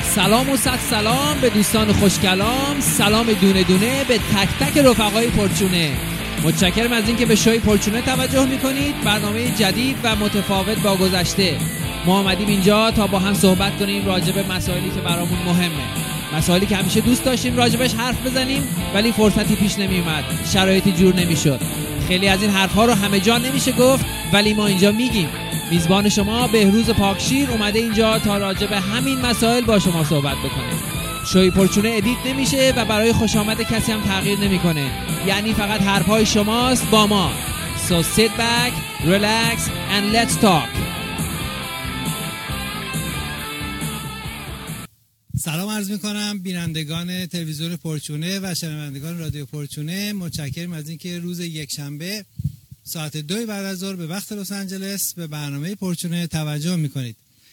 سلام و صد سلام به دوستان خوشکلام، سلام دونه دونه به تک تک رفقای پرچونه. متشکرم از اینکه به شوی پرچونه توجه میکنید. برنامه جدید و متفاوت با گذشته. ما آمدیم اینجا تا با هم صحبت کنیم راجع به مسائلی که برامون مهمه، مسائلی که همیشه دوست داشتیم راجبش حرف بزنیم ولی فرصتی پیش نمیومد، شرایطی جور نمیشد. خیلی از این حرفها رو همه جا نمیشه گفت ولی ما اینجا میگیم. میزبان شما بهروز پاکشیر اومده اینجا تا راجع به همین مسائل با شما صحبت بکنه. شوی پرچونه ادیت نمیشه و برای خوش آمد کسی هم تغییر نمیکنه، یعنی فقط حرفهای شماست با ما. So sit back, relax and let's talk. سلام عرض میکنم بینندگان تلویزیون پرچونه و شنوندگان رادیو پرچونه. متشکرم از اینکه روز یکشنبه ساعت 2 بعد از ظهر به وقت لس آنجلس به برنامه پرچونه توجه میکنید.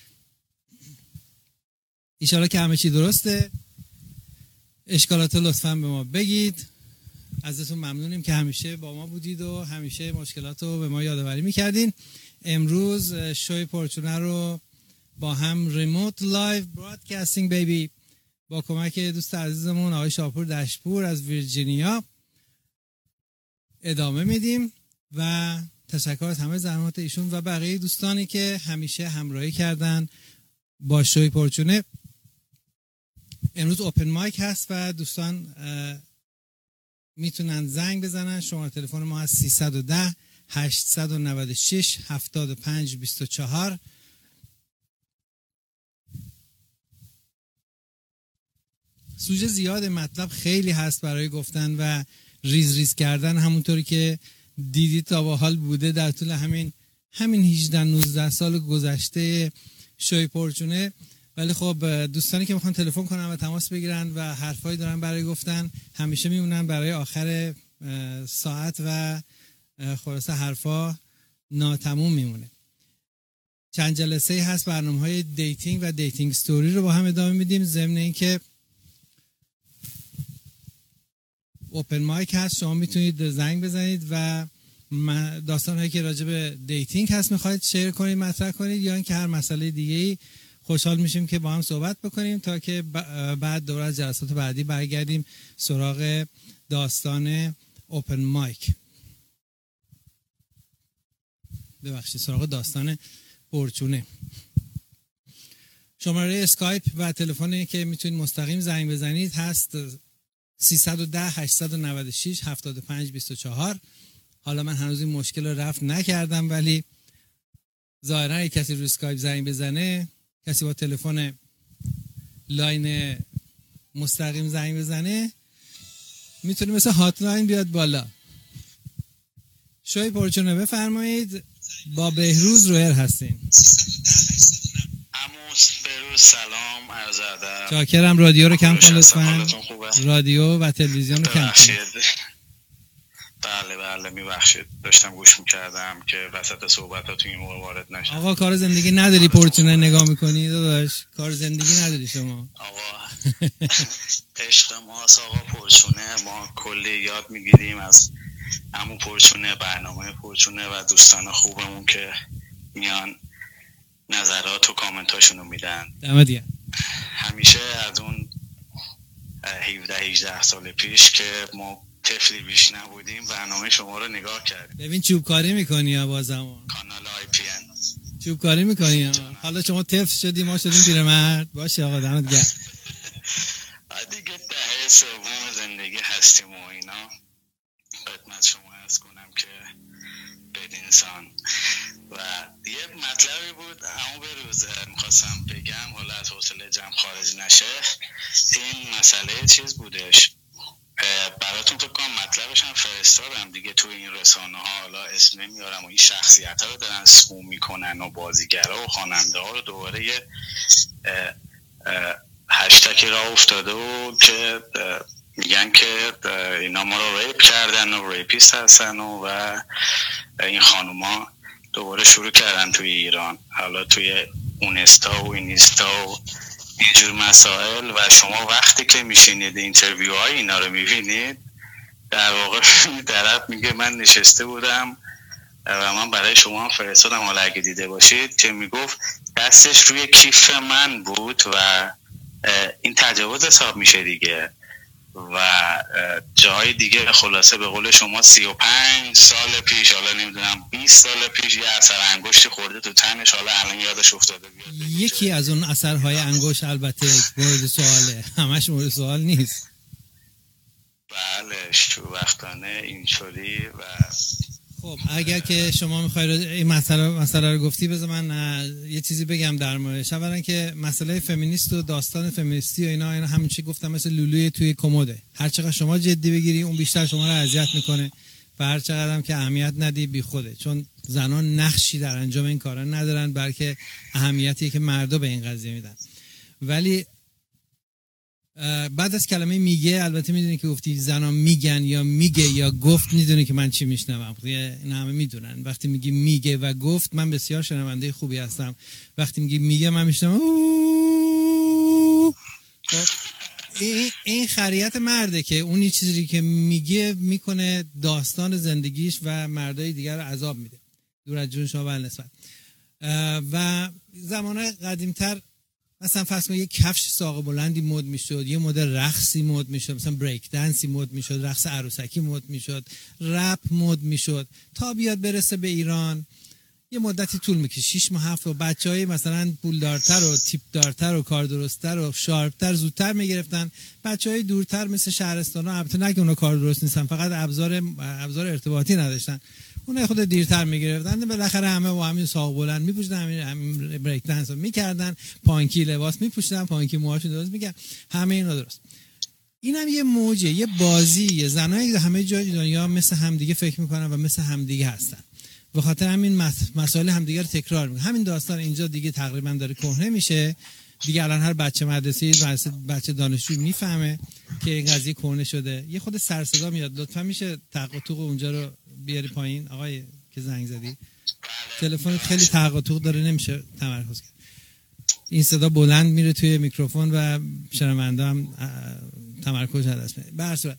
ایشالا که همه چی درسته. اشکالات لطفاً به ما بگید. ازتون ممنونیم که همیشه با ما بودید و همیشه مشکلات رو به ما یادآوری میکردین. امروز شوی پرچونه رو با هم ریموت لایو برادکاستینگ بیبی با کمک دوست عزیزمون آقای شاپور دشپور از ویرجینیا ادامه میدیم و تشکر از همه زحمات ایشون و بقیه دوستانی که همیشه همراهی کردن با شوی پرچونه. امروز اوپن مایک هست و دوستان میتونن زنگ بزنن. شماره تلفن ما هست 310 896 75 24. سوژه زیاد، مطلب خیلی هست برای گفتن و ریز ریز کردن، همونطوری که دیدید تا به حال بوده در طول همین 18-19 سال گذشته شوی پرچونه. ولی خب دوستانی که میخوان تلفن کنن و تماس بگیرن و حرفایی دارن برای گفتن همیشه میمونن برای آخر ساعت و خلاصه حرفا ناتموم میمونه. چند جلسه هست برنامه‌های دیتینگ و دیتینگ ستوری رو با هم ادامه میدیم. ضمن اینکه اوپن مایک هست، شما میتونید زنگ بزنید و داستان‌هایی که راجع به دیتینگ هست میخواید شیر کنید، مطرح کنید، یا اینکه هر مسئله دیگه‌ای خوشحال میشیم که با هم صحبت بکنیم تا که بعد دوره از جلسات بعدی برگردیم سراغ داستان اوپن مایک. ببخشید، سراغ داستان پرچونه. شماره اسکایپ و تلفنی که میتونید مستقیم زنگ بزنید هست 310 896 75 24. حالا من هنوز این مشکل رو رفع نکردم ولی ظاهرا اگه کسی رو اسکایپ زنگ بزنه، کسی با تلفن لاین مستقیم زنگ بزنه، میتونه مثل هاتلاین بیاد بالا. شوی پرچونه بفرمایید، با بهروز رویر هستین. بهروز سلام، عرض ادب. چاکرم. رادیو رو کم کن لطفاً. رادیو و تلویزیون رو کم کن. بله میبخشید، داشتم گوش میکردم که وسط صحبتاتون این موقع وارد نشم. آقا کار زندگی نداری پرچونه نگاه میکنی داداش؟ کار زندگی نداری شما؟ آقا عشق ماست آقا پرچونه. ما کلی یاد میگیریم از عمو پرچونه، برنامه پرچونه و دوستان خوبمون که میان نظرات و کامنتاشونو میدن. دمت گرم. همیشه از اون 17-18 سال پیش که ما طفلی بیش نبودیم برنامه شما رو نگاه کردیم. ببین چوب کاری میکنی یا بازمون کانال IPN چوب کاری میکنی. حالا شما طفل شدی، ما شدیم پیرمرد. باشه آقا، دمت گرم. دیگه دهه سوم زندگی هستیم و اینا. خدمت شما عرض کنم که بدینسان و یه مطلبی بود اما به روز میخواستم بگم، حالا از حوصله جمع خارج نشه. این مسئله چیز بودش براتون، فکر کنم مطلبش هم فرستادم دیگه تو این رسانه ها، حالا اسم نمیارم، و این شخصیت ها رو دارن سو میکنن و بازیگرا و خواننده ها رو دوباره یه هشتگ را افتاده و که میگن که اینا ما رو ریپ کردن و ریپیست هستن و این خانوما دوباره شروع کردن توی ایران، حالا توی اونستا و اینستا و اینجور مسائل. و شما وقتی که میشینید اینترویو های اینا رو میبینید، در واقع طرف میگه من نشسته بودم و من برای شما هم فرستادم، حالا اگه دیده باشید، که میگفت دستش روی کیف من بود و این تجاوز حساب میشه دیگه. و جای دیگه خلاصه به قول شما 35 سال پیش، حالا نمیدونم 20 سال پیش، یه اثر انگشتی خورده تو تنش، حالا الان یادش افتاده بیاد. یکی از اون اثرهای انگشت البته مورد سواله، همش مورد سوال نیست. بله شوختانه اینطوری. و خب اگر که شما میخواید این مسئله رو گفتی، بذار من یه چیزی بگم در موردش. اولا که مسئله فمینیست و داستان فمینیستی و اینا همین چی گفتم، مثل لولوی توی کموده، هر چقدر شما جدی بگیری اون بیشتر شما رو اذیت میکنه و هر چقدر هم که اهمیت ندی بی خوده، چون زنان نقشی در انجام این کارا ندارن، بلکه اهمیتی که مردا به این قضیه میدن. ولی بعد از کلمه میگه، البته میدونی که گفتی زنان میگن یا میگه یا گفت، میدونی که من چی میشنوم، این همه میدونن. وقتی میگی میگه و گفت، من بسیار شنونده خوبی هستم. وقتی میگی میگه من میشنوم. این خریت مرده که اون چیزی که میگه میکنه داستان زندگیش و مردای دیگر رو عذاب میده، دور از جون شما بالنسبت. و زمانه قدیمتر مثلا فرض کن یه کفش ساق بلندی مد میشد، یه مدل رقصی مد میشد، مثلا بریک دنسی مد میشد، رقص عروسکی مد میشد، رپ مد میشد، تا بیاد برسه به ایران یه مدتی طول میکشه، 6 ماه 7 ماه. بچهای مثلا پولدارتر و تیپدارتر و کار درست‌تر و شارپتر زودتر میگرفتن، بچهای دورتر مثل شهرستانا، البته نه که اونا کار درست نیستن، فقط ابزار ارتباطی نداشتن، اونها خود دیرتر میگرفتن. بالاخره همه با همین ساق بلند میپوشیدن، همین بریک دنس میکردن، پانکی لباس میپوشیدن، پانکی موهاشون درست میکردن، همه اینا درست. اینم یه موجه، یه بازی، زنای همه جای دنیا مثل همدیگه فکر میکنن و مثل همدیگه هستن، به خاطر همین مسائل همدیگه رو تکرار میکنن. همین داستان اینجا دیگه تقریبا داره کهنه میشه دیگه. الان هر بچه مدرسه‌ای، بچه دانشجو میفهمه که این قضیه کهنه شده. یه خود سر صدا میاد، لطفا میشه تق و توق اونجا رو بیاری پایین آقای که زنگ زدی؟ تلفن خیلی تق و توق داره، نمیشه تمرکز کرد. این صدا بلند میره توی میکروفون و شنونده هم تمرکز دست میده. به هر صورت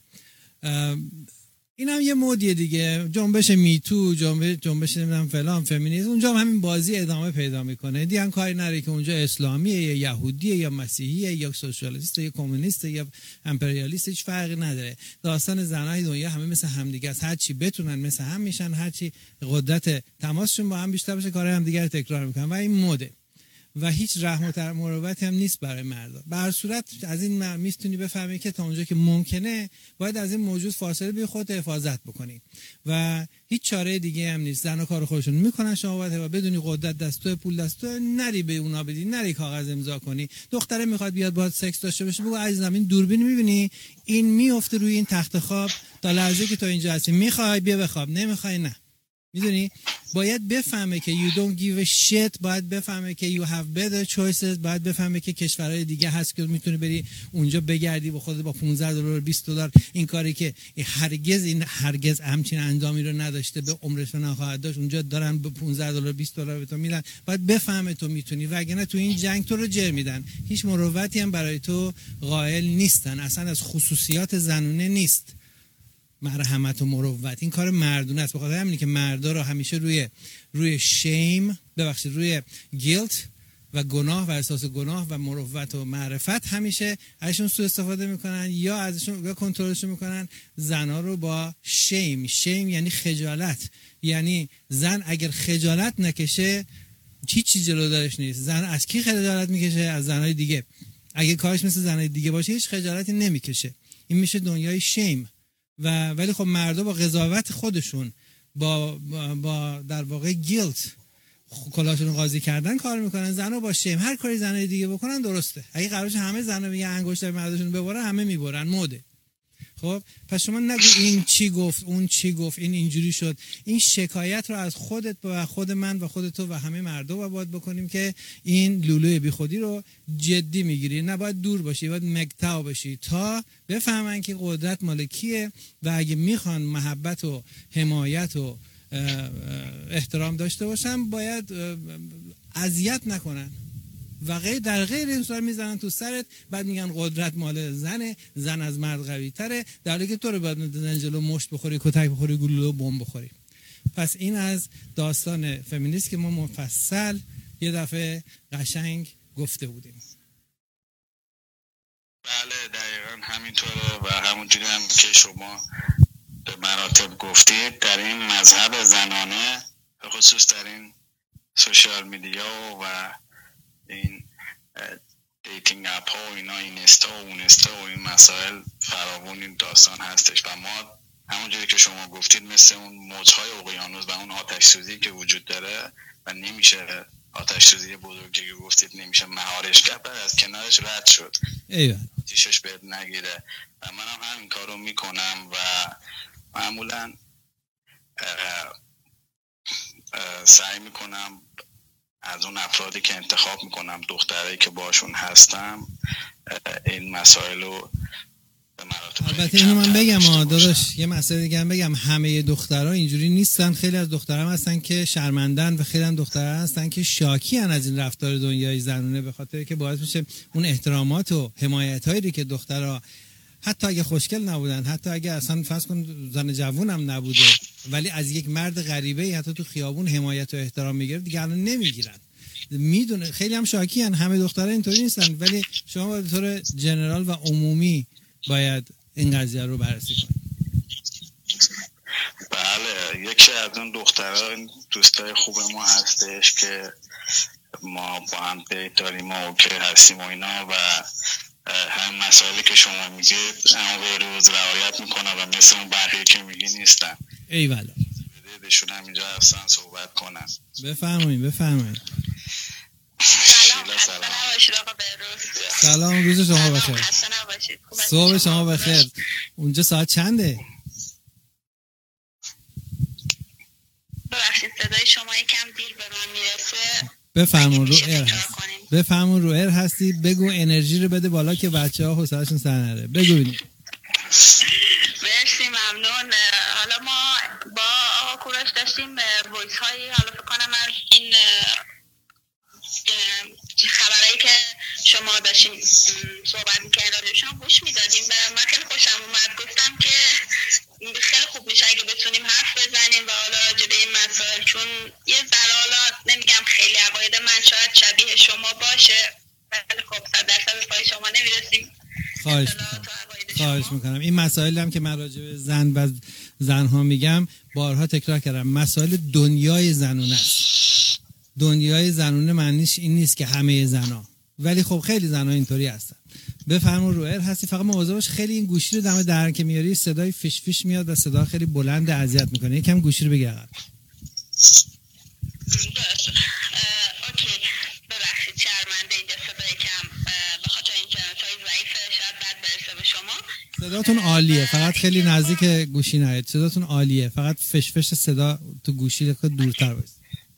این هم یه مودیه دیگه، جنبش میتو، جنبش نمیدونم فلان، فمینیسم، اونجا هم همین بازی ادامه پیدا میکنه. دیگه کاری نره که اونجا اسلامیه یا یهودیه یا مسیحیه یا سوسیالیست یا کمونیست یا امپریالیست، هیچ فرقی نداره. داستان زنای دنیا همه مثل همدیگه است، هر چی بتونن مثل هم میشن، هر چی قدرت تماسشون با هم بیشتر بشه کار هم دیگه رو تکرار میکنن و این مده و هیچ رحم و مروتی هم نیست برای مردا. به هر صورت از این میتونی بفهمی که تا اونجا که ممکنه باید از این موجود فاصله بی خود حفاظت بکنی و هیچ چاره دیگه هم نیست. زنا کار خودشون میکنن، شما باید و بدونی قدرت دستو، پول دستو، نری به اونا بدی، نری کاغذ امضا کنی. دختره میخواد بیاد باهات سکس داشته باشه، بگو عزیزم این دوربین میبینی این میفته روی این تخت خواب، تا لحظه که تو اینجا هستی میخوای بیا بخواب، نمیخوای نه. میدونی باید بفهمه که you don't give a shit، باید بفهمه که you have better choices، باید بفهمه که کشورهای دیگه هست که میتونی بری اونجا بگردی با خودت با $15 $20 این کاری که هرگز همچین انجامی رو نداشته به عمرش نخواهد داشت، اونجا دارن به $15 $20 به تو میدن. باید بفهمه تو میتونی، وگرنه تو این جنگ تو رو جر میدن. هیچ مروتی هم برای تو قائل نیستن، اصلا از خصوصیات زنونه نیست مرحمت و مروت. این کار مردونه است. بخاطر همینه که مردا رو همیشه روی شیم، روی گیلت و گناه و احساس گناه و مروت و معرفت همیشه ازشون سوء استفاده میکنن یا ازشون کنترلشون میکنن. زنا رو با شیم یعنی خجالت، یعنی زن اگر خجالت نکشه چیزی جلودارش نیست. زن از کی خجالت میکشه؟ از زنای دیگه. اگه کارش مثل زنای دیگه باشه هیچ خجالتی نمیکشه. این میشه دنیای شیم. ولی خب مردا با قضاوت خودشون، با در واقع گیلت، کلاشون قاضی کردن کار میکنن. زنا با شیم هر کاری زنای دیگه بکنن درسته. اگه قرارش همه زنا میگن انگشت مرداشون ببرن، همه میبرن، مده. خب پس شما نگو این چی گفت، اون چی گفت، این اینجوری شد. این شکایت رو از خودت و خود من و خود تو و همه مردا باید بکنیم که این لولوی بی خودی رو جدی میگیری. نباید دور باشی، باید مگتاو بشی تا بفهمن که قدرت مال کیه و اگه میخوان محبت و حمایت و احترام داشته باشن باید اذیت نکنن و در غیر این صورت میزنن تو سرت، بعد میگن قدرت مال زنه، زن از مرد قوی تره، در حالی که تو رو باید بزنن جلو، مشت بخوری، کتک بخوری، گلوله و بمب بخوری. پس این از داستان فمینیست که ما مفصل یه دفعه قشنگ گفته بودیم. دقیقا همینطوره و همونجوری هم که شما به مراتب گفتید در این مذهب زنانه خصوص در این سوشال میدیا و این دیتینگ اپ ها و اینا، اینستا و اونستا و این مسائل فراوون این داستان هستش و ما همونجوری که شما گفتید مثل اون موجهای اقیانوس و اون آتش سوزی که وجود داره و نمیشه آتش سوزی بزرگی که گفتید نمیشه مهارش کرد، از کنارش رد شد آتیشش بهت نگیره و من هم همین کار رو میکنم و معمولا سعی میکنم از اون افرادی که انتخاب میکنم، دخترایی که باشون هستم، این مسائل رو به مراتب. البته اینو من بگم داداش، یه مسئله دیگه هم بگم، همه دخترها اینجوری نیستن. خیلی از دخترها هستن که شرمندن و خیلی از دخترها هستن که شاکی ان از این رفتار دنیای زنونه، به خاطر که باعث میشه اون احترامات و حمایتایی که دخترها حتی اگه خوشگل نبودن، حتی اگه اصلا فرض کن زن جوون هم نبوده، ولی از یک مرد غریبه حتی تو خیابون حمایت و احترام میگیره، دیگه الان نمیگیرن. میدونه خیلی هم شاکی ان. همه دخترها اینطوری نیستن، ولی شما به طور جنرال و عمومی باید این قضیه رو بررسی کنید. بله، یکی از اون دخترها دوستای خوب ما هستش که ما با هم دیت داریم و که هستیم و اینا و هم مسائلی که شما میگید اما به روز رعایت میکنه و مثل اون بقیه که میگی نیستن. ایوالا بدهشون هم اینجا هستن صحبت کنن. بفرمایید. سلام، روز شما بخیر. صبح شما بخیر. اونجا ساعت چنده؟ ببخشید صدای شما یکم دیر به من میرسه. بفرمون رو ایر هستی. بگو انرژی رو بده بالا که بچه‌ها حوصله‌شون سر نره. بگو ببینیم. مرسی، ممنون. حالا ما با آقا کوروش داشتیم وایس هایی، حالا فکر کنم از این خبرایی که شما داشتین صحبت می‌کردین راجعشون گوش میدادیم و من خیلی خوشم اومد. گفتم که خیلی خوب میشه اگه بتونیم حرف بزنیم و حالا راجع به این مسائل، چون یه ذره حالا نمیگم خیلی عقاید من شاید شبیه شما باشه، ولی خب 100% به پای شما نمیرسیم. خواهش میکنم. این مسائل هم که من راجع به زن و زنها میگم بارها تکرار کردم، مسائل دنیای زنونه است. دنیای زنونه معنیش این نیست که همه زنا، ولی خب خیلی زنها اینطوری هستن. بفرمون رو ایر هستی. فقط مواظب باش خیلی این گوشی رو دم درن که میاری صدای فیش فیش میاد و صدا خیلی بلند اذیت میکنه. یکم گوشی رو بگیر عقب. اوکی، ببخشید شرمنده اینجا صدا یکم به خاطر اینترنت‌های ضعیفه شاید بد برسه به شما. صداتون عالیه، فقط خیلی نزدیک گوشی نرید. صداتون عالیه، فقط فش فش صدا تو گوشی رو دورتر باش.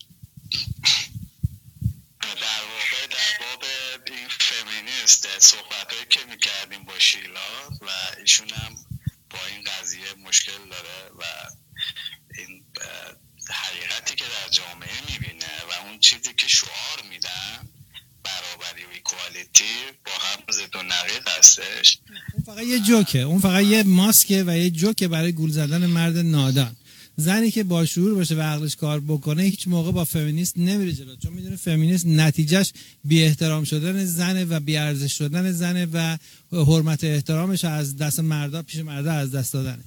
صحبتایی که میکردیم با شیلا و ایشون هم با این قضیه مشکل داره و این حقیقتی که در جامعه میبینه و اون چیزی که شعار میدن برابری و ایکوالیتی با هم ضد و نقیض هستش. اون فقط یه جوکه، اون فقط یه ماسکه و یه جوکه برای گول زدن مرد نادان. زنی که با شعور باشه و عقلش کار بکنه هیچ موقع با فمینیست نمیره جلو، چون میدونه فمینیست نتیجهش بی احترام شدن زنه و بی ارزش شدن زنه و حرمت احترامش از دست مردا پیش مردا از دست دادنه.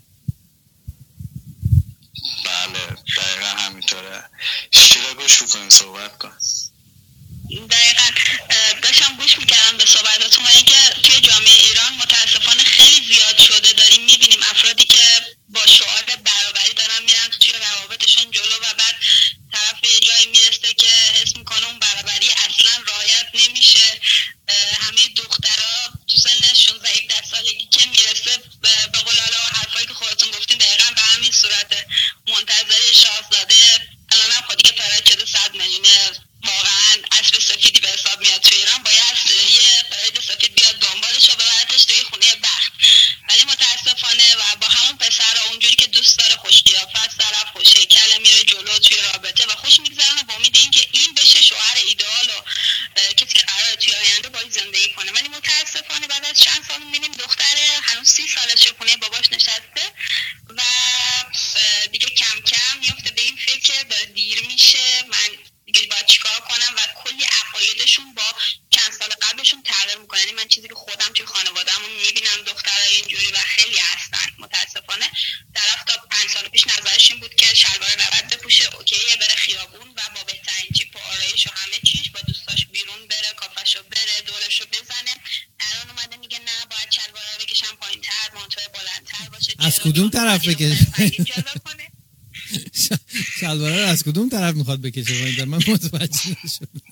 بله دقیقا همینطوره. شیلا گوش بکنیم صحبت کن. دقیقا داشتم گوش میکردم به صحبتاتون و اینکه توی جامعه ایران متاسفانه خیلی زیاد شده داریم میبینیم افرادی که با شعار برابری دارن میرن توی روابطشون جلو و بعد طرف یه جایی میرسه که حس میکنه اون برابری اصلا رعایت نمیشه. همه دخترها تو سن 16-17 سالگی که میرسه به قول حالا حرفایی که خودتون گفتین دقیقا به همین صورت منتظر شاهزاده الان هم خودی که پرد شده 100 میلیون واقعا اسب سفیدی به حساب میاد توی ایران، باید یه پرد سفید بیاد دنبالش و ببرتش توی خونه بخت. ولی متاسفانه و با همون پسرها اونجوری که دوست داره خوش قیافه است، طرف خوش هیکله میره جلو توی رابطه و خوش میگذرونه با امید اینکه این بشه شوهر ایدئال و کسی که قراره توی آینده باهاش زندگی کنه. ولی متاسفانه بعد از چند سال میبینیم دختره هنوز 30 سالشه خونه باباش نشسته و دیگه کم کم میفته به این فکر که داره دیر میشه، من دیگه باید چیکار کنم و کلی عقایدشون با چند سال قبلشون تغییر میکنه. یعنی من چیزی که خودم توی خانواده‌مون میبینم دختر از کدوم طرف بکشه؟ شلواره رو از کدوم طرف میخواد بکشه؟ من متوجه نشدم.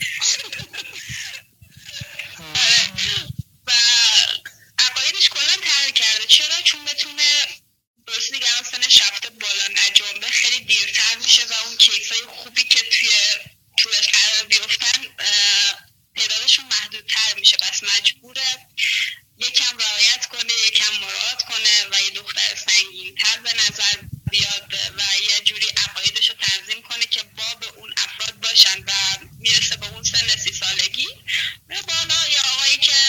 و عقایدش کلا تغییر کرده. چرا؟ چون بتونه درست دیگه سنش رفته بالا، نجنبه خیلی دیرتر میشه و اون کیسای خوبی که توی طولش قرار بیفتن تعدادشون محدودتر میشه، پس مجبوره یکم رعایت کنه، یکم مراعات کنه و یه دختر سنگین‌تر به نظر بیاد و یه جوری عقایدش رو تنظیم کنه که باب اون افراد باشن و میرسه به اون سن 30 سالگی بالا یه آقایی که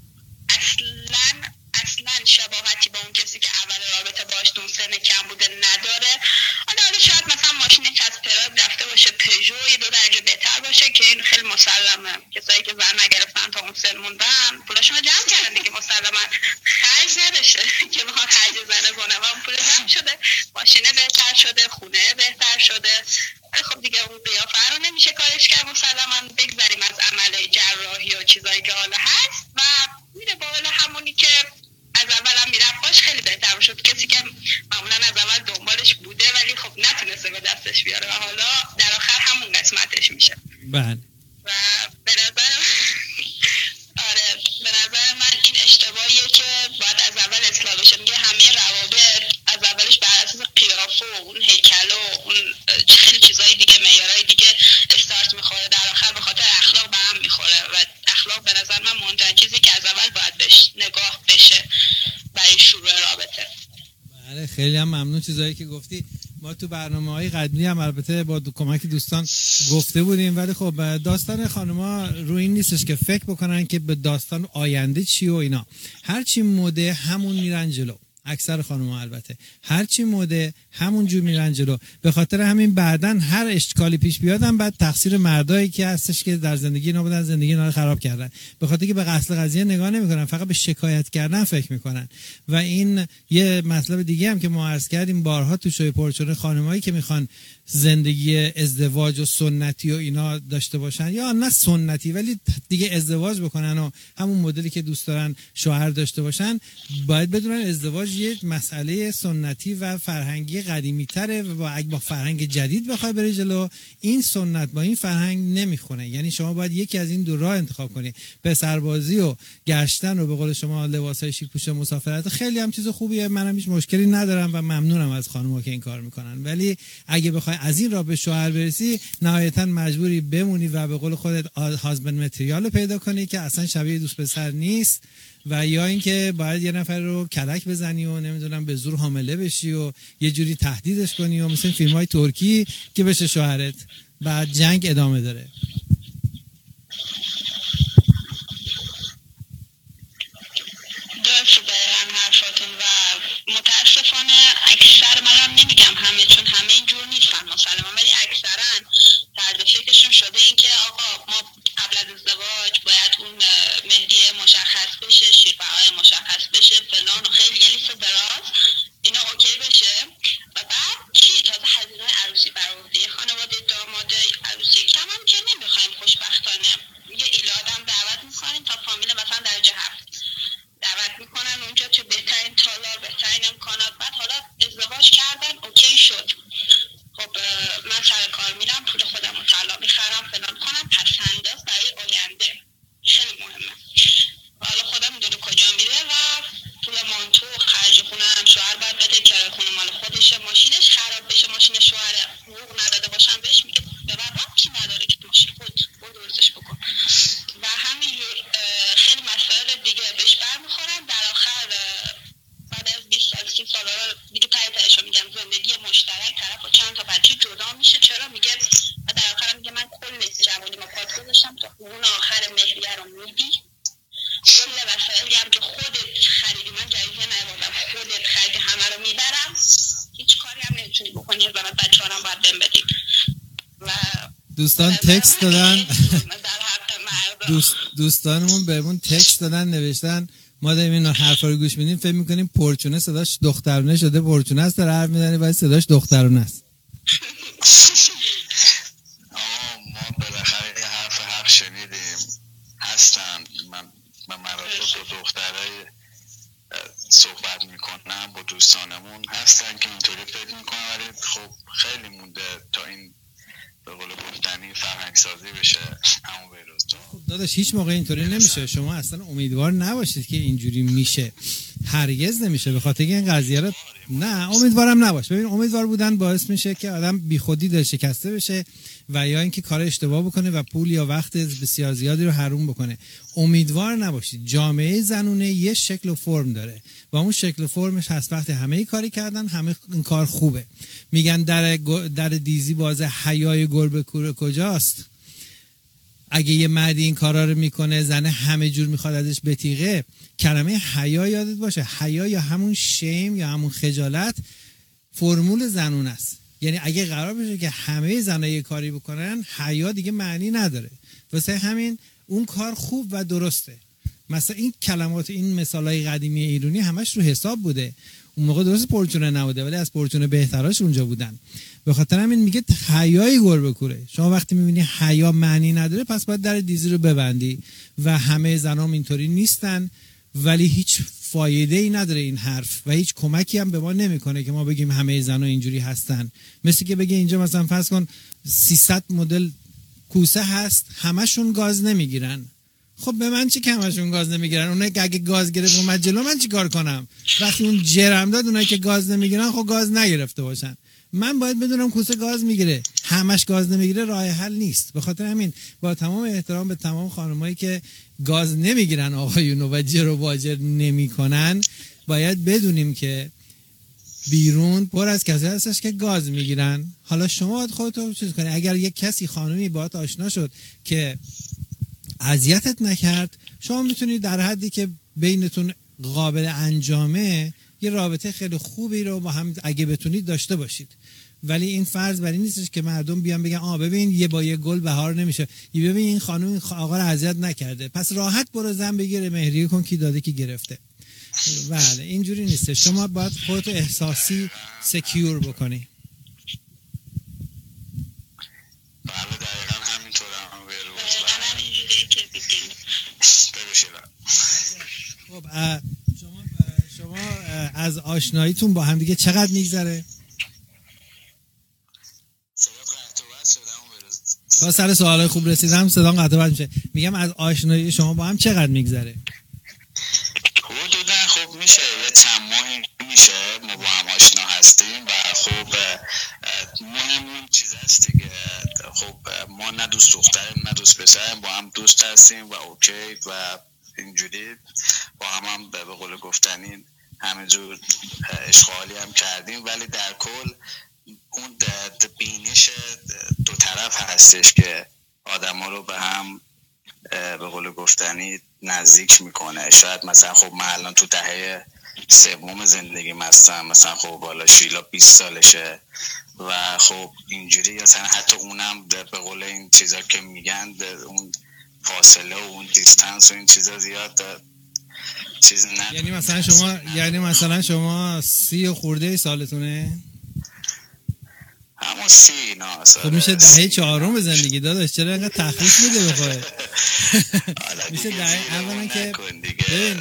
اصلا شباهتی با اون کسی که اول رابطه باش اون سن کم بوده نداره. حالا شاید مثلا ماشینش از پراد رفته باشه پژو، یه 2 درجه بهتر باشه که این خیلی مسلمه. کسایی که زن نگرفتن تا اون سن موندن پولاشون رو جمع کردن دیگه، مسلما خرج نداشته که بخواد خرج زنه کنه و اون پول جمع شده، ماشینه بهتر شده، خونه بهتر شده. ولی خب دیگه اون قیافه رو نمیشه کارش کرد. مسلما بگذاریم از عمل جراحی و چیزایی که حالا هست و میره بالا همونی که از اول هم میرفت باش خیلی بهتر شد. کسی که معمولا از اول دنبالش بوده ولی خب نتونسته به دستش بیاره و حالا در آخر همون قسمتش میشه. بله. و به نظر من این اشتباهیه که باید از اول اصلاح بشه. میگه همه روابط از اولش بر اساس قیافه و اون هیکل و اون خیلی چیزای دیگه، معیارهای دیگه استارت میخوره، در آخر به خاطر اخلاق به هم میخوره و اخلاق به نظر من مهمترین چیزی که از اول باید بهش نگاه بشه برای شروع رابطه. بله خیلی هم ممنون چیزایی که گفتی. ما تو برنامه‌های قبلی هم البته با کمک دوستان گفته بودیم، ولی خب داستان خانم‌ها روی این نیستش که فکر بکنن که به داستان آینده چی و اینا. هرچی مده همون میرن جلو. اکثر خانم‌ها البته هرچی مده همون جور میرن جلو. به خاطر همین بعدن هر اشکالی پیش بیادن بعد تقصیر مردایی که هستش که در زندگی اینا بودن، زندگی اینا رو خراب کردن. به خاطر که به اصل قضیه نگاه نمی‌کنن، فقط به شکایت کردن فکر می‌کنن. و این یه مطلب دیگه هم که ما عرض کردیم بارها تو شوی پرچونه، خانمایی که میخوان زندگی ازدواج و سنتی و اینا داشته باشن یا نه سنتی ولی دیگه ازدواج بکنن و همون مدلی که دوست دارن شوهر داشته باشن، باید بدونن ازدواج یه مسئله سنتی و فرهنگی قدیمی تره و اگه با فرهنگ جدید بخوای بری جلو این سنت با این فرهنگ نمیخونه. یعنی شما باید یکی از این دو راه انتخاب کنی، پسربازی و گشتن و به قول شما لباسای شیک پوش مسافرت. خیلی هم چیز خوبیه، منم هیچ مشکلی ندارم و ممنونم از خانم‌ها که این کار میکنن، ولی اگه بخوای از این راه به شوهر برسی نهایتا مجبوری بمونی و به قول خودت هازبند متریال پیدا کنی که اصلا شبیه دوست پسر نیست، و یا اینکه باید یه نفر رو کلک بزنی و نمیدونم به زور حامله بشی و یه جوری تهدیدش کنی و مثل فیلم‌های ترکی که بشه شوهرت. بعد جنگ ادامه داره. درست دارن حرفاتون و متاسفانه اکثر، منم نمیگم همه چون همه اینجور نیستن مسلما، ولی اکثرا طرز فکرشون شده این که آقا ما قبل از ازدواج باید اون مهریه مشخص بشه، شیربهای مشخص بشه، فلان و خیلی یه لیست دراز اینا اوکی بشه و بعد چی؟ تازه هزینه عروسی برآورده خانواده داماد عروسی کم هم که نمیخوایم خوشبختانه یه ایلادم دعوت میکنیم تا فامیل مثلا درجه 7 دعوت میکنن اونجا تو بهترین تالار بهترین امکانات. بعد حالا ازدواج کردن اوکی شد، خب من سر کار میرم پول خودم رو طلا میخرم فلان کنم، پسنداز برای آینده خیلی مهمه. حالا خودم میدونه کجا میره و پول مانتو خرج خونه هم شوهر باید بده، کرایه خونه مال خودشه، ماشینش خراب بشه، ماشین شوهر حقوق نداده باشن بهش میگه به من ربطی نداره که ماشین خود درستش بکن و همینجور خیلی مسائل دیگه بهش برمیخورن. در آخر بعد از 20 سال 30 سال دیگه تایشو میگم زندگی مشترک، طرف و چند تا بچه جدا میشه. چرا میگه و در آخر میگه من کل جوانی ما پات گذاشتم تا اون آخر مهریه رو میدی، کل وسایلی هم که خودت خریدی من جایزه نیاوردم، خودت خریدی همه رو میبرم، هیچ کاری هم نمیتونی بکنی و بچه‌هام باید بهم بدی. و دوستان تکست دادن دوستانمون بهمون تکست دادن نوشتن ما داریم این حرفا رو گوش میدیم فکر میکنیم پرچونه صداش دخترونه شده، پرچونه است داره حرف میزنه ولی صداش دخترونه است. ما بالاخره یه حرف شنیدیم هستن. من مراتب دو دخترای صحبت میکنم با دوستانمون هستن که اینطوری فکر میکنن، ولی خب خیلی مونده تا این به قول گفتنی فرهنگ سازی بشه. همون بیروز خب داداش هیچ موقع اینطوری نمیشه. شما اصلا امیدوار نباشید که اینجوری میشه، هرگز نمیشه. به خاطر اینکه این قضیه رو نه امیدوارم نباش. ببین امیدوار بودن باعث میشه که آدم بیخودی دل شکسته بشه و یا اینکه کار اشتباه بکنه و پول یا وقت بسیار زیادی رو حروم بکنه. امیدوار نباشید. جامعه زنونه یه شکل و فرم داره و اون شکل و فرمش هست وقتی همه کاری کردن همه این کار خوبه. میگن در دیزی باز حیای گربه کوره کجاست؟ اگه یه مردی این کارا رو میکنه زنه همه جور میخواد ازش بتیغه. کلمه حیا یادت باشه، حیا یا همون شیم یا همون خجالت فرمول زنون است. یعنی اگه قرار بشه که همه زنها یه کاری بکنن حیا دیگه معنی نداره. واسه همین اون کار خوب و درسته. مثلا این کلمات این مثالای قدیمی ایرانی همش رو حساب بوده. اون موقع درست پرچونه نبوده ولی از پرچونه بهتراش اونجا بودن. به خاطر همین میگه حیای گربه کوره. شما وقتی میبینی حیا معنی نداره پس باید در دیزی رو ببندی و همه زنام اینطوری نیستن، ولی هیچ فایده ای نداره این حرف و هیچ کمکی هم به ما نمیکنه که ما بگیم همه زنا اینجوری هستن. مثل که بگه اینجا مثلا فرض کن 300 مدل کوسه هست همشون گاز نمیگیرن. خب به من چی که همشون گاز نمیگیرن؟ اونایی که اگه گاز گرفت اومد جلو من چی کار کنم؟ وقتی اون جرم داد اونایی که گاز نمیگیرن خب گاز نگرفته باشن. من باید بدونم کوسه گاز میگیره، همش گاز نمیگیره راه حل نیست. به خاطر همین با تمام احترام به تمام خانمایی که گاز نمیگیرن آقایونو و جر و واجر نمیکنن، باید بدونیم که بیرون پر از کسی هستش که گاز میگیرن. حالا شما باید خودتو چیز کنی. اگر یک کسی خانمی باهات آشنا شد که اذیتت نکرد، شما میتونید در حدی که بینتون قابل انجامه یه رابطه خیلی خوبی رو با هم اگه بتونید داشته باشید. ولی این فرض بر این نیستش که مردم بیان بگن ببین یه با یه گل بهار نمیشه، یه ببین این خانم این آقا رو اذیت نکرده پس راحت برو زن بگیره مهریه کن کی داده کی گرفته. بله اینجوری نیست. شما باید خودتو احساسی سکیور بکنی. بله دقیقا همینطور هم بیروز. خب شما از آشناییتون با هم دیگه چقدر میگذره؟ با سر سوالای خوب رسیدم صدام قطع بد میشه. میگم از آشنایی شما با هم چقدر میگذره؟ حدودا خب میشه یه چند ماهی میشه ما با هم آشنا هستیم و خب مهم اون چیز هست دیگه. خب ما نه دوست دختریم نه دوست پسریم، با هم دوست هستیم و اوکی و اینجوری با هم به قول گفتنی همه جور اشغالی هم کردیم. ولی در کل اون بینش دو طرف هستش که آدم ها رو به هم به قول گفتنی نزدیک میکنه. شاید مثلا خب من الان تو دهه سوم زندگیم هستم، مثلا خب بالا شیلا 20 سالشه و خب اینجوری مثلا حتی اونم به قول این چیزا که میگن اون فاصله و اون دیستنس و این چیزا زیاد چیز نه. یعنی مثلا شما 30 خورده سالتونه؟ همون 30 نه. خب میشه دهه 4 زندگی داداش، چرا اینقدر تخریص میده به خودت؟ میشه دهه اولا که ببین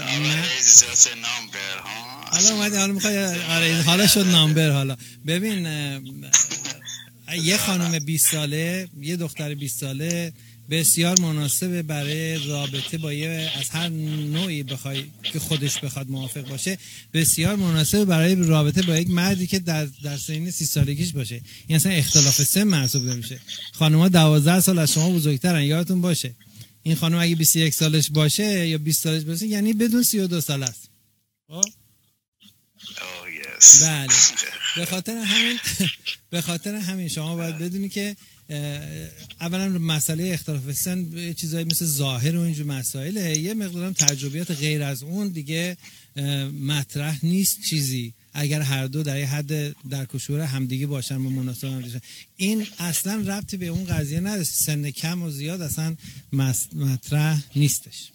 حالا میخوای حالا شد نامبر. حالا ببین یه خانم 20 ساله یه دختر 20 ساله بسیار مناسبه برای رابطه با یه از هر نوعی بخوای که خودش بخواد موافق باشه، بسیار مناسبه برای رابطه با یک مردی که در سن 30 سالگیش باشه. این اصلا اختلاف سن محسوب نمیشه. خانم‌ها 12 سال از شما بزرگترن، یادتون باشه. این خانم اگه 21 سالش باشه یا 20 سالش باشه یعنی بدون 32 سال است. بله. به خاطر همین شما باید بدونی که اولا مسئله اختلاف سن چیزایی مثل ظاهر و اینجور مسائله، یه مقدارم تجربیات غیر از اون دیگه مطرح نیست چیزی. اگر هر دو در یه حد درک و شعور همدیگه باشن و مناسب هم باشن، این اصلا ربطی به اون قضیه نداره. سن کم و زیاد اصلا مطرح نیستش.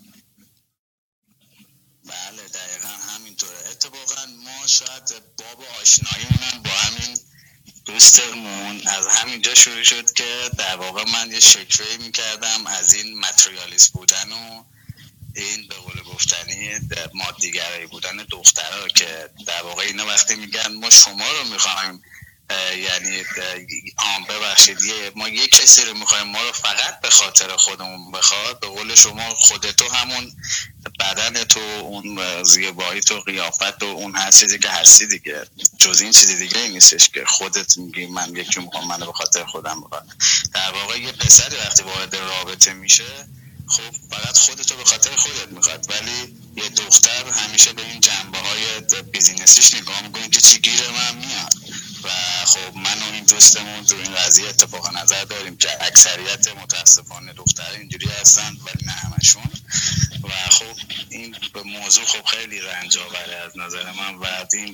بله دقیقا همینطوره. اتفاقا ما شاید باب آشناییمون با همین دوستمون از همینجا شروع شد که در واقع من یه شکوهی میکردم از این متریالیست بودن و این به قول گفتنی مادیگرایی بودن دخترها که در واقع اینا وقتی میگن ما شما رو میخوایم، یعنی ببخشید ما یک کسی رو میخوایم ما رو فقط به خاطر خودمون بخواد، به قول شما خودتو همون بدن تو، اون زیبایی تو، قیافت تو، اون هر چیزی که هستی دیگه، جز این چیزی دیگه ای نیستش که خودت میگی من یکی میخوام منو به خاطر خودم بخواد. در واقع یه پسری وقتی وارد رابطه میشه خب فقط خودتو به خاطر خودت میخواد، ولی یه دختر همیشه به این جنبه های بیزینسیش نگاه میکنه که چی گیر من میاد. و خب من و این دوستمون تو این قضیه اتفاق نظر داریم که اکثریت متاسفانه دختر اینجوری هستن ولی نه همشون. و خب این موضوع خب خیلی رنج آوره از نظر من و این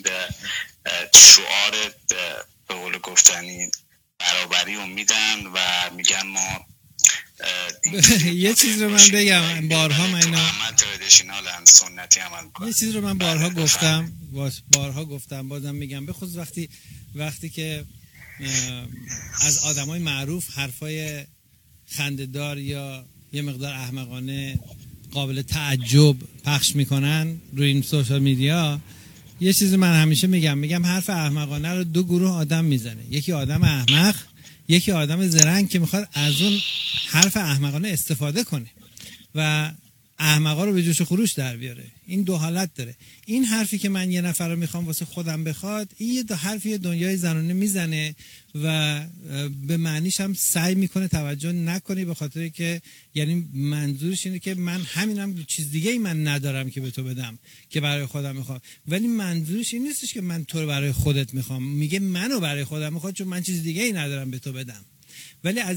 شعار به قول گفتنی برابری رو میدن و میگن ما یه چیز رو من بگم، بارها من سنتی عمل کنم. یه چیز رو من بارها گفتم بازم میگم، بخصوص وقتی که از آدمای معروف حرفای خنده‌دار یا یه مقدار احمقانه قابل تعجب پخش میکنن روی این سوشال میدیا، یه چیزی من همیشه میگم حرف احمقانه رو دو گروه آدم میزنه، یکی آدم احمق، یکی آدم زرنگ که میخواد از اون حرف احمقانه استفاده کنه و احمقا رو به جوش و خروش در بیاره. این دو حالت داره. این حرفی که من یه نفر رو میخوام واسه خودم بخواد، این یه حرفی دنیای زنانه میزنه و به معنیش هم سعی میکنه توجه نکنی، به خاطر که یعنی منظورش اینه که من همینم، چیز دیگه ای من ندارم که به تو بدم که برای خودم میخوام، ولی منظورش این نیستش که من تو رو برای خودت میخوام، میگه منو برای خودم میخواد چون من چیز دیگه ای ندارم به تو بدم. ولی از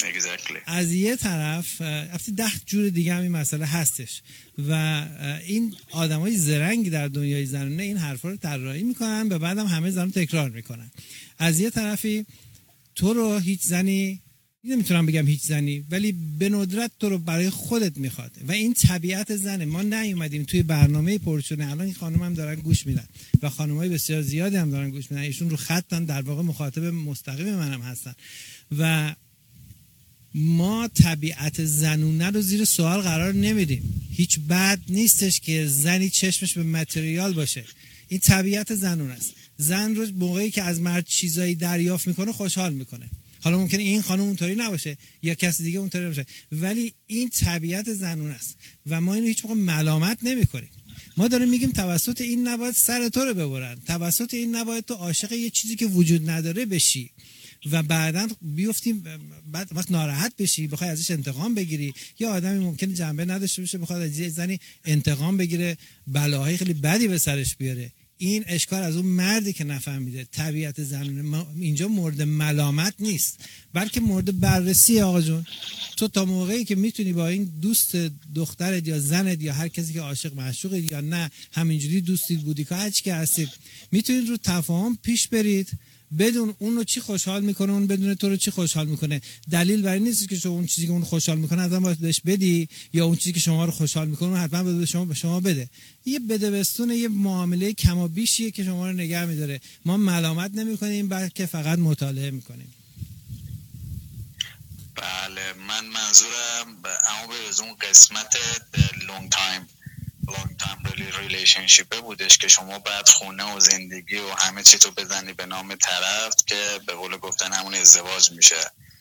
یه طرف افتی 10 جور دیگه هم این مسئله هستش و این آدمای زرنگ در دنیای زنانه این حرفا رو طراحی میکنن و بعدم همه زنو تکرار میکنن. از یه طرفی تو رو هیچ زنی، نمیتونم بگم هیچ زنی، ولی به ندرت تو رو برای خودت میخواد و این طبیعت زنه. ما نیومدیم توی برنامه پرچونه، الان این خانم هم دارن گوش میدن و خانمای بسیار زیادی هم دارن گوش میدن، ایشون رو خطن، در واقع مخاطب مستقیم منم هستن و ما طبیعت زنونه رو زیر سوال قرار نمیدیم. هیچ بد نیستش که زنی چشمش به متریال باشه، این طبیعت زنونه است. زن رو موقعی که از مرد چیزایی دریافت میکنه خوشحال میکنه. حالا ممکنه این خانم اونطوری نباشه یا کسی دیگه اونطوری باشه، ولی این طبیعت زنونه است و ما اینو هیچ موقع ملامت نمیکنیم. ما داریم میگیم توسط این نباید سر تو رو ببرن، توسط این نباید تو عاشق یه چیزی که وجود نداره بشی و بعداً بیفتیم، بعد وقت ناراحت بشی بخوای ازش انتقام بگیری. یا آدمی ممکنه جنبه نداشته باشه بخواد از زنی انتقام بگیره، بلاهای خیلی بدی به سرش بیاره. این اشکال از اون مردی که نفهمیده طبیعت زنونه اینجا مورد ملامت نیست، بلکه مورد بررسی. آقا جون، تو تا موقعی که میتونی با این دوست دخترت یا زنت یا هر کسی که عاشق معشوقه یا نه همینجوری دوستی بودی که هر چی که هستید، میتونید رو تفاهم پیش برید، بدون اون رو چی خوشحال میکنه، اون بدون تو رو چی خوشحال میکنه. دلیل بر این نیست که شما اون چیزی که اون خوشحال میکنه ازم باید بهش بدی یا اون چیزی که شما رو خوشحال میکنه اون حتما به شما بده. یه بدبستون، یه معامله کم و بیشیه که شما رو نگه میداره. ما ملامت نمیکنیم بلکه فقط مطالعه میکنیم. بله، من منظورم اما به اون قسمت لونگ تایم ریلیشنشیپه بودش که شما بعد خونه و زندگی و همه چی تو بزنی به نام طرف که به قول گفتن همون ازدواج میشه.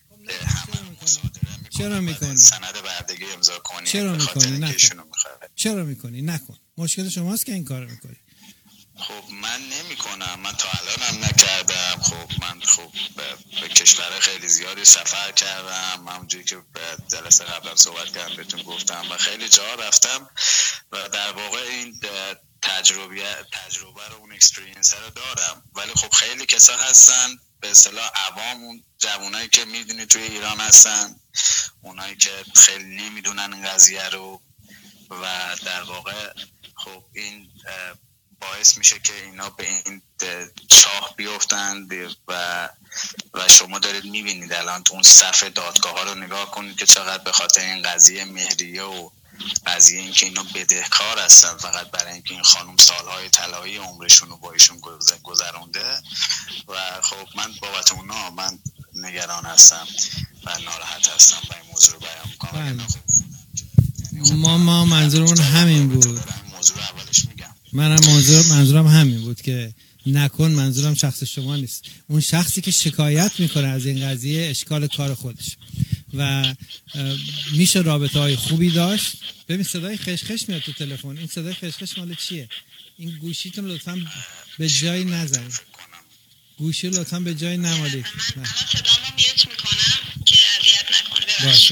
چرا میکنی؟ سند بردگی امضا کنی. چرا میکنی؟ نکن. مشکل شماست که این کارو میکنی. خب من نمی کنم، من تا الان هم نکردم. خب من به کشور خیلی زیادی سفر کردم، همونجوری که به جلسه قبلا صحبت کردم بهتون گفتم و خیلی جا رفتم و در واقع این تجربه رو، اون اکسپریانس رو دارم. ولی خب خیلی کسا هستن به اصطلاح عوام، اون جوانایی که میدونی توی ایران هستن، اونایی که خیلی نمیدونن این قضیه رو و در واقع خب این باعث میشه که اینا به این چاه بیفتند و شما دارید میبینید الان تو اون صفحه دادگاه ها رو نگاه کنید که چقدر به خاطر این قضیه مهریه و قضیه این که اینا بدهکار هستن فقط برای اینکه این خانم سالهای طلایی عمرشون رو با ایشون گذرونده و خب من بابت اونا من نگران هستم و ناراحت هستم و این موضوع رو بیان میکنم. ما منظورمون همین بود. موضوع اولش میگم منم منظورم همین بود که نکن. منظورم شخص شما نیست، اون شخصی که شکایت میکنه از این قضیه اشکال کار خودش و میشه رابطه های خوبی داشت. ببین صدای خشخش میاد تو تلفن. این صدای خشخش مال چیه؟ این گوشیتون لطفاً به جای نزنید. گوشی لطفاً به جای نمالید. من صدامو میوت میکنم که اذیت نکنه. باشه.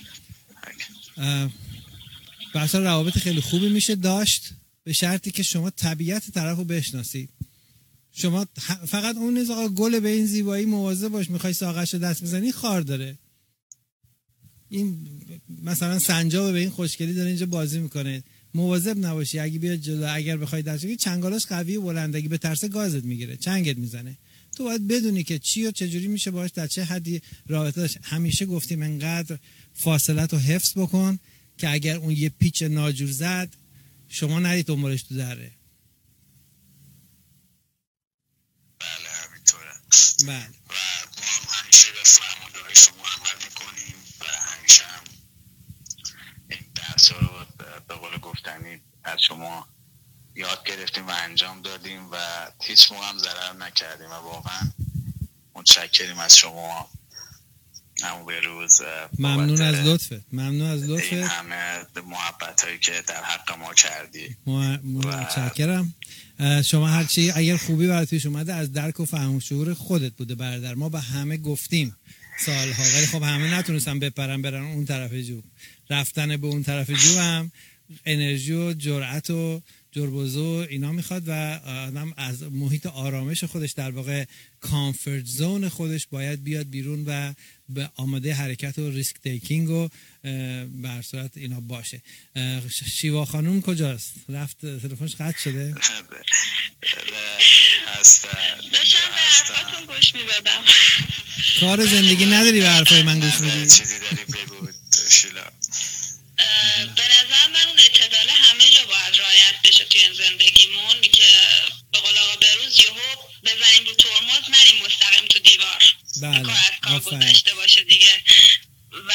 بحثا روابط خیلی خوبی میشه داشت به شرطی که شما طبیعت طرفو بشناسید. شما فقط اون نیست آقا گل به این زیبایی مواظب باش، میخوای ساقه‌شو دست بزنی خار داره. این مثلا سنجاب به این خوشگلی داره اینجا بازی میکنه، مواظب نباشی اگه بیاد جلو، اگر بخوای دست بگیری چنگالاش قوی و بلندگی به ترس گازت میگیره، چنگت میزنه. تو باید بدونی که چی و چجوری میشه باهاش در چه حدی رابطه داشت. همیشه گفتیم انقدر فاصلت رو حفظ بکن که اگر اون یه پیچ ناجور زد شما نرید دنبالش تو دره. بله همینطوره. بله. و ما هم همیشه به فرمانده شما عمل میکنیم و همیشه هم این درس رو به قول گفتنی از شما یاد گرفتیم و انجام دادیم و هیچ موقع هم ضرر نکردیم و واقعا متشکریم از شما. همون به روز ممنون از لطفت. این همه محبت هایی که در حق ما کردی. متشکرم. شما هرچی اگر خوبی برات پیش اومده از درک و فهم و شعور خودت بوده برادر. ما به همه گفتیم سالها ولی خب همه نتونستن برن اون طرف جو. رفتن به اون طرف جو هم انرژی و جرأت و جربوزو اینا میخواد و آدم از محیط آرامش خودش در واقع کامفورت زون خودش باید بیاد بیرون و به آماده حرکت و ریسک تیکینگ و به هر صورت اینا باشه. شیوا خانوم کجاست؟ رفت تلفنش قطع شده؟ داشتم به حرفاتون گوش میدادم. کار زندگی نداری به حرفای من گوش میدی؟ چیزی داری بگو شیلا. به نظر من اون اعتدال همه جا باید رعایت بشه توی زندگیمون که به قول آقا بروز یهو بزنیم رو ترمز نریم مستقیم تو دیوار. بله. کار از کار گذشته باشه دیگه. و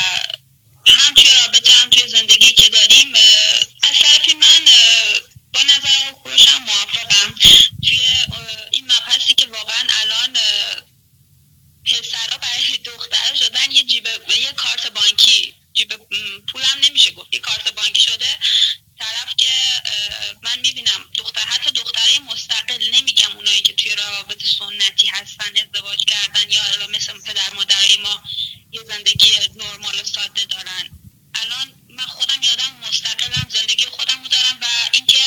هم توی رابطه هم توی زندگی که داریم از طرفی من با نظر آقا کوروش هم موافقم توی این مبحثی که واقعا الان پسرها برای دخترها شدن یه کارت بانکی، جیب پولم نمیشه گفت، یه کارت بانکی شده طرف که من میبینم حتی دخترای مستقل، نمیگم اونایی که توی روابط سنتی هستن ازدواج کردن یا الان مثل پدر مادرای ما یه زندگی نرمال و ساده دارن. الان من خودم یادم مستقلم، زندگی خودم رو دارم و اینکه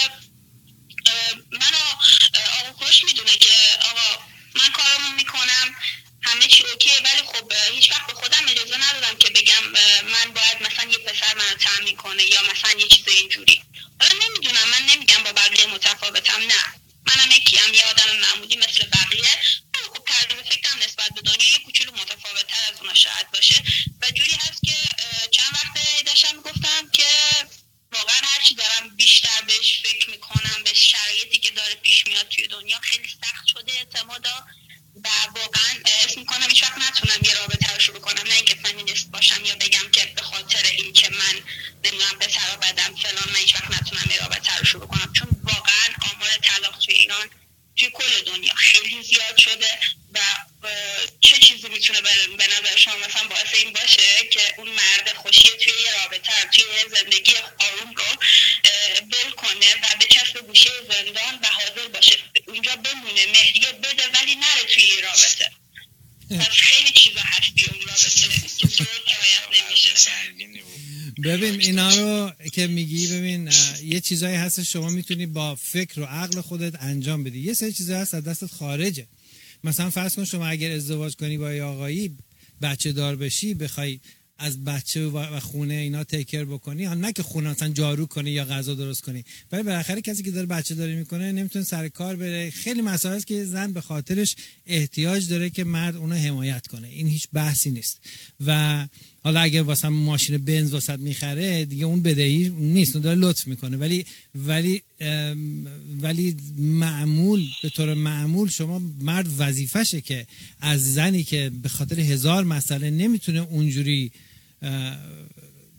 منو آقا کوروش میدونه که آقا من کارمو میکنم همه چی اوکیه، ولی خب هیچ وقت به خودم اجازه ندادم که بگم من باید مثلا یه پسر منو تامین کنه یا مثلا یه چیز اینجوری. حالا نمیدونم، من نمیگم با بقیه متفاوتم، نه، منم یکیم، یه آدم معمولی مثل بقیه، ولی خب طرز فکرم نسبت به دنیا یه کوچولو متفاوت‌تر از اونها شاید باشه و جوری هست که چند وقت داشتم میگفتم که واقعا هرچی دارم بیشتر بهش فکر میکنم، به شرایطی که داره پیش میاد توی دنیا خیلی سخت شده اعتمادا و واقعا اسم میکنم هیچ وقت نتونم یه رابطه رو شروع کنم، نه اینکه فمینیست باشم یا بگم که به خاطر این که من نمیدونم پسرا بدم فلان من هیچ وقت نتونم یه رابطه رو شروع کنم، چون واقعا آمار طلاق توی ایران توی کل دنیا خیلی زیاد شده و چه چیزی میتونه به نظر شما مثلا باعث این باشه که اون مرد خوشی توی یه رابطه توی زندگی آروم رو بل کنه و بچسبه گوشه زندان و حاضر باشه اونجا بمونه، مهریه بده ولی نره توی یه رابطه. پس خیلی چیزا هست توی اون رابطه که زور رعایت نمیشه. ببین اینا رو که میگی، ببین یه چیزایی هست شما میتونی با فکر و عقل خودت انجام بدی، یه سری چیزا هست از دستت خارجه. مثلا فرض کن شما اگر ازدواج کنی با یه آقایی، بچه دار بشی، بخوای از بچه و خونه اینا تیکر بکنی، نه که خونه مثلا جارو کنی یا غذا درست کنی، ولی بالاخره کسی که داره بچه داری میکنه نمیتونه سر کار بره. خیلی مسائل است که زن به خاطرش احتیاج داره که مرد اونو حمایت کنه، این هیچ بحثی نیست. و حالا اگه واسه ماشین بنز واسط میخره دیگه اون بدهی نیست، اون داره لطف میکنه، ولی معمول به طور معمول شما مرد وظیفشه که از زنی که به خاطر 1000 مسئله نمیتونه اونجوری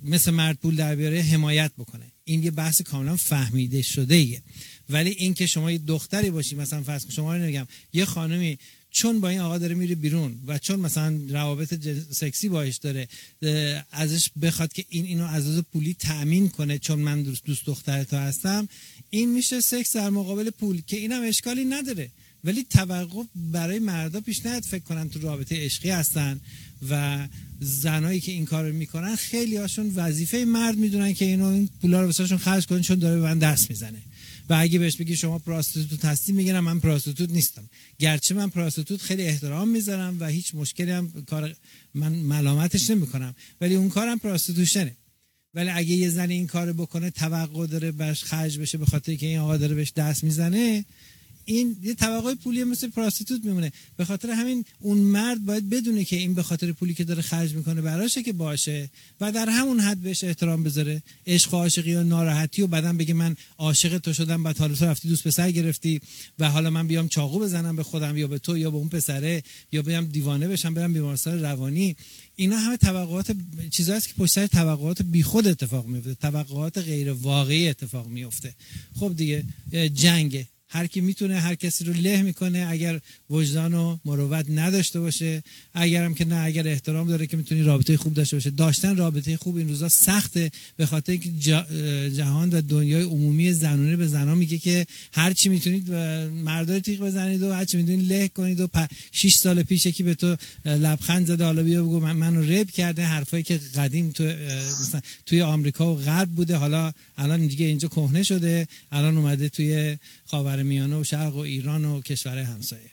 مثل مرد پول در بیاره حمایت بکنه. این یه بحث کاملا فهمیده شده ایه. ولی این که شما یه دختری باشی، مثلا فرض کن شما رو نمیگم، یه خانمی چون با این آقا داره میره بیرون و چون مثلا روابط سکسی باهاش داره، ازش بخواد که اینو از لحاظ پولی تأمین کنه چون من دوست دختر تو هستم، این میشه سکس در مقابل پول که اینم اشکالی نداره. ولی توقف برای مردا پیش نیاد فکر کنن تو رابطه عشقی هستن و زنایی که این کارو میکنن خیلی هاشون وظیفه مرد میدونن که این پولا رو واسهشون خرج کنن چون داره به من دست میزنه. و اگه بهش بگی شما پراستیتوت هستی، میگن من پراستیتوت نیستم، گرچه من پراستیتوت خیلی احترام میذارم و هیچ مشکلی هم کار من ملامتش نمیکنم، ولی اون کارم پراستیتوشنه. ولی اگه یه زن این کارو بکنه توقع داره بهش خرج بشه به خاطر که این آقا داره بهش دست میزنه، این یه توقع پولی مثل پراستیتوت میمونه. به خاطر همین اون مرد باید بدونه که این به خاطر پولی که داره خرج میکنه براشه که باشه و در همون حد بهش احترام بذاره. عشق و عاشقی و ناراحتی و بعدن بگه من عاشق تو شدم، بعد حالا تو رفتی دوست پسر گرفتی و حالا من بیام چاقو بزنم به خودم یا به تو یا به اون پسره یا بیام دیوانه بشم برم بیمارستان روانی. اینا همه توقعات چیزایی است که پشت سر توقعات بیخود اتفاق میفته، توقعات غیر واقعی اتفاق میفته. خب دیگه جنگه، هر کی میتونه هر کسی رو له میکنه اگر وجدان و مروت نداشته باشه، اگرم که نه، اگر احترام داره که میتونی رابطه خوب داشته باشه. داشتن رابطه خوب این روزا سخته به خاطر اینکه جهان و دنیای عمومی زنونه به زنا میگه که هر چی میتونید مردا رو تیغ بزنید و هر چی میتونید له کنید و 6 سال پیش یکی به تو لبخند زده حالا بیا بگو منو رپ کرده، حرفایی که قدیم تو مثلا توی آمریکا و غرب بوده حالا الان دیگه اینجا کهنه شده، الان اومده توی خاورمیانه و شرق و ایران و کشورهای همسایه.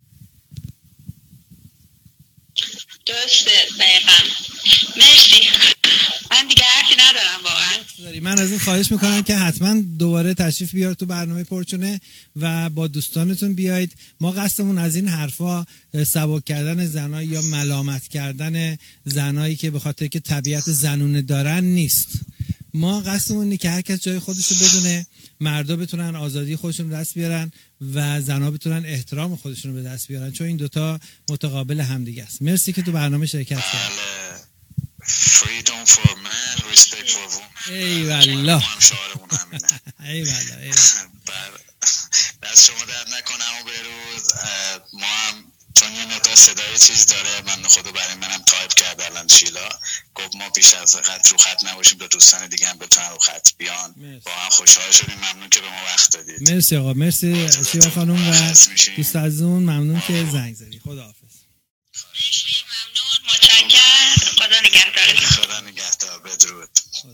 درسته، دقیقا. مرسی، من دیگه حرفی ندارم واقعا. من از این خواهش میکنم که حتما دوباره تشریف بیار تو برنامه پرچونه و با دوستانتون بیایید. ما قصدمون از این حرفا سبک کردن زنایی یا ملامت کردن زنایی که به خاطر که طبیعت زنونه دارن نیست. ما قصدمون اینه که هر کس جای خودش رو بدونه، مردا بتونن آزادی خودشون رو دست بیارن و زنها بتونن احترام خودشون رو به دست بیارن، چون این دوتا متقابل همدیگه است. مرسی که تو برنامه شرکت کردید. freedom for man, respect for woman. ای والله. هم شعارمون همینه. ای والله. دست شما درد نکنم و بروز. ما هم چون یه مقدار صدای چیز داره، من خودو برای منم تایپ کرد الان شیلا گفت ما پیش از خط رو خط نباشیم تا دوستان دیگه هم بتونن رو خط بیان. با هم خوشحال شدیم، ممنون که به ما وقت دادید. مرسی آقا، مرسی شیوا خانم و دوست عزیزمون، ممنون که زنگ زدی. خداحافظ. مرسی، ممنون، متشکرم. خدا نگهدار. خدا نگهدار. بدرود.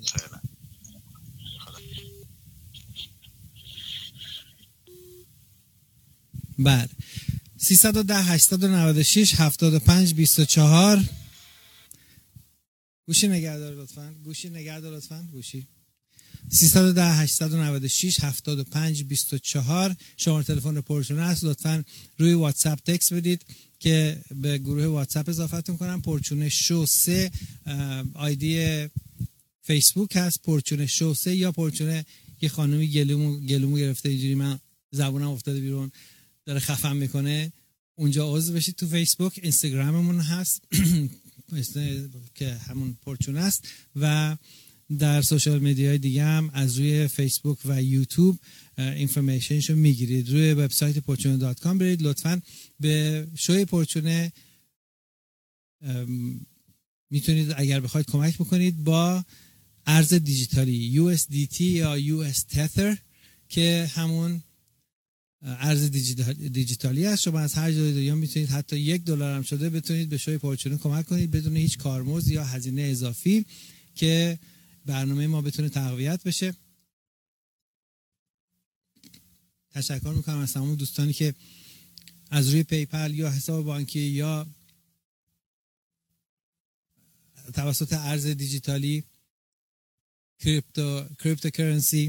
بله 310 896 75 24. گوشی نگهدار لطفاً، گوشی نگهدار لطفاً، گوشی 310 896 75 24 شماره تلفن پرچونه است. لطفاً روی واتساپ تکست بدید که به گروه واتساپ اضافتون کنم. پرچونه شو 3 آیدی فیسبوک هست، پرچونه شو 3 یا پرچونه. یه خانومی گلومو گرفته اینجوری من زبونم افتاده بیرون داره خفم میکنه، اونجا عضو بشید تو فیسبوک. اینستاگراممون هست که همون پرچونه است و در سوشال میدیاهای دیگه هم از روی فیسبوک و یوتیوب اینفورمیشنشو میگیرید. روی وبسایت porchune.com برید. لطفاً به شوی پرچونه میتونید اگر بخواید کمک بکنید با ارز دیجیتالی USDT یا US Tether که همون ارز دیجیتالی است. شما از هر جای دنیا میتونید حتی $1 هم شده بتونید به شوی پرچونه کمک کنید بدون هیچ کارمزد یا هزینه اضافی که برنامه ما بتونه تقویت بشه. تشکر میکنم از تمام دوستانی که از روی پیپل یا حساب بانکی یا توسط ارز دیجیتالی کریپتوکرنسی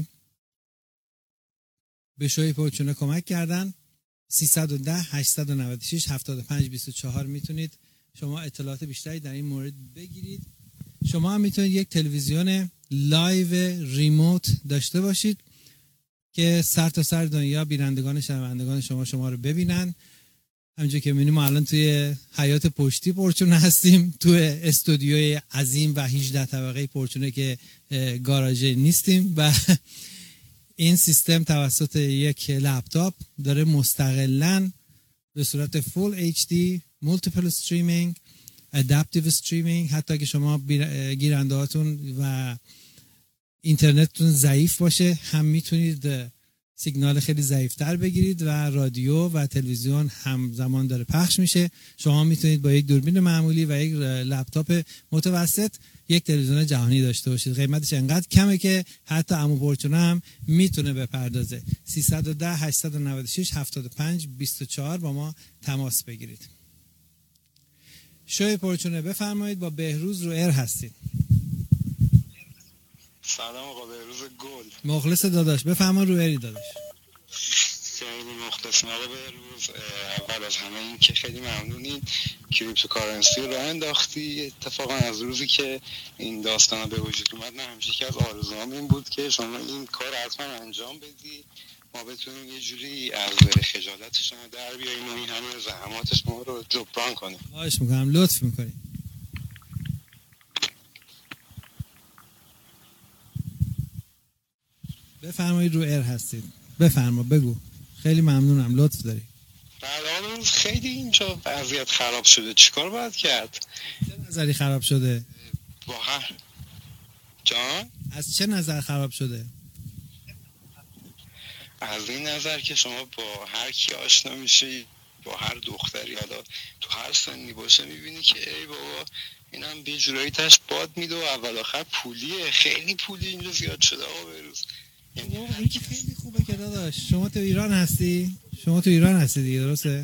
به شوی پرچونه کمک کردن. 310 896 75 24 میتونید شما اطلاعات بیشتری در این مورد بگیرید. شما هم میتونید یک تلویزیون لایو ریموت داشته باشید که سر تا سر دنیا بینندگان شنوندگان شما رو ببینن. همونجوری که می‌بینیم ما الان توی حیات پشتی پرچونه هستیم، توی استودیوی عظیم و 18 طبقه پرچونه که گاراژ نیستیم و این سیستم توسط یک لپتاپ داره مستقلاً به صورت فول HD مولتیپل استریمینگ، ادپتیو استریمینگ، حتی که شما گیرنده هاتون و اینترنتتون ضعیف باشه هم میتونید سیگنال خیلی ضعیفتر بگیرید و رادیو و تلویزیون همزمان داره پخش میشه. شما میتونید با یک دوربین معمولی و یک لپتاپ متوسط یک تلویزیون جهانی داشته باشید. قیمتش انقدر کمه که حتی عمو پرچونه هم میتونه بپردازه. 310 896 75 24 با ما تماس بگیرید. شوی پرچونه بفرمایید، با بهروز رو ایر هستید. سلام آقا بهروز گل. مخلص داداش، بفرمایید رو ایری داداش. خیلی مخلصم آقا بهروز. اول از همه این که خیلی ممنونید کریپتوکارنسی رو انداختی. اتفاقا از روزی که این داستان به وجود اومد من همیشه که از آرزوام این بود که شما این کار حتما انجام بدی، ما بتونیم یه جوری از خجالت شما در بیاییم و این همه زحمات شما رو جبران کنیم. خواهش میکنم، لطف میکنید. بفرمایید رو ایر هستید. بفرما بگو. خیلی ممنونم، لطف داری. بله خیلی اینجا وضعیت خراب شده، چیکار باید کرد؟ چه نظری خراب شده؟ با هر جان؟ از چه نظر خراب شده؟ از این نظر که شما با هر کی آشنا میشی، با هر دختری حالا تو هر سنی باشه میبینی که ای بابا اینم به جورایی تاش باد میده و اول آخر پولیه. خیلی پولی اینجا زیاد شده آقا بهروز. این که خیلی خوبه که داداش. شما تو ایران هستی؟ شما تو ایران هستی دیگه، درسته؟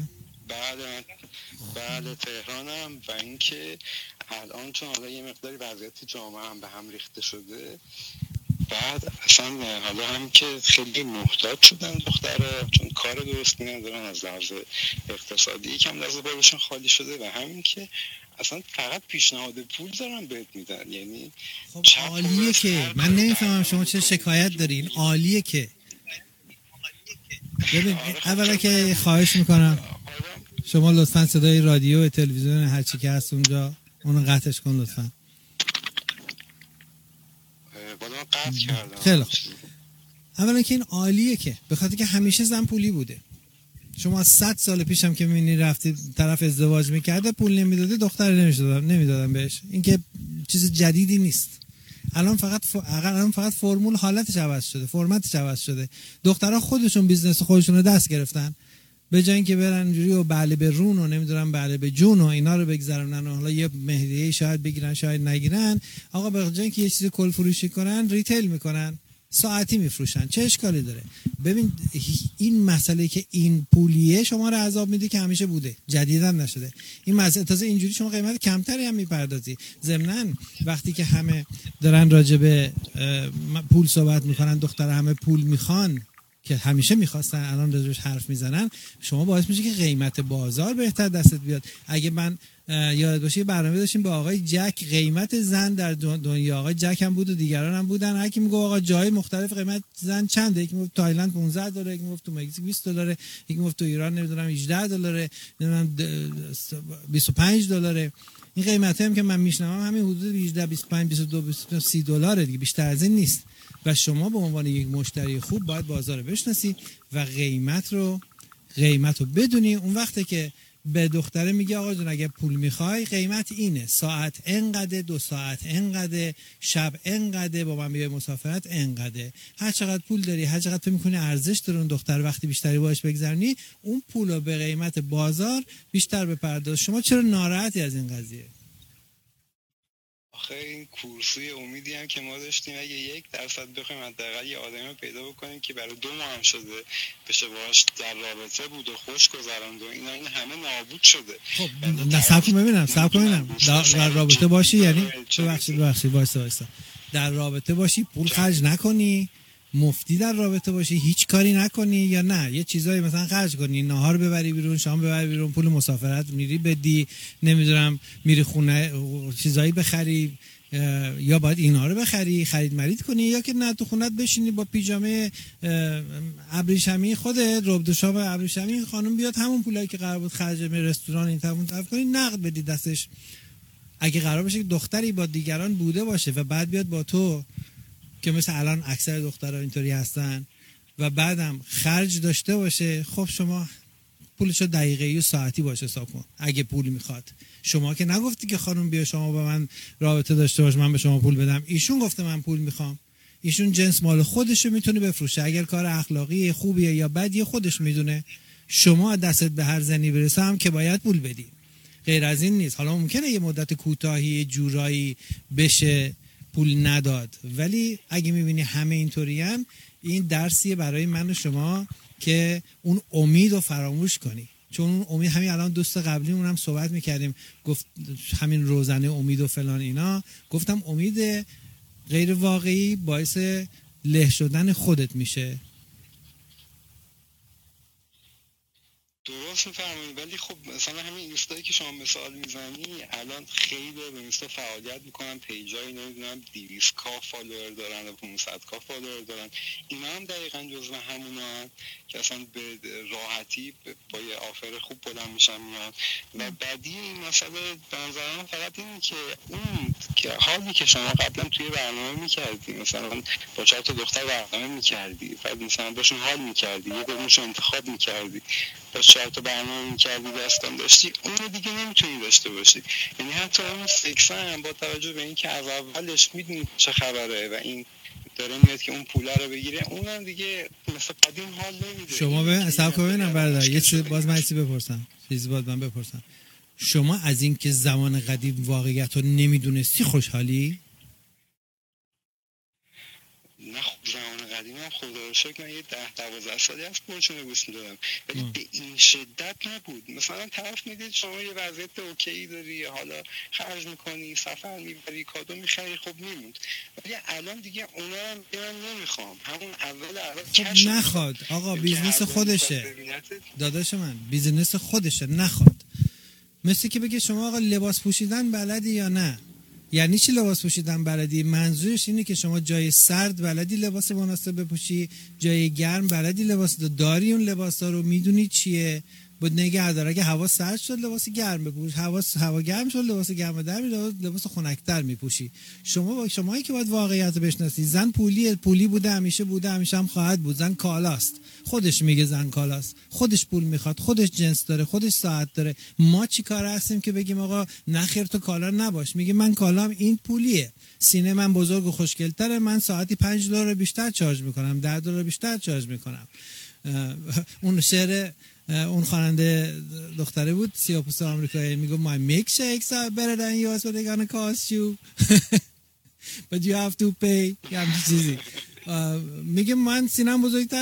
بله تهرانم. و اینکه الان چون حالا یه مقداری وضعیت جامعه هم به هم ریخته شده، بعد اصلا حالا هم که خیلی محتاج شدن دختره، چون کار درستی ندارن، از لحاظ اقتصادی یکم دست بارشون خالی شده و همین که اصلا فقط پیشنهاد پول دارن بهت میدن. یعنی خب عالیه که من نمیفهمم شما چه شکایت دارین. عالیه که ببین اولا که خواهش میکنم شما لطفا صدای رادیو تلویزیون هر چی که هست اونجا اونو قطعش کن لطفا. خیلی خوب. اولا که این عالیه که به خاطر که همیشه زن پولی بوده. شما 100 سال پیشم که می‌بینی رفتی طرف ازدواج می‌کرده پول نمیداده، دختر نمیدادن بهش. این که چیز جدیدی نیست. الان فقط فرمول حالتش عوض شده، فرمتش عوض شده. دخترها خودشون بیزنس خودشون رو دست گرفتن. به جای اینکه برن اینجوری و بله به رون و نمیدونم بله به جون و اینا رو بگذرونن و حالا یه مهریه شاید بگیرن شاید نگیرن، آقا به جای اینکه یه چیز کل فروشی کنن ریتیل میکنن، ساعتی میفروشن. چه اشکالی داره؟ ببین این مسئله که این پولیه شما رو عذاب میده که همیشه بوده، جدیداً نشده. این مسئله تازه اینجوری شما قیمت کمتری هم میپردازی. ضمناً وقتی که همه دارن راجع به پول صحبت میکنن، دختر همه پول میخوان که همیشه میخواستن، الان راجعش حرف میزنن، شما باعث میشه که قیمت بازار بهتر دستت بیاد. اگه من یاد باشه برنامه داشتیم با آقای جک قیمت زن در دنیا، آقای جک هم بود و دیگران هم بودن، هر کی میگه آقا جای مختلف قیمت زن چنده، یکی میگفت تایلند 15 دلار، یکی میگفت تو مکزیک 20 دلار، یکی میگفت تو ایران نمیدونم 18 دلار، نمیدونم 25 دلار. این قیمت هم که من میشنوم همین حدود 18 25 22 30 دلار دیگه، بیشتر از این نیست. و شما به عنوان یک مشتری خوب باید بازار رو بشناسی و قیمت رو بدونی. اون وقته که به دختره میگه آقا جون اگه پول میخوای قیمت اینه، ساعت انقدر، 2 ساعت انقدر، شب انقدر، با من بیای مسافرت انقدر، هر چقدر پول داری، هر چقدر تو میکنی ارزش داره اون دختر، وقتی بیشتری باهاش بگذرونی اون پول رو به قیمت بازار بیشتر بپرداز. شما چرا ناراحتی از این قضیه؟ آخه این کورسوی امیدی هم که ما داشتیم اگه 1% بخوایم حداقل یه آدمی پیدا بکنیم که برای 2 ماه هم شده بشه باهاش در رابطه بود و خوش گذروند و این همه نابود شده. خب نه صبر کنم در رابطه باشی، یعنی ببخشید وایسا در رابطه باشی پول خرج نکنی، مفتی در رابطه باشی هیچ کاری نکنی، یا نه یه چیزایی مثلا خرج کنی، نهار ببری بیرون، شام ببری بیرون، پول مسافرت میری بدی، نمیدونم میری خونه چیزایی بخری، یا باید اینا رو بخری، خرید مرید کنی، یا که نه تو خونت بشینی با پیژامه ابریشمی خودت، ربدوشاب ابریشمی خانم بیاد همون پولایی که قرار بود خرج رستوران این طرف کنی نقد بدی دستش. اگه قرار باشه که دختری با دیگران بوده باشه و بعد بیاد با تو که مثل الان اکثر دخترها اینطوری هستن و بعدم خرج داشته باشه، خب شما پولشو دقیقه‌ای و ساعتی باشه حساب کن. اگه پول میخواد، شما که نگفتی که خانم بیا شما با من رابطه داشته باش من به شما پول بدم، ایشون گفته من پول میخوام. ایشون جنس مال خودشو میتونه بفروشه، اگر کار اخلاقی خوبیه یا بدیه خودش میدونه. شما دستت به هر زنی برسه هم که باید پول بدی، غیر از این نیست. حالا ممکنه یه مدت کوتاهی جورایی بشه پول نداد، ولی اگه میبینی همه اینطورین، این درسیه برای من و شما که اون امید رو فراموش کنی. چون اون امید، همین الان دوست قبلیمون هم صحبت میکردیم، گفت همین روزنه امید و فلان اینا، گفتم امید غیر واقعی باعث له شدن خودت میشه. درست میفرمایید، ولی خب مثلا همین اینستایی که شما مثال میزنی الان خیلی به اینستا فعالیت میکنن، پیجایی نمیدونم 200k فالوور دارن و 500k فالوور دارن، اینا هم دقیقاً جزو همونان که اصلا به راحتی با یه آفر خوب بلند میشن میان. و بعدی این مسئله به نظر من فقط اینه که اون که حالی که شما قبلا توی برنامه میکردی، مثلا با 4 تا دختر برنامه میکردی، بعد مثلا باشون حال میکردی، یه کدومشون انتخاب میکردی، با 4 تا برنامه میکردی دستان داشتی، اونو دیگه نمیتونی داشته باشی. یعنی حتی اون سکس هم با توجه به این که از اولش میدونی چه خبره و این داره میاد که اون پوله رو بگیره، اونم دیگه مثل قدیم حال نمیده. شما به حساب کنین برادر، یه چیز باز من بپرسم، چیزی باز من بپرسم، شما از این که زمان قدیم واقعیت رو نمیدونستی خوشحالی؟ نه خب زمان قدیم هم خدا رو شکر من یه 10-12 سالی از پرچونه گوش میدادم، ولی به این شدت نبود. مثلا طرف میدید شما یه وضعیت اوکی داری، حالا خرج میکنی، سفر میبری، کادو میخری، خب میموند. ولی الان دیگه اونا هم من نمیخوام، همون اول خب نخواد آقا، بیزنس خودشه داداش من، بیزنس خودشه، نخواد. مثل که بگه شما آقا لباس پوشیدن بلدی یا نه. یعنی چی لباس پوشیدن بلدی؟ منظورش اینه که شما جای سرد بلدی لباس مناسب بپوشی، جای گرم بلدی لباس داری، اون لباسا رو میدونی چیه، بود نگه دار. اگه هوا سرد شد لباس گرم بپوش، هوا گرم شد لباس گرم در لباس خنک‌تر میپوشی. شمایی که باید واقعیت بشناسی. زن پولی بوده، همیشه هم خواهد بود. زن کالاست، خودش میگه زن کالاست، خودش پول میخواد، خودش جنس داره، خودش ساعت داره. ما چی کار هستیم که بگیم آقا نخیر تو کالا نباش؟ میگه من کالام این پولیه، سینه من بزرگ و خوشگل‌تره، من ساعتی $5 بیشتر چارج میکنم، $10 بیشتر چارج میکنم. اون شعر اون خواننده دختره بود سیاه‌پوست آمریکایی، میگه my milkshakes are better than yours but they're gonna cost you but you have to pay. یه همچین چیزی میگه من سینم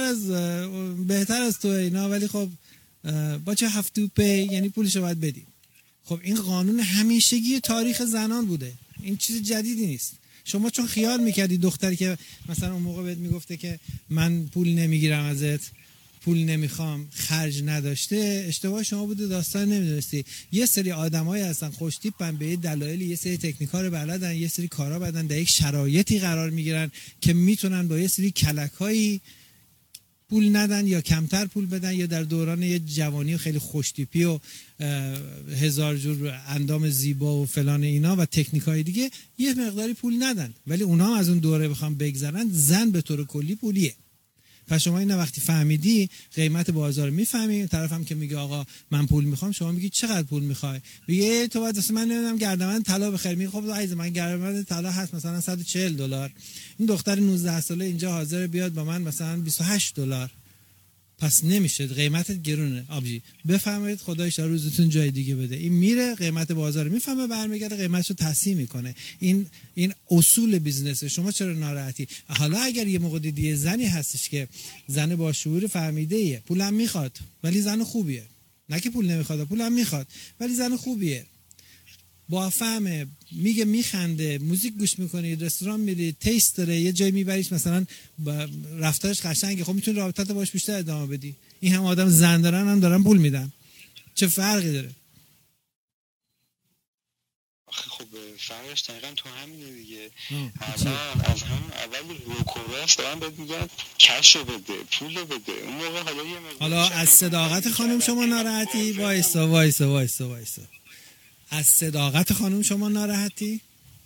بهتر از تو اینا، ولی خب but you have to pay یعنی پولشو باید بدی. خب این قانون همیشگی تاریخ زنان بوده، این چیز جدیدی نیست. شما چون خیال میکردی دختری که مثلا اون موقع بهت میگفته که من پول نمیگیرم ازت، پول نمیخوام، خرج نداشته، اشتباه شما بوده، داستان نمیدونستی. یه سری آدمایی هستن خوش تیپن، به یه دلایلی یه سری تکنیکا رو بلدن، یه سری کارا بلدن، در یک شرایطی قرار میگیرن که میتونن با یه سری کلکایی پول ندن یا کمتر پول بدن، یا در دوران یه جوانی خیلی خوش تیپی و هزار جور اندام زیبا و فلان اینا و تکنیکای دیگه یه مقداری پول ندن، ولی اونا هم از اون دوره بخوام بگذرن، زن به طور کلی پولیه. پس شما اینا وقتی فهمیدی قیمت بازار رو میفهمی، طرف هم که میگه آقا من پول میخوام، شما میگی چقدر پول میخوای؟ میگه تو باید اصلا من نمیدونم گردنبند طلا بخری. میگه خب عزیز من گردنبند طلا هست مثلا $140، این دختر 19 ساله اینجا حاضر بیاد با من مثلا $28، پس نمیشه، قیمتت گرونه. آبجی بفهمید خدایش روزتون جای دیگه بده. این میره قیمت بازار میفهمه، برمیگرده قیمتشو تصحیح میکنه. این اصول بیزنسه. شما چرا ناراحتی؟ حالا اگر یه موقع دیدی زنی هستش که زن با شعور فهمیده ایه، پولم میخواد ولی زن خوبیه، نه که پول نمیخواد، پولم میخواد ولی زن خوبیه، با فهمه، میگه، میخنده، موزیک گوش میکنی، رستوران میری، تیست داره، یه جای میبریش مثلا رفتارش قشنگه، خب میتونی رابطت باش بیشتر ادامه بدی. این هم آدم زن دارن هم دارن پول میدن، چه فرقی داره؟ آخه خب فرقش دقیقا تو همینه دیگه. الان از همون اول روکوراس دارن بهت میگن کشو بده، پولو بده. اون موقع حالا یه حالا از صداقت خانم شما ناراحتی؟ وایسا. از صداقت خانم شما ناراحتی؟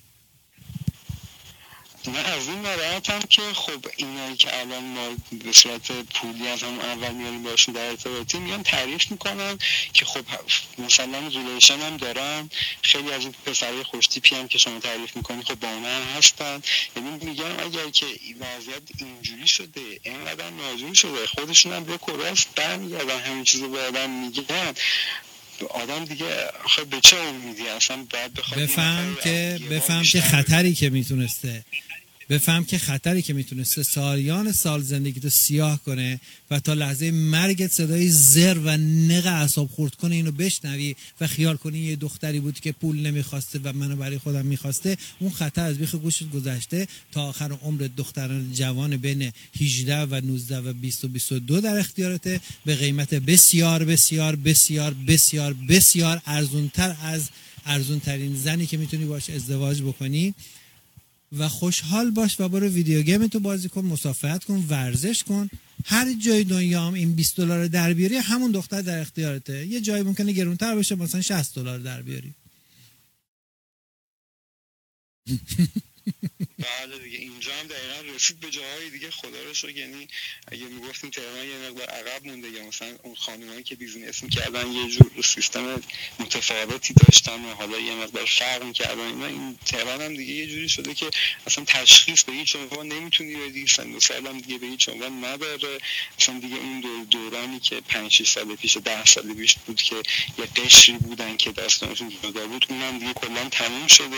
من از این ناراحتم که خب اینایی که الان ما به صورت پولی از هم اول میاریم باشون در ارتباطی میان تعریف میکنن که خب مثلا ریلیشن هم دارن، خیلی از این پسرهای خوشتیپی هم که شما تعریف میکنی خب با اونها هم هستن. یعنی میگم اگر که وضعیت اینجوری شده، اینقدر ناجور شده، خودشون هم به کراس برمیگردن همین چیزو به آدم میگن، آدم دیگه آخه به چه امیدی اصلا باید بخواد بفهم که خطری که میتونسته سالیان سال زندگی تو سیاه کنه و تا لحظه مرگت صدای زر و نق اعصاب خورد کنه اینو بشنوی و خیال کنی یه دختری بود که پول نمیخواسته و منو برای خودم میخواسته. اون خطر از بیخ گوشت گذشته. تا آخر عمر دختران جوان بین 18 و 19 و 20 و 22 در اختیارته به قیمت بسیار بسیار بسیار بسیار بسیار ارزونتر از ارزونترین زنی که میتونی باش ازدواج بکنی. و خوشحال باش و برو ویدیو گیم تو بازی کن، مسافرت کن، ورزش کن. هر جای دنیا هم این $20 در بیاری همون دختر در اختیارته. یه جایی ممکنه گرونتر باشه، مثلا $60 در بیاری. بله دیگه اینجا هم دقیقا رسید به جاهای دیگه خدا رو شکر. یعنی اگه میگفتیم تهران یه مقدار عقب مونده یا مثلا اون خانمایی که بیزینس میکردن یه جور سیستم متفاوتی داشتن و حالا یه مقدار فرق میکردن، این تهران هم دیگه یه جوری شده که اصلا تشخیص به هیچ عنوان نمیتونی بدی، سن و سال هم دیگه به هیچ عنوان نداره. اصلا دیگه اون دورانی که 5-6 سال پیش 10 سال پیش بود که یه قشری بودن که داستانشون جدا بود، اونم دیگه کلا تموم شده.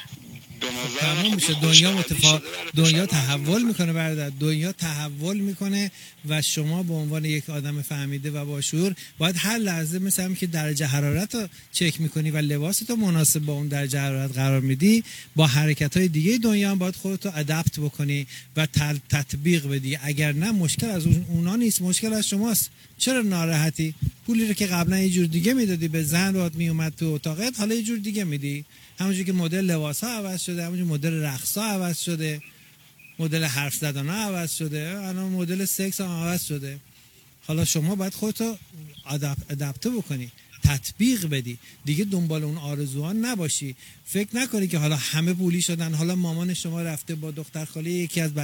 تمام میشه. دنیا تحول میکنه برادر، دنیا تحول میکنه و شما به عنوان یک آدم فهمیده و با شعور باید هر لحظه مثل هم که درجه حرارت رو چک میکنی و لباست رو مناسب با اون درجه حرارت قرار میدی، با حرکت های دیگه دنیا هم باید خودت رو ادپت بکنی و تطبیق بدی. اگر نه مشکل از اونا نیست، مشکل از شماست. چرا ناراحتی؟ پولی رو که قبلا یه جور دیگه میدادی به زن باهات میومد تو اتاقت، حالا یه جور دیگه میدی. همونجوری که مدل لباسا عوض شده، همونجوری مدل رقصا عوض شده، مدل حرف زدن ها عوض شده، الان مدل سکس هم عوض شده. حالا شما باید خودتو ادپته بکنی، تطبیق بدی، دیگه دنبال اون آرزوها نباشی. فکر نکنی که حالا همه پولی شدن، حالا مامان شما رفته با دختر خاله یکی از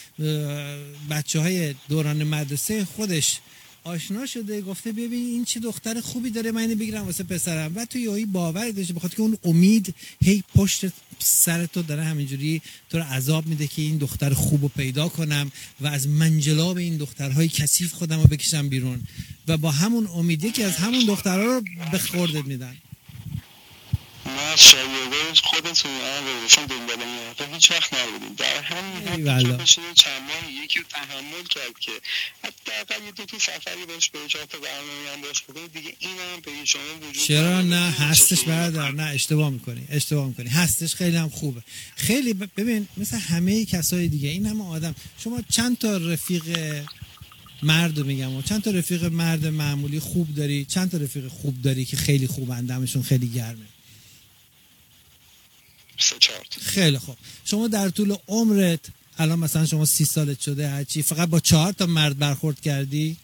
بچه‌های دوران مدرسه خودش آشنا شده، گفته ببین این چه دختر خوبی داره، من اینو بگیرم واسه پسرم، و تو یهویی باور داشته بخاطر که اون امید هی پشت سر تو داره همینجوری تو رو عذاب میده که این دختر خوبو پیدا کنم و از منجلاب این دخترهای کثیف خودم رو بکشم بیرون، و با همون امیدی که از همون دخترها رو به خوردت میدن. ما شایعه خودتون اصلا دنبال این هیچ وقت نبودیم. در همین حد که بشه چند ماه یکی رو تحمل کرد که حداقل یه 2 سفری باش به 4 تا برنامه هم باش بکنید دیگه. این هم به شما وجود چرا نه هستش برادر؟ نه اشتباه میکنی هستش، خیلی هم خوبه. خیلی ببین مثل همه کسای دیگه این همه آدم، شما چند تا رفیق مرد میگم و چند تا رفیق مرد معمولی خوب داری؟ چند تا رفیق خوب داری که خیلی خوبن، دمشون خیلی گرمه؟ 3-4. خیلی خوب. شما در طول عمرت الان مثلا شما 30 سالت شده هرچی، فقط با 4 تا مرد برخورد کردی؟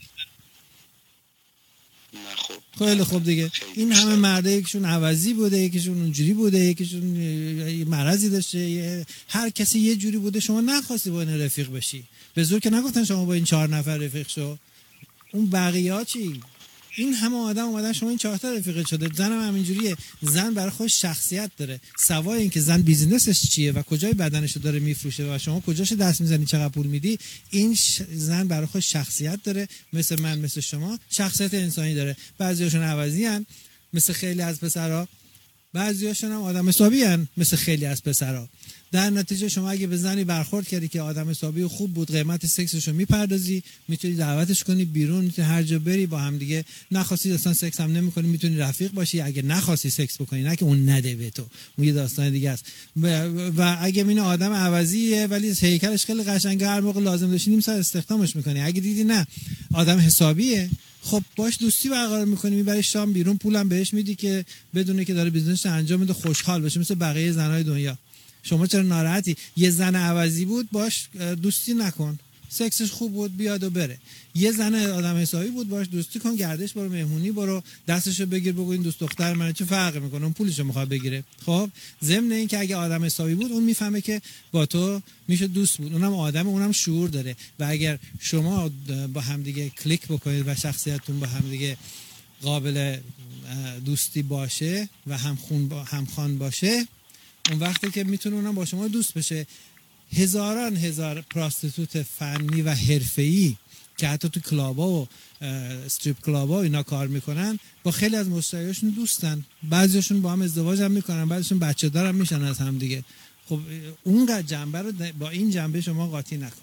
نه خب. خیلی خوب دیگه. این همه مرده یکیشون عوضی بوده، یکیشون اونجوری بوده، یکیشون مرضی داشته، هر کسی یه جوری بوده. شما نخواستی با این رفیق بشی، به زور که نگفتن شما با این 4 نفر رفیق شو. اون بقیه ها چی؟ این همه آدم اومدن شما این 4 تا رفیق شده. زنم همینجوریه. زن برای خودش شخصیت داره، سوای این که زن بیزینسش چیه و کجای بدنشو داره میفروشه و شما کجاش دست میزنی چقدر پول میدی، این زن برای خودش شخصیت داره. مثل من مثل شما شخصیت انسانی داره. بعضیاشون عوضی ان مثل خیلی از پسرها، بعضیاشون هم آدم حسابی ان مثل خیلی از پسرها. در نتیجه شما اگه به زنی برخورد کردی که آدم حسابی و خوب بود، قیمت سکسشو میپردازی، میتونی دعوتش کنی بیرون، میتونی هر جا بری با هم دیگه. نخواستی اصلا سکس هم نمی‌کنی، میتونی رفیق باشی. اگه نخواستی سکس بکنی، نه که اون نده به تو، اون یه داستان دیگه است. و اگه این آدم عوضیه ولی هیکلش خیلی قشنگه، هر موقع لازم داشتی نیم ساعت استخدامش می‌کنی. اگه دیدی نه آدم حسابیه، خب باش دوستی برقرار میکنی، میبری شام بیرون، پولم بهش میدی که بدونه که داره بیزنسش انجام میده، خوشحال بشه مثل بقیه زنای دنیا. شما چرا ناراحتی؟ یه زن عوضی بود باش دوستی نکن، سکسش خوب بود بیاد و بره. یه زن آدم حسابی بود باش دوستی کن، گردش برو، مهمونی برو، دستشو بگیر بگو این دوست دختر منه، چه فرقی میکنه، اون پولشو میخواد بگیره. خب ضمن این که اگه آدم حسابی بود اون میفهمه که با تو میشه دوست بود، اونم آدم، اونم شعور داره. و اگر شما با همدیگه کلیک بکنید و شخصیتتون با همدیگه قابل دوستی باشه و همخوان باشه، اون وقتی که میتونه اونم با شما دوست بشه. هزاران هزار پراستیتوت فنی و حرفه‌ای که حتی تو کلابا و استریپ کلابا اینا کار میکنن با خیلی از مشتریاشون دوستن، بعضیشون با هم ازدواج هم میکنن، بعضیشون بچه دار هم میشن از هم دیگه. خب اون جنبه رو با این جنبه شما قاطی نکن.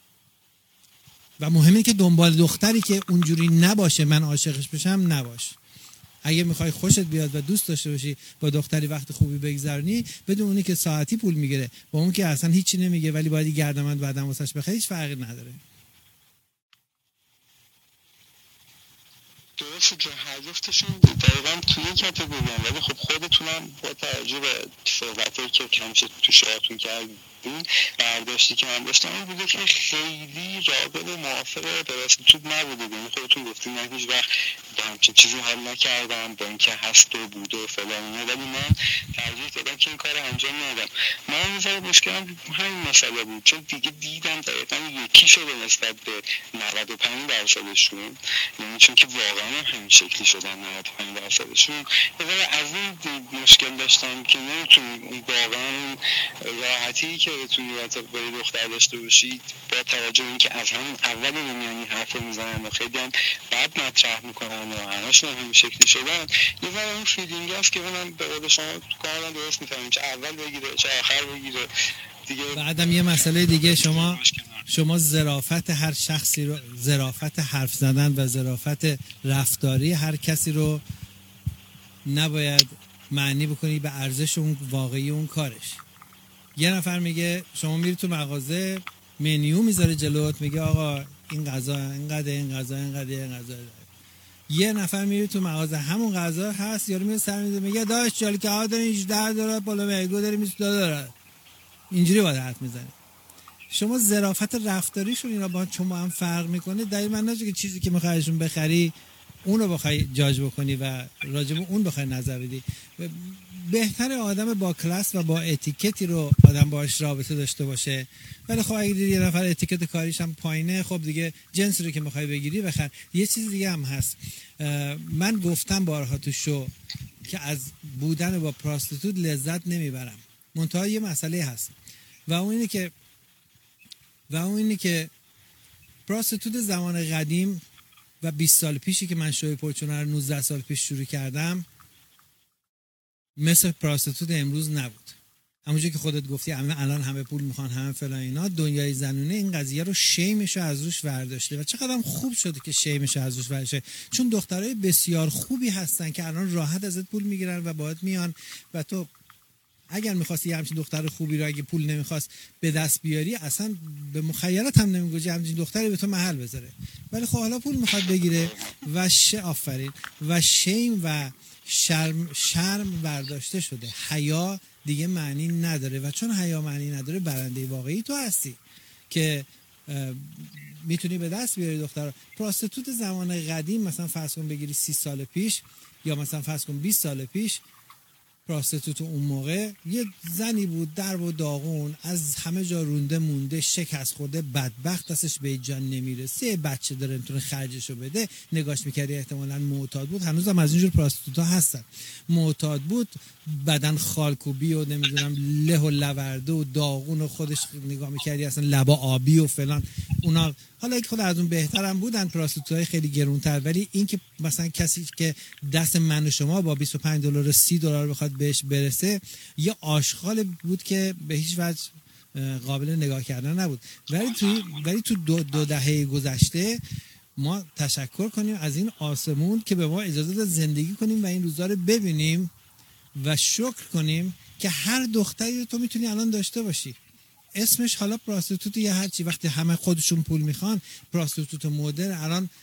و مهمه که دنبال دختری که اونجوری نباشه من عاشقش بشم نباش. اگه میخوای خوشت بیاد و دوست داشته باشی با دختری وقت خوبی بگذرونی، بدون اونی که ساعتی پول میگیره با اون که اصلا هیچی نمیگه ولی باید گردمند بعدم واسش بخری، هیچ فرقی نداره. درسته که هر جفتشون دقیقا توی این کاتگوری هم، ولی خب خودتونم با توجه به صحبتایی که کمشه تو شاهتون کردین برداشتی که من داشتم این بوده که خیلی راغب و موافق پراستیتوت نبوده. یعنی خودتون گفتین من هیچ وقت با همچین چیزی حال نکردم، با اینکه هست و بوده و فلان اینا، ولی من ترجیح دادم که این کار انجام ندم. من یه ذره مشکلم همین مسئله بود، چون دیگه دیدم دقیقا یکی شده نسبت به 95%شون، یعنی چون که واقعا همین شکلی شدن 95%شون. یه ذره از این مشکل داشتم که نمیتونم واقعا راحتی که بتونی با دختر داشته باشید با توجه به اینکه از همون اول نمیانی حرف میزنن و خیلی هم بعد مطرح میکنن و همشون همین شکلی شدن، یه ذره اون فیلینگ هست که اونم به قول شما کاملا درست میفهمیم، چه اول بگیره چه آخر بگیره دیگه. بعدم یه مسئله دیگه، شما ظرافت هر شخصی رو، ظرافت حرف زدن و ظرافت رفتاری هر کسی رو نباید معنی بکنی به ارزش اون واقعی اون کارش. یه نفر میگه شما میری تو مغازه منیو میذاره جلوت، میگه آقا این غذا اینقدر، این غذا اینقدر، این غذا. یه نفر میره تو مغازه همون غذا هست، یارو میاد سر میذاره میگه داش جلکه ها داره $18 بالا میگو داره $20. اینجوری باید حرف میزنه. شما ظرافت رفتاریشون اینا با شما هم فرق میکنه. دلیل من نشه که چیزی که میخوایشون بخری اون رو بخوای جاج بکنی و راجب اون بخوای نظر بدی. بهتر آدم با کلاس و با اتیکتی رو آدم باهاش رابطه داشته باشه. ولی خب اگه یه نفر اتیکت کاریش هم پایینه، خب دیگه جنسی رو که میخوای بگیری بخر. یه چیز دیگه هم هست، من گفتم بارها تو شو که از بودن با پراستیتوت لذت نمیبرم. منتها یه مسئله هست و اون اینه که پراستیتوت زمان قدیم و 20 سال پیشی که من شوی پرچونه رو 19 سال پیش شروع کردم مثل پراستیتوت امروز نبود. همونجوری که خودت گفتی الان همه پول میخوان، همه فلان اینا، دنیای زنونه این قضیه رو شیمش رو از روش ورداشته و چقدر خوب شده که شیمش رو از روش ورداشته، چون دخترای بسیار خوبی هستن که الان راحت ازت پول میگیرن و باهات میان و تو اگر می‌خواستی همچین دختر خوبی رو اگه پول نمی‌خواست به دست بیاری اصلا به مخیلت هم نمی‌گوجی همچین دختری به تو محل بذاره. ولی خب حالا پول می‌خواد بگیره و آفرین و شیم و شرم برداشته شده. حیا دیگه معنی نداره و چون حیا معنی نداره برنده واقعی تو هستی که میتونی به دست بیاری دختر. پراستیتوت زمان قدیم مثلا فرض کن بگیری 30 سال پیش یا مثلا فرض کن 20 سال پیش، پراستیتوت اون موقع یه زنی بود در و داغون، از همه جا رونده مونده، شکست خورده، بدبخت، دستش به جان نمیرسه، بچه داره نمیتونه خرجشو بده، نگاش میکردی احتمالاً معتاد بود. هنوزم از اینجور پراستیتوتا هستن، معتاد بود، بدن خالکوبی و نمیدونم له و لورده و داغون و خودش نگاه میکردی اصلا لبا آبی و فلان. اونا حالا خود از اون بهترم بودن، پراستیتوتای خیلی گرونتر، ولی این که مثلا کسی که دست من و شما با $25 $30 بخواد بهش برسه یه آشغال بود که به هیچ وجه قابل نگاه کردن نبود. ولی تو دو دهه گذشته ما تشکر کنیم از این آسمون که به ما اجازه داد زندگی کنیم و این روزا رو ببینیم و شکر کنیم که هر دختری رو تو میتونی الان داشته باشی. اسمش حالا پراستیتوت یا هر چی، وقتی همه خودشون پول میخوان، پراستیتوت مدرن الان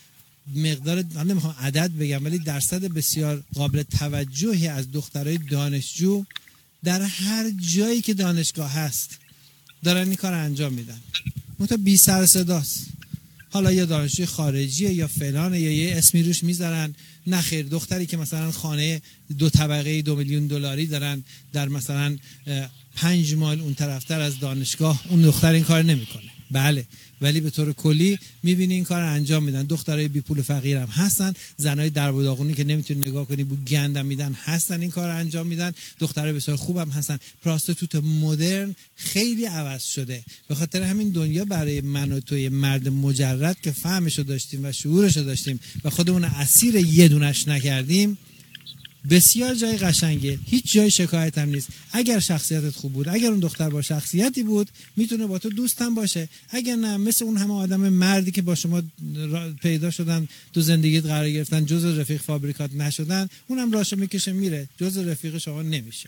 مقدار، من نمیخوام عدد بگم ولی درصد بسیار قابل توجهی از دخترای دانشجو در هر جایی که دانشگاه هست دارن این کار انجام میدن. منتها بی سر صداست. حالا یا دانشجوی خارجیه یا فلانه یا یه اسمی روش میذارن. نه خیر، دختری که مثلا خانه 2 طبقه $2 میلیون دارن در مثلا 5 مایل اون طرفتر از دانشگاه، اون دختر این کار نمیکنه. بله، ولی به طور کلی میبینی این کار انجام میدن. دخترای بی پول فقیر هم هستن، زنای درب و داغونی که نمیتونی نگاه کنی بو گندم میدن هستن، این کار انجام میدن. دخترای بسیار خوب هم هستن. پراستیتوت مدرن خیلی عوض شده. به خاطر همین دنیا برای من و توی مرد مجرد که فهمشو داشتیم و شعورشو داشتیم و خودمون اسیر یه دونش نکردیم، بسیار جای قشنگه، هیچ جای شکایت هم نیست. اگر شخصیتت خوب بود، اگر اون دختر با شخصیتی بود، میتونه با تو دوست هم باشه. اگر نه، مثل اون همه آدم مردی که با شما پیدا شدن، تو زندگیت قرار گرفتن، جزء رفیق فابریکات نشدن، اونم راشو میکشه میره، جزء رفیق شما نمیشه.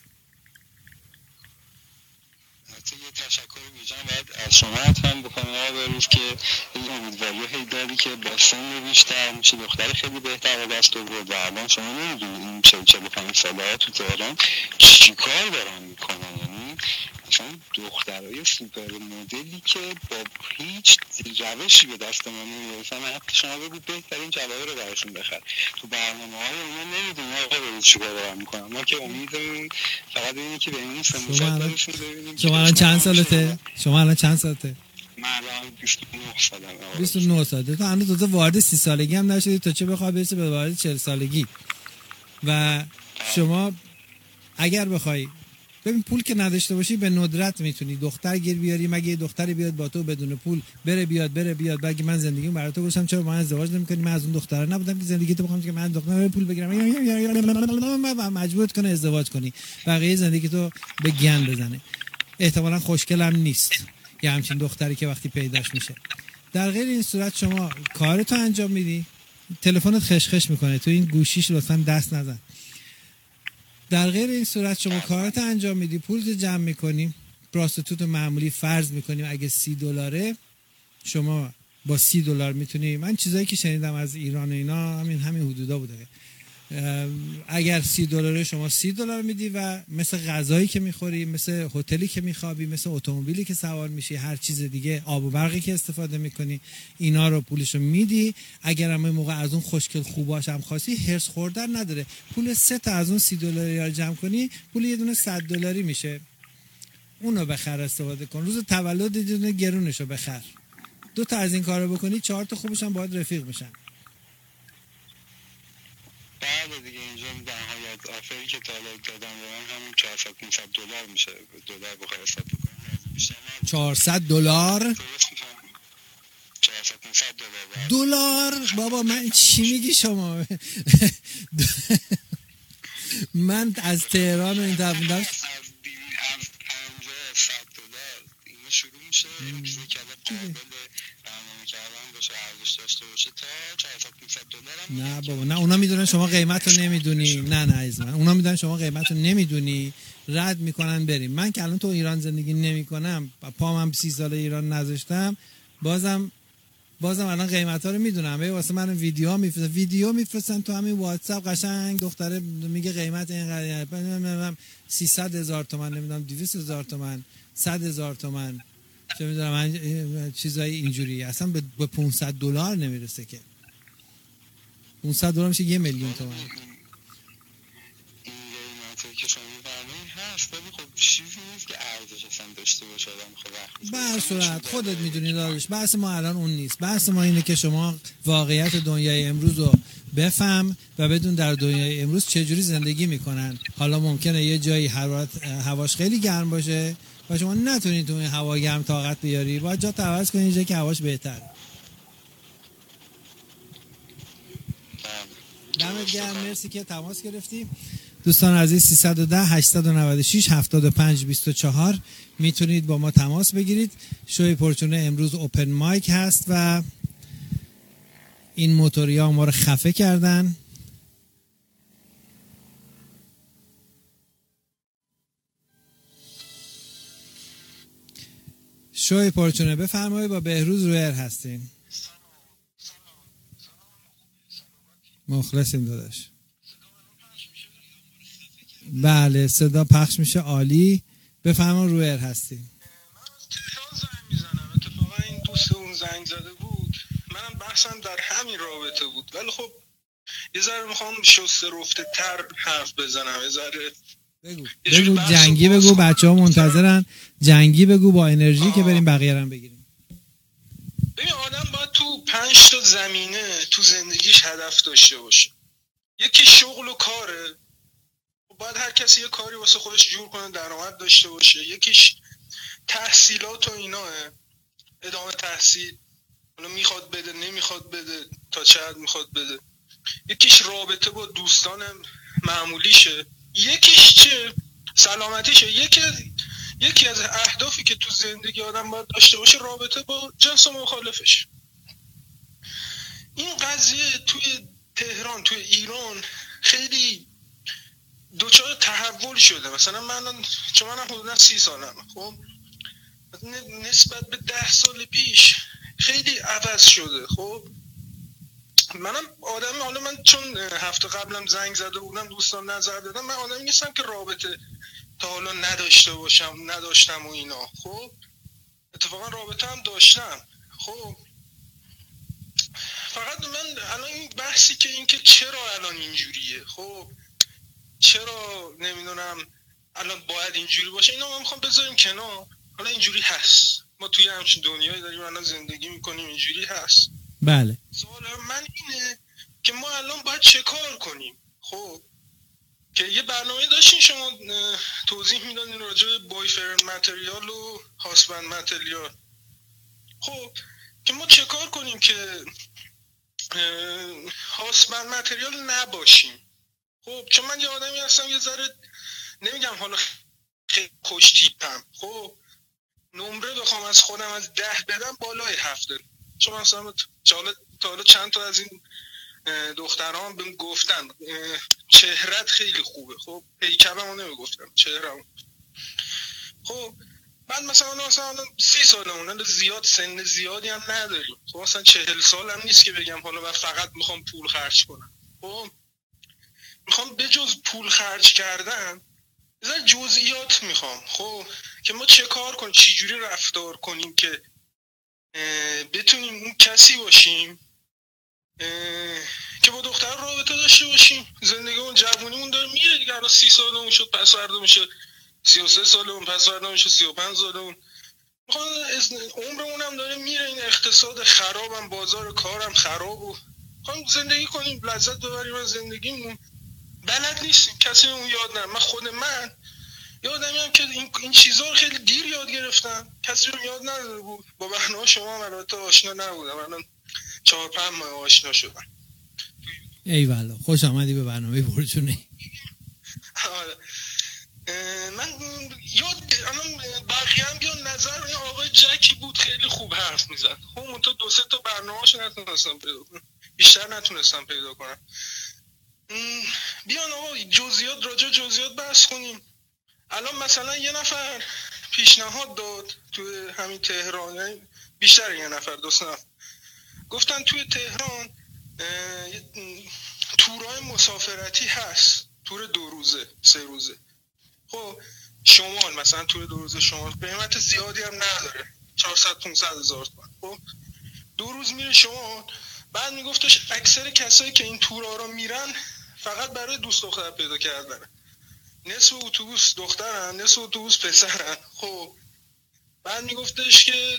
یه تشکر ویژن باید از شما هم بکنم آقا بروز که این امیدواری هی داری که با سن بیشتر میشه دختر خیلی بهتر دست آورد و الان شما نمیدونید این 45 ساله تو تهران چیکار دارن میکنن. یعنی مثلا دخترای سوپر مدلی که با هیچ روشی به دست ما نمیرسن. حتی شما بگید بهترین جواهر رو براشون بخر. تو برنامه‌های اونا نمیدونیم آقا بروز چیکار دارن میکنن. ما که امیدمون فقط اینه که به این سن سال براشون ببینیم. شما الان چند سالته؟ شما الان چند سالته؟ من الان 29 سالم. 29 سالته. تو هنوز تازه وارد 30 سالگی هم نشدی، تا چه بخوای برسی به وارد 40 سالگی. و شما اگر بخوای، ببین پول که نداشته باشی به ندرت میتونی دختر گیر بیاری. مگه یه دختری بیاد با تو بدون پول بره بیاد بگی من زندگیمو برای تو گذاشتم چرا با من ازدواج نمی‌کنی؟ من از اون دخترا نبودم که زندگیتو بخوام که من دختر پول بگیرم مجبورت کنه ازدواج کنی، بقیه زندگی تو به گند بزنه. احتمالاً خوشگلم نیست یه همچین دختری که وقتی پیداش میشه. در غیر این صورت شما کارتو انجام میدی، تلفنت خشخش میکنه، تو این گوشیش لطفاً دست نزن. در غیر این صورت شما کارت انجام میدی، پولت جمع میکنی، پراستیتوت معمولی فرض میکنیم اگه $30 شما با $30 میتونی، من چیزایی که شنیدم از ایران و اینا همین حدودا بوده، اگر $30 شما $30 میدی و مثل غذایی که میخوری، مثل هتلی که میخوابی، مثل اتومبیلی که سوار میشی، هر چیز دیگه، آب و برقی که استفاده میکنی، اینا رو پولشو میدی. اگر هم موقع از اون خوشگل خوباش هم خواستی، هرس خوردن نداره، پول 3 تا از اون $30 رو جمع کنی، پول یه دونه $100 میشه، اونو بخر استفاده کن. روز تولد یه دونه گرونشو بخر، 2 تا از این کارو بکنی، 4 تا خوبش هم باید رفیق میشن. بله دیگه اینجا نهایت آفری که طالب دادن به من همون $400-500 میشه. دلار بخواه حساب بکنم $400 دلار. بابا من چی میگی شما؟ من از تهران و این طرف بودم از $50-100 اینو شروع میشه. یه چیزی که قابل برنامه کردن باشه، ارزش داشته باشه تا $400-500 هم. نه بابا، نه اونا میدونن شما قیمت رو نمیدونی. نه عزیز من، اونا میدونن شما قیمت رو نمیدونی، رد میکنن بریم. من که الان تو ایران زندگی نمیکنم، پام هم 30 سال ایران نذاشتم، بازم الان قیمتا رو میدونم. واسه من ویدیو میفرستن تو همین واتساپ، قشنگ دختره میگه قیمت اینقدر، 300,000 تومان، نمیدونم 200,000 تومان، 100,000 تومان، چه میدونم من چیزای اینجوری. اصلا به $500 نمیرسه که. $500 میشه 1 میلیون تومان. این قیمتی که شما می‌فرمایید هست، ولی خب چیزی نیست که ارزش اصلا داشته باشه. به هر صورت خودت میدونی دارش. بحث ما الان اون نیست. بحث ما اینه که شما واقعیت دنیای امروز رو بفهم و بدون در دنیای امروز چجوری زندگی میکنن. حالا ممکنه یه جایی هواش خیلی گرم باشه و شما نتونید تو این هوا گرم طاقت بیاری، باید جا عوض کنید جایی که هواش بهتره. دمت گرم، مرسی که تماس گرفتی. دوستان عزیز 310 896 75 24 میتونید با ما تماس بگیرید. شوی پرچونه امروز اوپن مایک هست و این موتوریا ما رو خفه کردن. شوی پرچونه بفرمایید، با بهروز رویر هستین. مخلصیم داداش. بله صدا پخش میشه، عالی. بفرما رویر هستی. من از تهران زنگ میزنم. اتفاقا این دوست اون زنگ زده بود، منم بحثم در همین رابطه بود، ولی خب یه ذره میخوام شسته رفته تر حرف بزنم. یه ذره بگو جنگی بگو، بچه ها منتظرن. جنگی بگو با انرژی که بریم بقیه رو بگیریم. ببین آدم باید تو 5 تا زمینه تو زندگیش هدف داشته باشه. یکی شغل و کاره، باید هر کسی یه کاری واسه خودش جور کنه درآمد داشته باشه. یکیش تحصیلات و ایناه، ادامه تحصیل، حالا میخواد بده نمیخواد بده، تا چه حد میخواد بده. یکیش رابطه با دوستان معمولیشه. یکیش چه؟ سلامتیشه. یکی از اهدافی که تو زندگی آدم باید داشته باشه رابطه با جنس مخالفش. این قضیه توی تهران، توی ایران خیلی دوچار تحول شده. مثلا منم حدودا 30 سالمه، خب نسبت به 10 سال پیش خیلی عوض شده. خب منم آدمی، حالا من چون هفته قبلم زنگ زده بودم دوستان نظر دادم، من آدمی نیستم که رابطه تا حالا نداشتم و اینا. خب اتفاقا رابطه هم داشتم. خب فقط من الان این بحثی که این که چرا الان اینجوریه، خب چرا نمیدونم الان باید اینجوری باشه، اینا ما میخوام بذاریم کنار. حالا اینجوری هست، ما توی همچین دنیایی داریم الان زندگی میکنیم، اینجوری هست. بله. سوال من اینه که ما الان باید چه کار کنیم. خب که یه برنامه داشتین شما توضیح میدادین راجع به بایفرند متریال و هاسبند متریال. خب که ما چه کار کنیم که هاسبند متریال نباشیم. خب چون من یه آدمی هستم یه ذره، نمیگم حالا خیلی خوش تیپم، خب نمره بخوام از خودم از 10 بدم بالای 7. چون مثلا تا حالا چند تا از این دختران بهم گفتن چهرت خیلی خوبه، خب پیکرمو نمیگفتم، چهرم. خب بعد مثلا 30 سالمونه، زیاد سن زیادی هم نداریم. خب مثلا 40 سالم نیست که بگم حالا من فقط میخوام پول خرج کنم. خب میخوام بجز پول خرج کردن یه جزئیات میخوام. خب که ما چه کار کنیم، چی جوری رفتار کنیم که بتونیم اون کسی باشیم که با دختر رابطه داشته باشیم. زندگیمون جوونیمون داره میره دیگه، الان 30 سالمون شد، پس فردا میشه 33 سالمون، پس فردا میشه 35 سالمون. عمرمون هم داره میره، این اقتصاد خرابم، بازار کارم خراب و زندگی کنیم، لذت ببریم از زندگیمون. بلد نیستیم، کسی اون یاد نه. من خود من یادمیم که این چیزا رو خیلی دیر یاد گرفتم، کسی رو یاد نداده بود. با برنامه شما البته آشنا نبودم، الان 4-5 ماه آشنا شدم. ایوالا، خوش آمدی به برنامه پرچونه. من الان بقیه هم بیان نظر این آقای جکی بود، خیلی خوب حرف میزد. خب من تو 2-3 تا برنامه‌اش نتونستم پیدا کنم، بیشتر نتونستم پیدا کنم. بیان آقا جزئیات، راجع جزئیات بحث کنیم. الان مثلا یه نفر پیشنهاد داد توی همین تهران، یعنی بیشتر یه نفر، 2 نفر گفتن توی تهران تورای مسافرتی هست، تور 2 روزه 3 روزه. خب شمال مثلا تور 2 روزه شمال قیمت زیادی هم نداره، 400-500 هزار تومان. خب 2 روز میره شمال. بعد میگفتش اکثر کسایی که این تورا رو میرن فقط برای دوست دختر پیدا کردنه، نصف اتوبوس دخترن نصف اتوبوس پسرن. خب بعد میگفتش که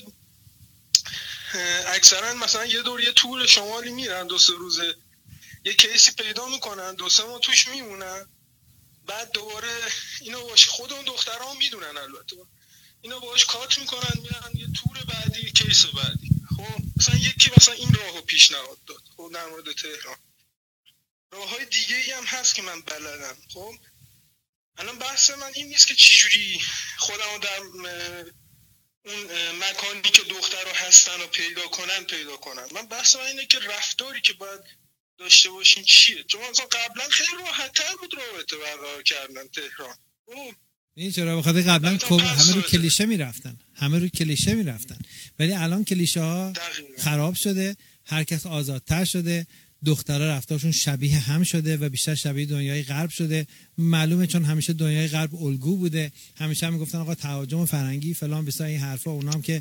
اکثرا مثلا یه دور یه تور شمالی میرن 2-3 روزه، یه کیسی پیدا میکنن 2-3 ماه توش میمونن، بعد دوباره اینو باش خود اون دخترها میدونن، البته اینو باش کات میکنن میرن یه تور بعدی، کیس بعدی. خب مثلا این راهو پیشنهاد داد. خب در مورد تهران راههای دیگه ای هم هست که من بلدم. خب الان بحث من این نیست که چجوری خودمو در اون مکانی که دخترها هستن و پیدا کنن. من بحث من اینه که رفتاری که باید داشته باشیم چیه. چون مثلا قبلا خیلی راحت‌تر بود رابطه برقرار کردن تهران. این چرا بخاطر قبلا همه رو کلیشه میرفتن، ولی الان کلیشه ها خراب شده، هر کس آزادتر شده، دخترها رفتارشون شبیه هم شده و بیشتر شبیه دنیای غرب شده. معلومه چون همیشه دنیای غرب الگو بوده، همیشه هم میگفتن آقا تهاجم فرهنگی فلان بسا این حرفا. اونام که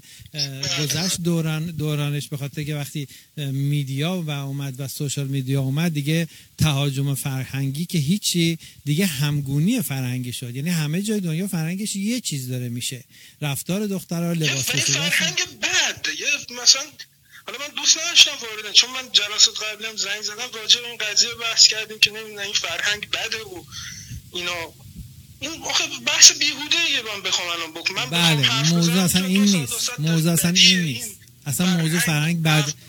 گذشت دورانش به خاطر که وقتی میدیا و اومد و سوشال میدیا اومد دیگه تهاجم فرهنگی که هیچی، دیگه همگونی فرهنگی شد. یعنی همه جای دنیا فرهنگش یه چیز داره میشه، رفتار دخترها، لباس پوشیدن. فرهنگ بد مثلا حالا من دوست نداشتم واردن، چون من جلسات قبلی هم زنگ زدم راجع به این قضیه بحث کردیم که نمیدونم این فرهنگ بده و اینا. این آخه بحث بیهوده‌ایه من بخوام الان بکنم. بله موضوع اصلا این نیست. موضوع اصلا این نیست. اصلا موضوع فرهنگ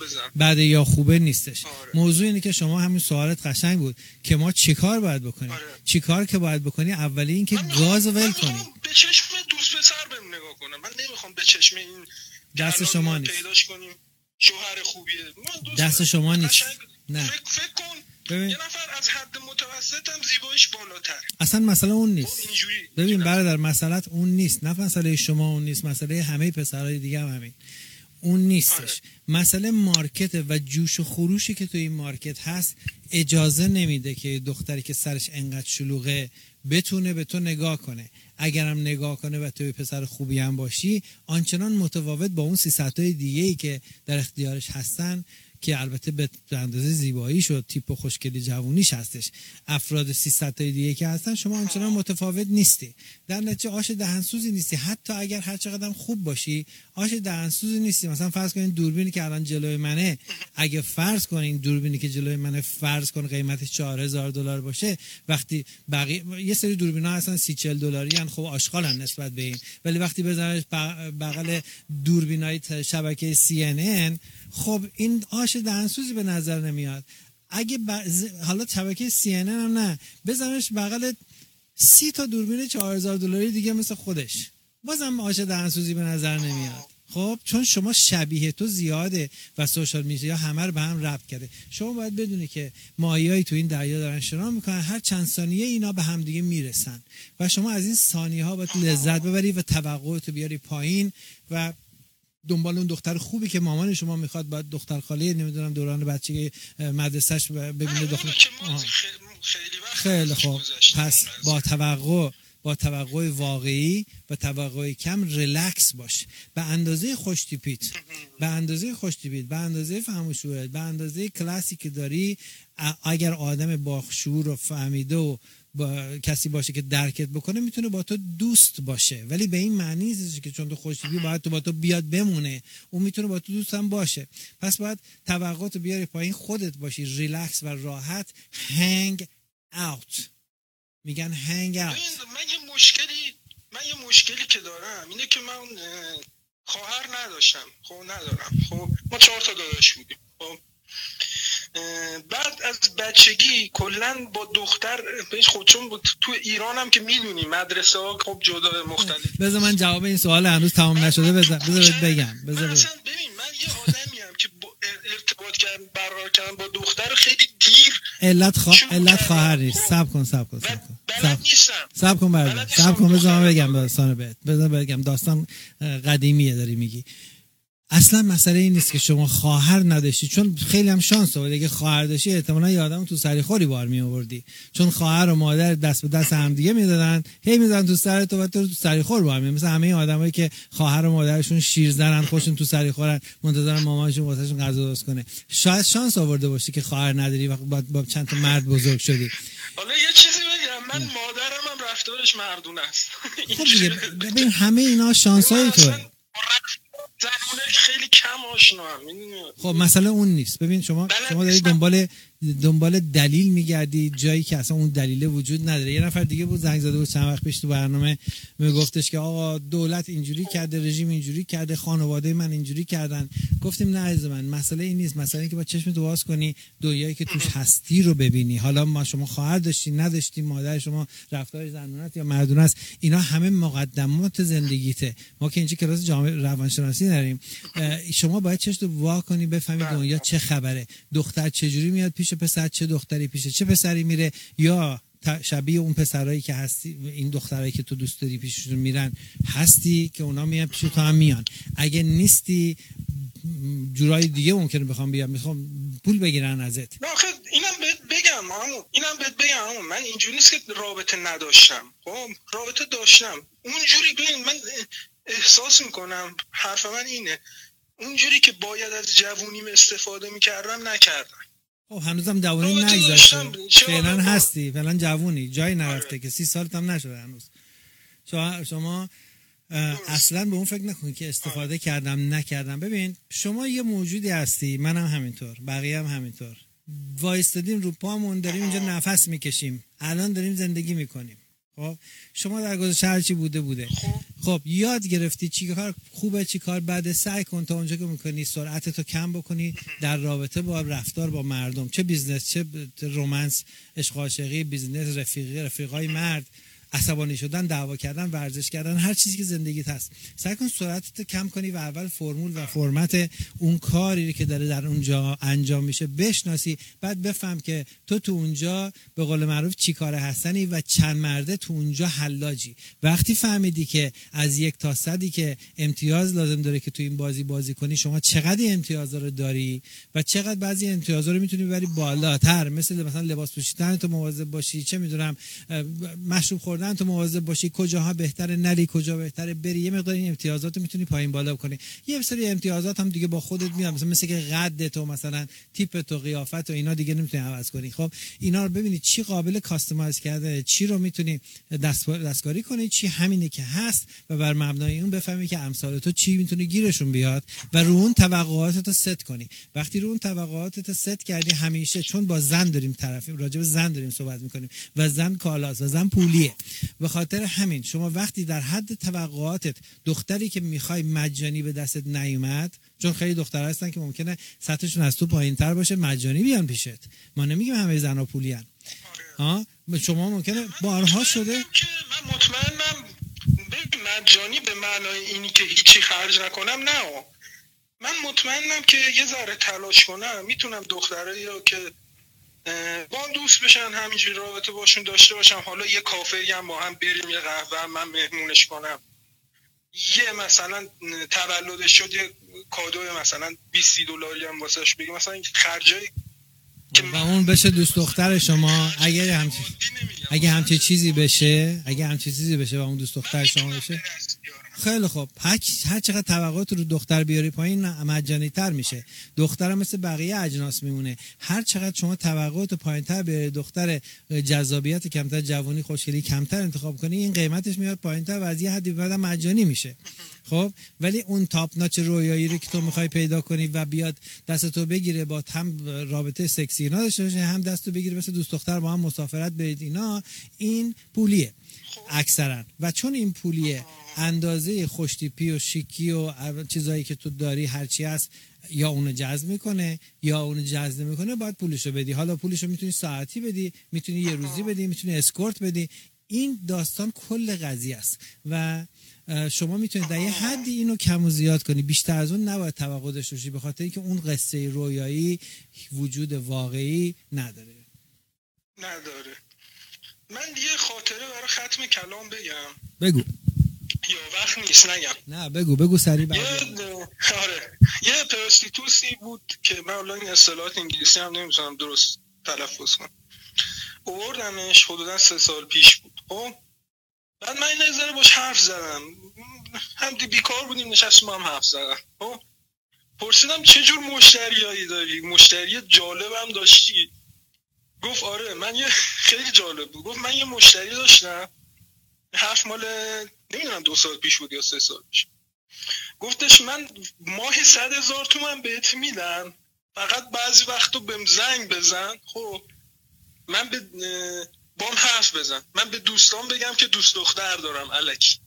بعد یا خوبه نیستش. موضوع اینه که شما همین سوالت قشنگ بود که ما چیکار باید بکنیم. چیکار که باید بکنی اولی این که گاز ول کنی. به چشم دوست پسر بهم نگاه کنم. من نمیخوام به چشم این دست شما نیست. پیداش کنیم شوهر خوبیه. دست شما نیست. نه. فکر کن یه نفر از حد متوسط هم زیباییش بالاتر. اصلا مسئله اون نیست. ببین برادر مسئله‌ت اون نیست. نه مسئله شما اون نیست. مسئله همه پسرای دیگه هم همین. اون نیستش. مسئله مارکت و جوش و خروشی که تو این مارکت هست اجازه نمیده که دختری که سرش انقدر شلوغه بتونه به تو نگاه کنه. اگرم نگاه کنه و توی پسر خوبی هم باشی آنچنان متفاوت با اون 300 تای دیگه‌ای که در اختیارش هستن که البته به اندازه زیباییش و تیپ و خوشگلی جوونیش هستش، افراد 300 تای دیگه که هستن شما آنچنان متفاوت نیستی. در نتیجه آش دهنسوزی نیستی. حتی اگر هر چقدر خوب باشی آش دهنسوزی نیستی. مثلا فرض کنین دوربینی که الان جلوی منه، اگه فرض کنین دوربینی که جلوی منه فرض کن قیمتش $4000 باشه، وقتی بقیه یه سری دوربینا هستن 30-40 دلاری ان، خب آشغالن نسبت به این، ولی وقتی بزنش بغل دوربینای شبکه CNN خب این آش دهنسوزی به نظر نمیاد. اگه حالا شبکه CNN هم نه، بزنش بغل 30 تا دوربین $4000 دیگه مثل خودش، بازم آش دهنسوزی به نظر نمیاد. خب چون شما شبیه تو زیاده و سوشال میدیا همه رو به هم ربط کرده. شما باید بدونی که ماهیایی تو این دریا دارن شنا میکنن، هر چند ثانیه اینا به هم دیگه میرسن و شما از این ثانیه ها باید لذت ببری و توقعتو بیاری پایین و دنبال اون دختر خوبی که مامان شما میخواد، باید دختر خاله نمیدونم دوران بچگی مدرسه‌اش ببینه دختر. خیلی خوب. پس با توقع واقعی و توقع کم ریلکس باش، به اندازه خوشتیپیت، به اندازه فهم و شعور، به اندازه کلاسی که داری. اگر آدم با شعور و فهمیده و با کسی باشه که درکت بکنه میتونه با تو دوست باشه، ولی به این معنی نیست که چون تو خوشتیپی باید تو با تو بیاد بمونه. اون میتونه با تو دوست هم باشه. پس باید توقعاتو بیاری پایین، خودت باشی ریلکس و راحت. هنگ اوت، میگن هنگ اوت. من یه مشکلی که دارم اینه که من خواهر نداشتم، خب ندارم. خب ما 4 تا داداش بودیم. خب بعد از بچگی کلا با دختر خودشون بود. تو ایران هم که میدونی مدرسه ها خب جدا مختلف. بذار من جواب این سوال هنوز تمام نشده بذار بگم. مثلا ببین من یه آدمی ام که ارتباط برقرار کردن با دختر خیلی دیر. علت خواهر نیست. صبر کن بذار بگم داستانو بهت. بذار بگم داستان قدیمیه داری میگی. اصلا مسئله این نیست که شما خواهر نداشتی، چون خیلی هم شانس آوردی. اگه خواهر داشتی احتمالاً یه آدمو تو سریخوری بار می آوردی، چون خواهر و مادر دست به دست هم دیگه میدادن، هی میذارن تو سر تو تو سریخور بار می. مثلا همه آدمایی که خواهر و مادرشون شیرزنن، خودشون تو سریخورن، منتظرن مامانشون واسهشون غذا درست کنه. شاید شانس آورده باشی که خواهر نداری و با چند تا مرد بزرگ شدی. حالا یه چیزی بگم، من مادرم هم رفتارش مردونه است. خب دیگه ببین همه اینا شانسای توئه. زنونش خیلی کم آشنا هم. خب مسئله اون نیست. ببین شما داری دنبال دلیل میگردی جایی که اصلا اون دلیل وجود نداره. یه نفر دیگه بود زنگ زده بود چند وقت پیش تو برنامه، میگفتش که آقا دولت اینجوری کرده، رژیم اینجوری کرده، خانواده من اینجوری کردن. گفتیم نه عزیز من، مسئله این نیست. مسئله اینه که با چشمت باز کنی دنیایی که توش هستی رو ببینی. حالا ما شما خواهر داشتی نداشتی، مادر شما رفتار زنونت یا مردونه است، اینا همه مقدمات زندگیته. ما که اینجا کلاس جامعه روانشناسی نداریم. شما باید چشمت وا کنی بفهمی دنیا چه خبره، دختر چه جوری میاد پیش پسر، چه دختری پیش چه پسری میره، یا شبیه اون پسرایی که هستی، این دخترایی که تو دوست داری پیششون میرن هستی که اونا میان پیش تو هم میان. اگه نیستی جورای دیگه ممکنه بخوام بیام میخوام پول بگیرن ازت. آخه بگم من اینجوری نیست که رابطه نداشتم. خب رابطه داشتم اونجوری. ببین من احساس میکنم حرف من اینه، اونجوری که باید از جوونیم استفاده میکردم نکردم. خب هنوزم جوونی نگذاشته، فعلا هستی، فعلا جوونی، جایی نرفته که 30 سالت هم نشده هنوز. شما اصلا به اون فکر نکنید که استفاده کردم نکردم. ببین شما یه موجودی هستی، منم همینطور، بقیه هم همینطور. وایستادیم رو پامون، داریم اینجا نفس میکشیم، الان داریم زندگی میکنیم. خب شما در گذشته هر چی بوده. خب یاد گرفتی چی کار خوبه چی کار بده، سعی کن تا اونجا که میکنی سرعتتو کم بکنی در رابطه با رفتار با مردم، چه بیزنس چه رمانس، عشق عاشقی، بیزنس، رفیقای مرد، عصبانی شدن، دعوا کردن، ورزش کردن، هر چیزی که زندگیت هست. سعی کن سرعتت کم کنی و اول فرمول و فرمت اون کاری که داره در اونجا انجام میشه بشناسی، بعد بفهم که تو اونجا به قول معروف چی کاره هستنی و چند مرده تو اونجا حلاجی. وقتی فهمیدی که از 1 تا 100 که امتیاز لازم داره که تو این بازی کنی، شما چقدر امتیازا رو داری و چقدر بعضی امتیازا رو میتونی ببری بالاتر، مثلا لباس پوشیدن تو مواظب باشی، چه میدونم مشروب خوردن تو مواظب باشی، کجاها بهتره نری، کجا بهتره بری، یه مقدار این امتیازات رو میتونی پایین بالا کنی. یه سری امتیازات هم دیگه با خودت میاد، مثلا که قد تو، مثلا تیپ تو، قیافت و اینا دیگه نمیتونی عوض کنی. خب اینا رو ببینید چی قابل کاستماایز کرده، چی رو میتونی دستکاری کنی، چی همینه که هست و بر مبنای اون بفهمی که امثال تو چی میتونه گیرشون بیاد و رو اون توقعاتت رو ست کنی. وقتی رو اون توقعاتت رو ست کردی، همیشه چون با زن داریم راجع به زن داریم صحبت میکنیم و زن کالاست و زن پولیه، به خاطر همین شما وقتی در حد توقعاتت دختری که میخوای مجانی به دستت نیومد، چون خیلی دخترها هستن که ممکنه سطحشون از تو پایینتر باشه مجانی بیان پیشت، ما نمیگیم همه زنا پولیان. شما ممکنه بارها شده. من مطمئنم مجانی به معنای اینی که هیچی خرج نکنم نه، من مطمئنم که یه ذره تلاش کنم میتونم دخترایی رو که با هم دوست بشن، همینجوری رابطه باشون داشته باشم، حالا یه کافری هم با هم بریم، یه قهوه هم من مهمونش کنم، یه مثلا تولدش شد یه کادو مثلا $20 هم واسش بگیم، مثلا این خرجایی و اون بشه دوست دختر شما. اگه همچین چیزی بشه و اون دوست دختر شما بشه، خیلی خوب. هر چقدر توقعات رو دختر بیاری پایین مجانی تر میشه. دختر مثل بقیه اجناس میمونه. هر چقدر شما توقعات پایین تر بیاری، دختر جذابیت کمتر، جوانی خوشگلی کمتر انتخاب کنی، این قیمتش میاد پایین تر و از یه حدی بعد مجانی میشه. خب ولی اون تاپ ناچ رویایی رو که تو میخوای پیدا کنی و بیاد دستتو بگیره، با هم رابطه سکسی اینا داشته باشه، هم دستو بگیره مثل دوست دختر با هم مسافرت برید اینا، این پولیه اکثرا. و چون این پولیه، اندازه خوشتیپی و شیکی و چیزایی که تو داری هرچی هست یا اونو جذب میکنه یا اونو جذب نمیکنه، باید پولشو بدی. حالا پولشو میتونی ساعتی بدی، میتونی یه روزی بدی، میتونی اسکورت بدی. این داستان کل قضیه است و شما میتونید در یه حدی اینو کم و زیاد کنی، بیشتر از اون نباید توقع داشته باشی، به خاطر اینکه اون قصه رویایی وجود واقعی نداره. من یه خاطره برای ختم کلام بگم. بگو. یا وقت نیست نگم؟ نه بگو سریع. یه پرستیتوسی بود که من الان این اصطلاحات انگلیسی هم نمیتونم درست تلفظ کنم. آوردمش حدودا 3 سال پیش بود. خب بعد من این نظر باش حرف زدم، هم بیکار بودیم نشستیم هم حرف زدم. خب پرسیدم چه جور مشتریایی داری؟ مشتری جالبم داشتی؟ گفت آره. من خیلی جالب بود. گفت من یه مشتری داشتم، حرف مال نمیدونم 2 سال پیش بود یا 3 سال پیش. گفتش من ماه 100,000 تومان بهت میدم، فقط بعضی وقتو بهم زنگ بزن. خب من بام حرف بزن، من به دوستان بگم که دوست دختر دارم الکی.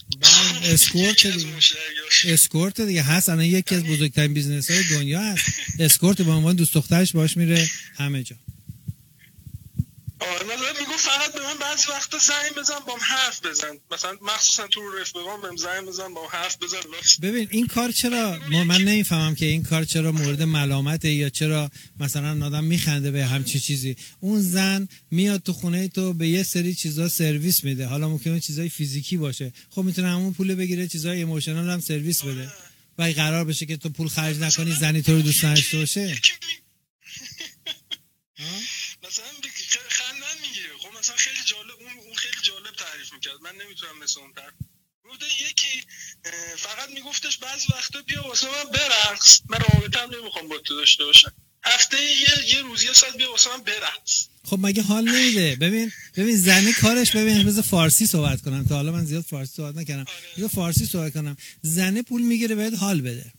اسکورت دیگه هست. الان یکی از بزرگترین بیزنس های دنیا هست. اسکورت به عنوان دوست دخترش باش میره همه جا. آره مثلا میگو فقط به من بعضی وقتا زنگ بزن بام حرف بزن، مثلا مخصوصا تو رفیقام بهم زنگ بزن بام حرف بزن. ببین این کار چرا من نمیفهمم که این کار چرا مورد ملامته یا چرا مثلا آدم میخنده به همچین چیزی. اون زن میاد تو خونه تو به یه سری چیزا سرویس میده، حالا ممکنه چیزای فیزیکی باشه، خب میتونه همون پول بگیره چیزای ایموشنال هم سرویس بده. و اگه قرار بشه که تو پول خرج نکنی زنی تو رو دوست نداشته باشه، مثلا خندن میگیره. خب مثلا خیلی جالب، اون خیلی جالب تعریف میکرد، من نمیتونم مثل اون تعریف. بوده یکی فقط میگفتش بعضی وقتا بیا واسه من برقص، من رابطه‌ام نمیخوام با تو داشته باشم، هفته یه روز یه ساعت بیا واسه من برقص. خب مگه حال نمیده؟ ببین زنه کارش، ببین بذار فارسی صحبت کنم، تا حالا من زیاد فارسی صحبت نکردم، بذار فارسی صحبت کنم. زنه پول میگیره بهت حال بده.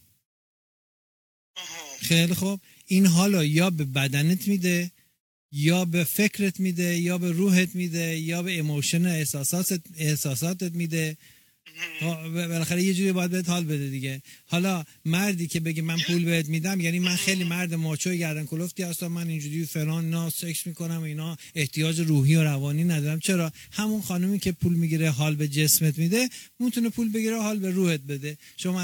خیلی خوب، این حالا یا به بدنت میده، یا به فکرت میده، یا به روحت میده، یا به ایموشن احساساتت میده. بالاخره یه جوری باید بهت حال بده دیگه. حالا مردی که بگه من پول بهت میدم، یعنی من خیلی مرد ماچو گردن کلفتی هستم، من اینجوری فلان نا سکس میکنم اینا، احتیاج روحی و روانی ندارم. چرا؟ همون خانومی که پول میگیره حال به جسمت میده، میتونه پول بگیره حال به روحت بده. شما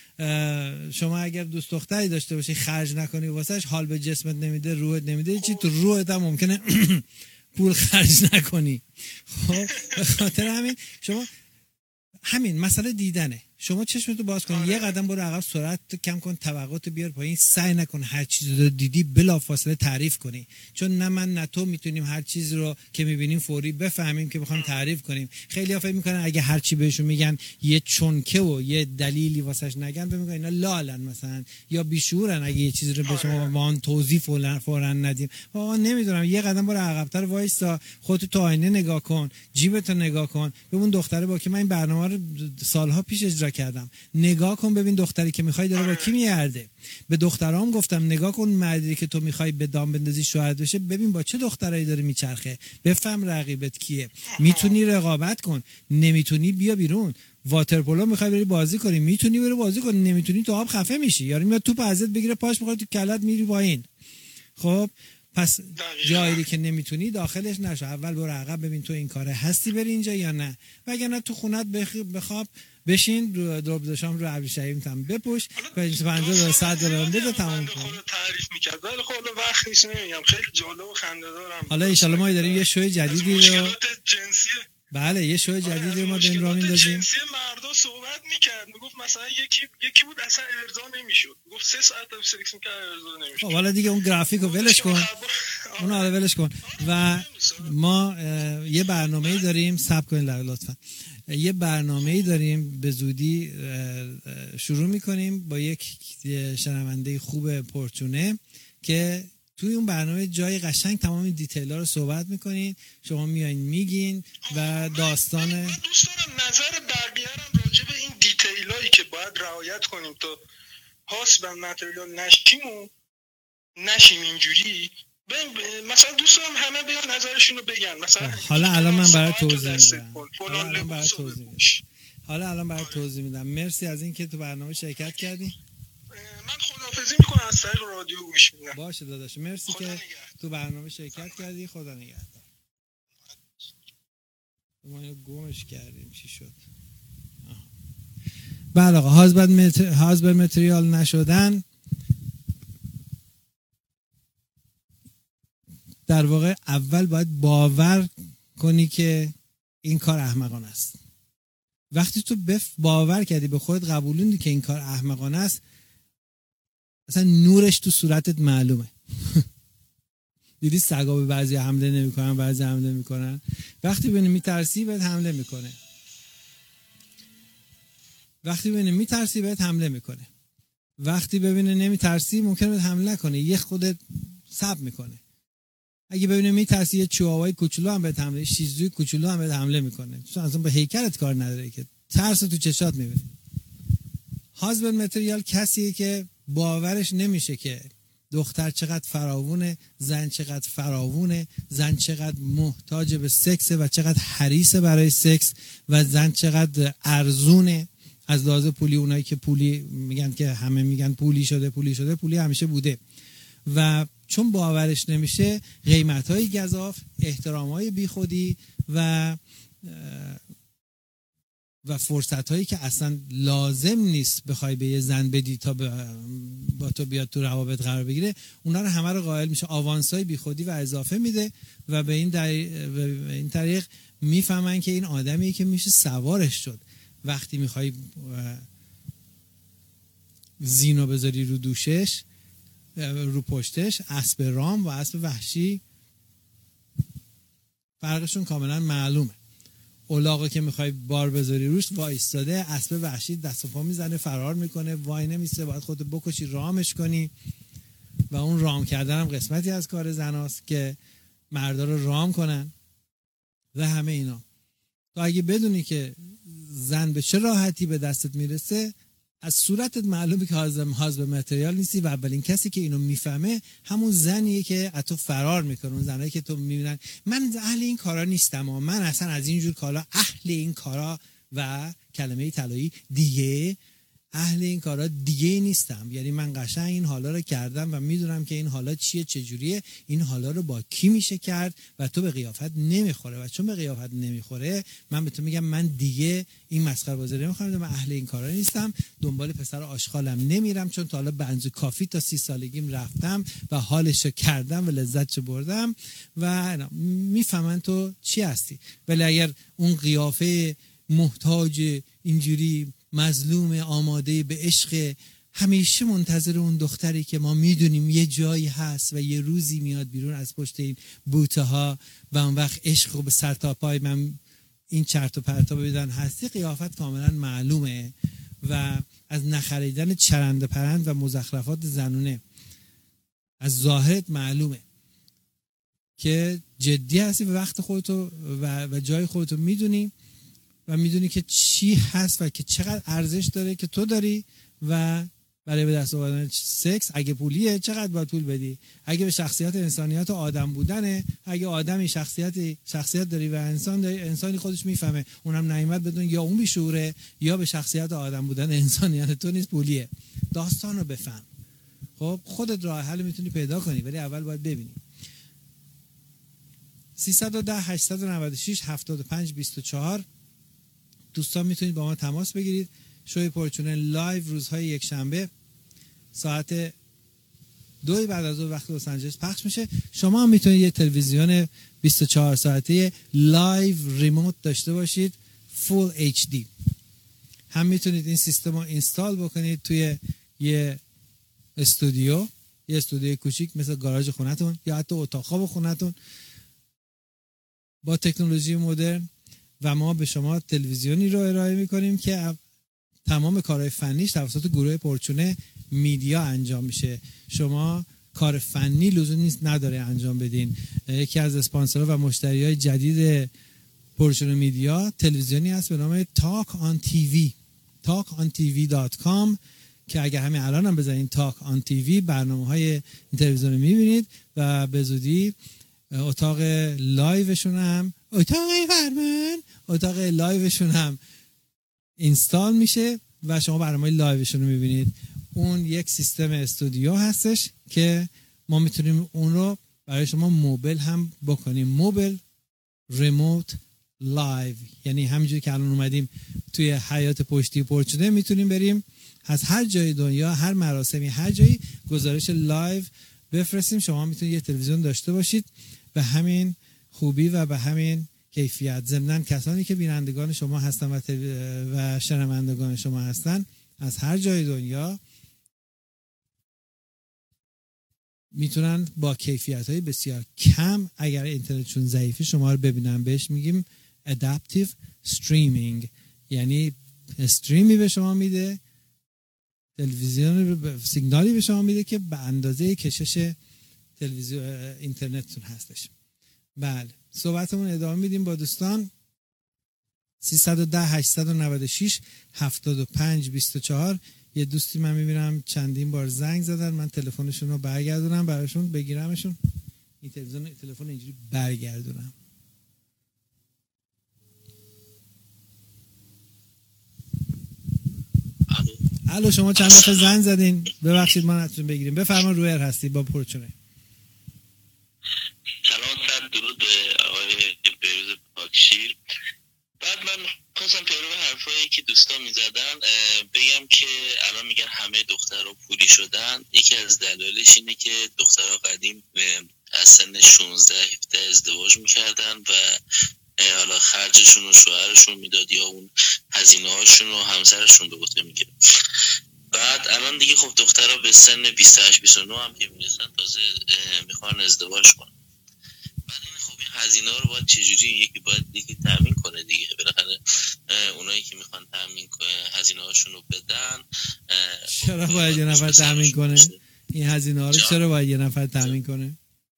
اگر دوست دختری داشته باشی خرج نکنی واسش، حال به جسمت نمیده، روحت نمیده، چی تو روحت هم ممکنه پول خرج نکنی. خب به خاطر همین شما همین مسئله دیدنه. شما چشمتو باز کن، یه قدم برو عقب، سرعت کم کن، توقعت بیار پایین، سعی نکن هر چیزی رو دیدی بلافاصله تعریف کنی، چون نه من نه تو میتونیم هر چیزی رو که میبینیم فوری بفهمیم که بخوایم تعریف کنیم. خیلی‌ها فکر میکنن اگه هر چی بهشون میگن یه چونکه و یه دلیلی واسش نگن، فکر میکنن اینا لالن مثلا، یا بیشورن اگه یه چیزی رو به شما با اون توضیح فوراً ندیم. آقا نمیدونم، یه قدم برو عقب‌تر وایسا، خودت تو آینه نگاه کن، جیبتو نگاه کن، ببین دختره با که من این برنامه رو سالها پیش اجرا کردم، نگاه کن ببین دختری که میخوای داره با کی میارده. به دخترام گفتم نگاه کن مردی که تو میخوای به دام بندازی شوهر بشه، ببین با چه دخترایی داره میچرخه، بفهم رقیبت کیه. میتونی رقابت کن، نمیتونی بیا بیرون. واترپولو میخوای بری بازی کنی، میتونی بری بازی کنی، نمیتونی تو آب خفه میشی، یارو میاد توپ ازت بگیره پاش میخوره تو کلت میری پایین. خب پس جایی که نمیتونی داخلش نشو، اول برو عقب ببین تو این کاره هستی بری اینجا یا نه، وگرنه تو خونت بخواب، بشین رو دو شام رو ابریشمی تام بپوش، $50 بده تمام کن. تعریف می‌کرد ولی خب وقت نیست، نمیگم خیلی جالب و خنده‌دارم. حالا ان شاءالله ما داریم یه شو جدیدی رو، بله یه شو جدیدی ما داریم راه میندازیم. جنسی مردا صحبت می‌کرد، میگفت مثلا یکی بود اصلا ارضا نمیشد، گفت 3 ساعت سکس می‌کرد ارضا نمیشد. خب حالا دیگه اون گرافیکو ولش کن، اون حالا ولش کن. و ما یه برنامه‌ای داریم، صبر کنید لطفا، یه برنامه‌ای داریم به زودی شروع می‌کنیم با یک شنونده خوب پرچونه که توی اون برنامه جای قشنگ تمام دیتیل‌ها رو صحبت می‌کنین، شما میایین میگین و داستان. من دوست دارم نظر بقیه رو راجع به این دیتیلایی که باید رعایت کنیم تا هاست و متریال نشیم اینجوری. مثلا دوست دارم همه بیان نظرشون رو بگن. مثلا حالا الان من برای توضیح میدم. مرسی از اینکه تو برنامه شرکت کردی. من خداحافظی میکنم، از طریق رادیو گوش میدم. باشه داداش، مرسی که تو برنامه شرکت کردی. خدا نگهدار. ما اینو گمش کردیم چی شد؟ بله آقا، هازبر متریال نشدن در واقع اول باید باور کنی که این کار احمقانه است. وقتی تو باور کردی، به خودت قبولوندی که این کار احمقانه است، اصلا نورش تو صورتت معلومه. دیدی سگا به بعضی حمله نمیکنن، بعضی حمله میکنن. وقتی ببینی میترسی بهت حمله میکنه. وقتی ببینی میترسی بهت حمله میکنه. وقتی ببینی نمیترسی ممکنه بهت حمله نکنه، یه خودت صبر میکنه. اگه ببینی میترسی یه چیواوای کوچولو هم بهت حمله، شیزوی کوچولو هم بهت حمله میکنه. چون اصلا به هیکلت کار نداره که، ترس تو چشات میبینی. هازبند متریال کسیه که باورش نمیشه که دختر چقدر فراوونه، زن چقدر فراوونه، زن چقدر محتاج به سکس و چقدر حریصه برای سکس، و زن چقدر ارزونه از لحاظ پولی. اونایی که پولی میگن که همه میگن پولی شده، پولی همیشه بوده. و چون باورش نمیشه، قیمت‌های گزاف، احترام‌های بیخودی و فرصت‌هایی که اصلا لازم نیست بخوای به یه زن بدی تا با تو بیاد تو روابط قرار بگیره، اونا رو همه رو قائل میشه، آوانس‌های بیخودی و اضافه میده و به این طریق میفهمن که این آدمیه که میشه سوارش شد. وقتی میخوای زینو بذاری رو دوشش، رو پشتش، اسب رام و اسب وحشی فرقشون کاملا معلومه. الاغو که میخوای بار بذاری روش وایستاده، اسب وحشی دست و پا میزنه فرار میکنه، وای نمیسته، باید خودت بکشی رامش کنی. و اون رام کردن هم قسمتی از کار زناست که مردا رو رام کنن و همه اینا. تو اگه بدونی که زن به چه راحتی به دستت میرسه، از صورتت معلومه که حاضر متریال نیستی و اولین کسی که اینو میفهمه همون زنیه که از تو فرار میکنه. اون زنایی که تو میبینن من اهل این کارا نیستم و من اصلا از اینجور کارا اهل این کارا و کلمه طلایی دیگه اهل این کارا دیگه نیستم. یعنی من قشنگ این حالا رو کردم و میدونم که این حالا چیه چجوریه، این حالا رو با کی میشه کرد و تو به قیافت نمیخوره. و چون به قیافت نمیخوره من به تو میگم من دیگه این مسخره بازی نمیخوام، من اهل این کارا نیستم، دنبال پسر آشغالم نمیرم، چون تا حالا بنز کافی تا 30 سالگیم رفتم و حالشو کردم و لذتشو بردم و میفهمن تو چی هستی. ولی اگر اون قیافه محتاج اینجوری مظلوم آماده به عشق، همیشه منتظر اون دختری که ما میدونیم یه جایی هست و یه روزی میاد بیرون از پشت این بوته ها و اون وقت عشق رو به سر تا پای من این چرت و پرتا بدن هستی، قیافت کاملا معلومه و از نخریدن چرنده پرند و مزخرفات زنونه از ظاهرت معلومه که جدی هستی و وقت خودتو و جای خودتو میدونی و میدونی که چی هست و که چقدر ارزش داره که تو داری و برای به دست آوردن سکس اگه پولیه چقدر باید پول بدی، اگه به شخصیت انسانیت و آدم بودنه، اگه آدمی شخصیت داری و انسانی خودش میفهمه اونم نعمت بدون یا اون بیشوره یا به شخصیت آدم بودن انسانیت تو نیست پولیه. داستان رو بفهم. خب خودت راه حل میتونی پیدا کنی ولی اول باید ببینی. 310 896 7524 دوستان میتونید با ما تماس بگیرید. شوی پرچونه لایو روزهای یک شنبه ساعت 2 بعد از ظهر وقت لس آنجلس پخش میشه. شما هم میتونید یه تلویزیون 24 ساعته لایو ریموت داشته باشید فول HD. هم میتونید این سیستم رو اینستال بکنید توی یه استودیو کوچیک مثل گاراژ خونتون یا حتی اتاق خواب خونتون با تکنولوژی مدرن و ما به شما تلویزیونی رو ارائه میکنیم که تمام کارهای فنیش توسط گروه پرچونه میدیا انجام میشه. شما کار فنی لزوم نیست نداره انجام بدین. یکی از اسپانسرها و مشتریای جدید پرچونه میدیا تلویزیونی هست به نام Talk on TV talkontv.com که اگر همین الان هم بزنین Talk on TV برنامه‌های این تلویزیون میبینید و به زودی اتاق لایوشون هم اینستال میشه و شما برنامه لایوشون رو میبینید. اون یک سیستم استودیو هستش که ما میتونیم اون رو برای شما موبل هم بکنیم. موبل ریموت لایو، یعنی همینجوری که الان اومدیم توی حیات پشتی پرچونه میتونیم بریم از هر جای دنیا، هر مراسمی، هر جایی گزارش لایو بفرستیم. شما میتونید یه تلویزیون داشته باشید به همین خوبی و به همین کیفیت. ضمناً کسانی که بینندگان شما هستن و شنوندگان شما هستن از هر جای دنیا میتونن با کیفیت‌های بسیار کم اگر اینترنتشون ضعیفه شما رو ببینن. بهش میگیم adaptive streaming، یعنی استریمی به شما میده، تلویزیون سیگنالی به شما میده که به اندازه کشش تلویزیون اینترنتتون هستش. بله صحبتمون ادامه میدیم با دوستان. 310 896 7524 یه دوستی من میبینم چندین بار زنگ زدن، من تلفنشون رو برگردونم براشون، بگیرمشون. این تلفن اینجوری برگردونم. الو شما چند دفعه زنگ زدین، ببخشید ما نتونیم بگیریم. بفرما رویر هستی با پرچونه. سلام، صد درود به آقای بهروز پاکشیر. بعد من خواستم پیرو حرفایی که دوستان میزدن بگم که الان میگن همه دخترها پولی شدن. یکی از دلایلش اینه که دخترها قدیم از سن 16 17 ازدواج میکردن و حالا خرجشون و شوهرشون میداد یا اون هزینه‌هاشون و همسرشون به عهده میگیره. بعد الان دیگه خب دخترها به سن 28 29 هم که میرسن تازه میخوان ازدواج کنن. بعد این خب این هزینه رو باید چجوری یکی تامین کنه دیگه. بالاخره اونایی که میخوان تامین هزینه هاشون رو بدن، چرا باید یه نفر تامین کنه این هزینه ها رو؟ چرا باید یه نفر تامین کنه؟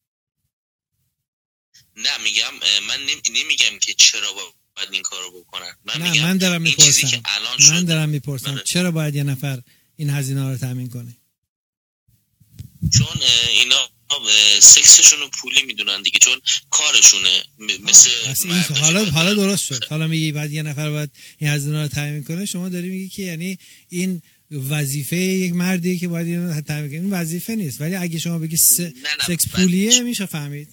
نه میگم، من نمیگم که چرا باید این کارو بکنن. من دارم میپرسم چرا باید یه نفر این هزینه ها رو تامین کنه؟ چون اینا سکسشون رو پولی میدونن دیگه، چون کارشونه. مثل حالا درست شد. حالا میگی بعد یه نفر باید این هزینه رو تامین کنه. شما داری میگی که یعنی این وظیفه یک مردی که باید اینو تامین کنه. این وظیفه نیست، ولی اگه شما بگی سکس پولیه میشه فهمید.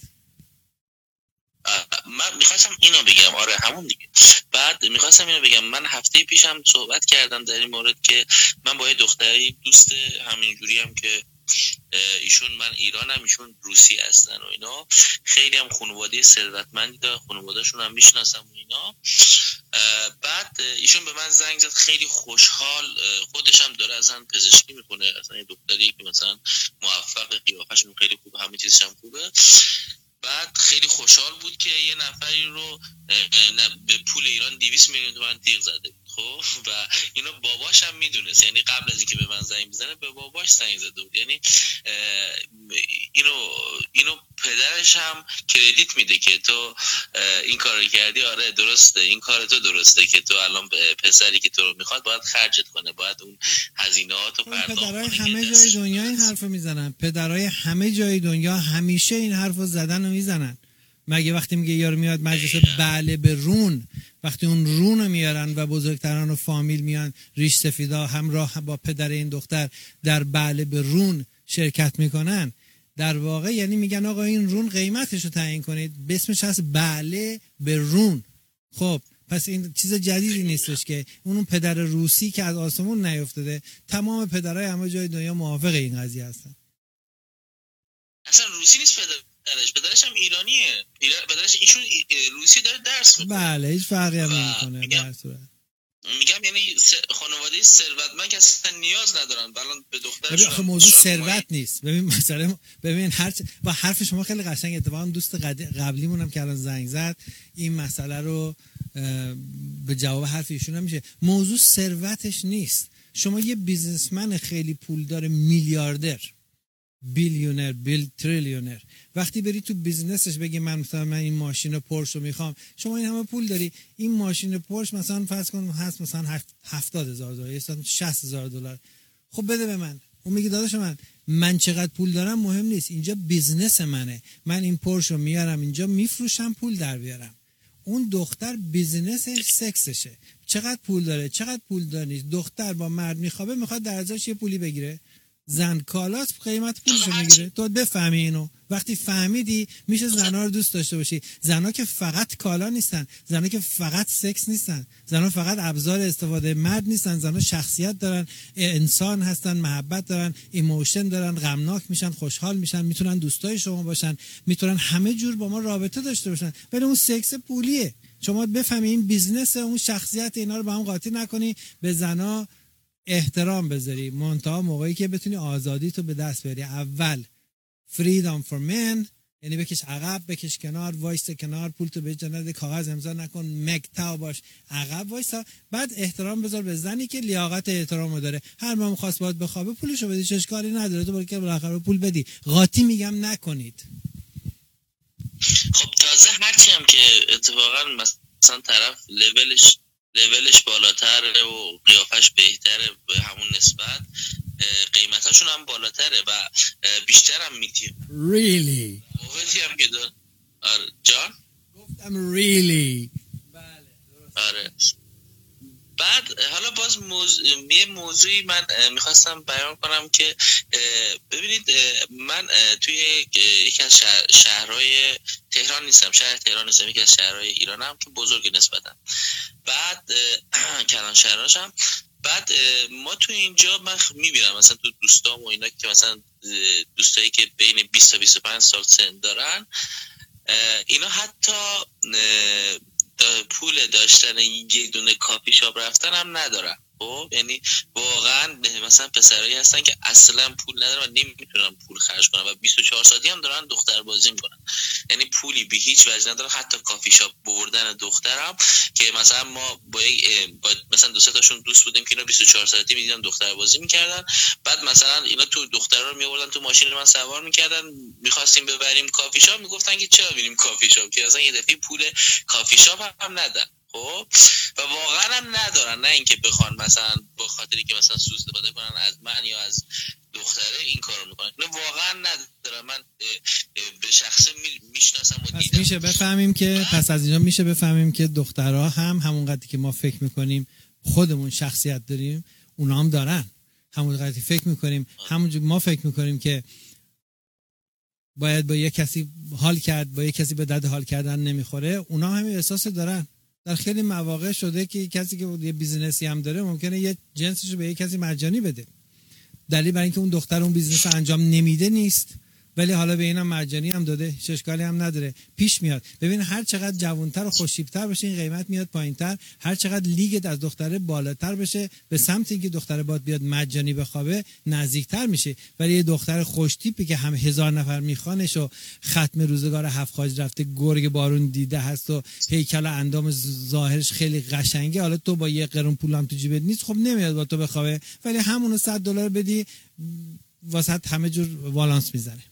من میخواستم اینو بگم، آره همون دیگه. بعد میخواستم اینو بگم، من هفته پیشم صحبت کردم در این مورد که من با یه دختری دوست همینجوری هم که ایشون، من ایرانم ایشون روسی هستن و اینا، خیلی هم خانواده ثروتمندی دارن، خانواده‌شون هم میشناسم و اینا. بعد ایشون به من زنگ زد خیلی خوشحال، خودش هم داره اصلا پزشکی میکنه، اصلا یه دختری که مثلا موفق، قیافه‌شون خیلی خوبه، همه چیزش هم خوبه. بعد خیلی خوشحال بود که یه نفری رو به پول ایران 200 میلیون تومان تیغ زده. خب و اینو باباش هم میدونست، یعنی قبل از اینکه به من زنگ بزنه به باباش زنگ زده بود. یعنی اینو پدرش هم کردیت میده که تو این کارو کردی، آره درسته، این کار تو درسته که تو الان پسری که تو رو میخواد باید خرجت کنه، باید اون هزینه‌هاتو پرداخت کنه. پدرای همه جای دنیا این حرفو میزنن، پدرای همه جای دنیا همیشه این حرفو زدن و میزنن. مگه وقتی میگه یارو میاد مجلس بله به رون، وقتی اون رون رو میارن و بزرگتران و فامیل میان ریش سفیدا همراه با پدر این دختر در بله به رون شرکت میکنن، در واقع یعنی میگن آقا این رون قیمتش رو تعیین کنید، اسمش هست بله به رون. خب پس این چیز جدیدی نیستش که اون پدر روسی که از آسمون نیفتاده. تمام پدرای همه جای دنیا موافق این قضیه هستن. اصلا روسی نیست پدرش هم ایرانیه. پدرش ایشون روسی داره درس میکنه. بله هیچ فرقی هم نمیکنه در صورت. میگم یعنی خانواده ثروتمند که اصلا نیاز ندارن الان به دخترشون. ببین موضوع ثروت نیست. ببین مثلا ببین با حرف شما خیلی قشنگ، اتفاقا دوست قبلیمون هم که الان زنگ زد این مسئله رو به جواب حرف ایشون هم میشه. موضوع ثروتش نیست. شما یه بیزنسمن خیلی پولدار، میلیاردر، بیلیونر، تریلیونر، وقتی بری تو بیزنسش بگی من مثلا این ماشین پورش رو میخوام، شما این همه پول داری، این ماشین پورش مثلا فرض کن هست مثلا $70,000 یا $60,000، خب بده به من. اون میگه داداش من چقدر پول دارم مهم نیست، اینجا بیزنس منه، من این پورش رو میارم اینجا میفروشم پول در بیارم. اون دختر بیزنسش سکسشه، چقدر پول داره چقدر پول داره نیست. دختر با مرد میخوابه، میخواد در ازاش یه پولی بگیره، زن کالاست قیمت پولشو میگیره. تو بفهمی اینو، وقتی فهمیدی میشه زنها رو دوست داشته باشی. زنها که فقط کالا نیستن، زنها که فقط سکس نیستن، زنها فقط ابزار استفاده مرد نیستن، زنها شخصیت دارن، انسان هستن، محبت دارن، ایموشن دارن، غمناک میشن، خوشحال میشن، میتونن دوستای شما باشن، میتونن همه جور با ما رابطه داشته باشن. ولی اون سکس پولیه. شما بفهمی این بیزنس، اون شخصیت، اینا رو با هم قاطی نکنی، به زنها احترام بذاری. منتها موقعی که بتونی آزادی تو به دست بیاری. اول freedom for men، یعنی بکش عقب، بکش کنار، وایس کنار، پول تو به جنده، کاغذ امضا نکن، مکتا باش، عقب وایسا. بعد احترام بذار به زنی که لیاقت احترامو داره. هر ما خواست باید بخوابه پولشو بدی، چه اشکالی نداره، تو باید بالاخره پول بدی. قاطی میگم نکنید. خب تازه هرچی هم که اتفاقا مثلا طرف لولش بالاتره و قیافش بهتره، به همون نسبت قیمتاشون هم بالاتره و بیشتر هم میتیم. Really؟ موقعی هم که دار. آره جان؟ گفتم really. بله. آره. بعد حالا باز یه موضوعی من میخواستم بیان کنم که ببینید من توی یکی از شهرهای تهران نیستم، شهر تهران نیستم، یکی از شهرهای ایرانم که بزرگ نسبتا. بعد کلان شهرهاشم. بعد ما تو اینجا من میبینم مثلا تو دوستام و اینا که مثلا دوستایی که بین 20 تا 25 سال سن دارن، اینا حتی پول داشتن یه دونه کافی شاپ رفتن هم ندارن. خب یعنی واقعا مثلا پسرایی هستن که اصلا پول ندارن و نمیتونن پول خرج کنن و 24 ساعتی هم دارن دختر بازی میکنن. یعنی پولی به هیچ وجه نداره. حتی کافی شاپ بردن دخترم که مثلا ما با مثلا دو سه تاشون دوست بودیم که اینا 24 ساعتی میدیدن دختر بازی میکردن، بعد مثلا اینا تو دخترا رو میآوردن تو ماشین من سوار میکردن، میخواستیم ببریم کافی شاپ، میگفتن که چرا بریم کافی شاپ، که اصلا یه دفعه پول کافی شاپ هم ندن. خب و واقعا هم ندارن، نه اینکه بخوان مثلا به خاطری که مثلا سوء استفاده کنن از من یا از دختره این کارو میکنن، نه واقعا ندارن. من به شخصه میشناسم و دیدم. میشه بفهمیم که پس از اینجا میشه بفهمیم که دخترها هم همون قدری که ما فکر میکنیم خودمون شخصیت داریم، اونا هم دارن. همون قدری فکر میکنیم، همونجور ما فکر میکنیم که باید با یک کسی حال کرد، با یک کسی به درد حال کردن نمیخوره، اونا همین احساس دارن. در خیلی مواقع شده که کسی که یه بیزینسی هم داره ممکنه یه جنسش رو به یک کسی مجانی بده، دلیل برای اینکه اون دختر اون بیزینس رو انجام نمیده نیست، ولی حالا به اینم مجانی هم داده، هیچ اشکالی هم نداره. پیش میاد. ببین هر چقدر جوانتر و خوش‌تیپ‌تر بشه این قیمت میاد پایینتر، هر چقدر لیگت از دختره بالاتر بشه به سمت اینکه دختره باید بیاد مجانی بخوابه نزدیکتر میشه. ولی یه دختر خوش‌تیپی که هم 1000 نفر میخوانش و ختم روزگار هفت خواج رفته، گرگ بارون دیده هست و هیکل و اندام ظاهرش خیلی قشنگه، حالا تو با یه قرون پولم تو جیبت نیست، خب نمیاد با تو بخوابه، ولی همونو $100 بدی واسه همه جور والانس میزنه.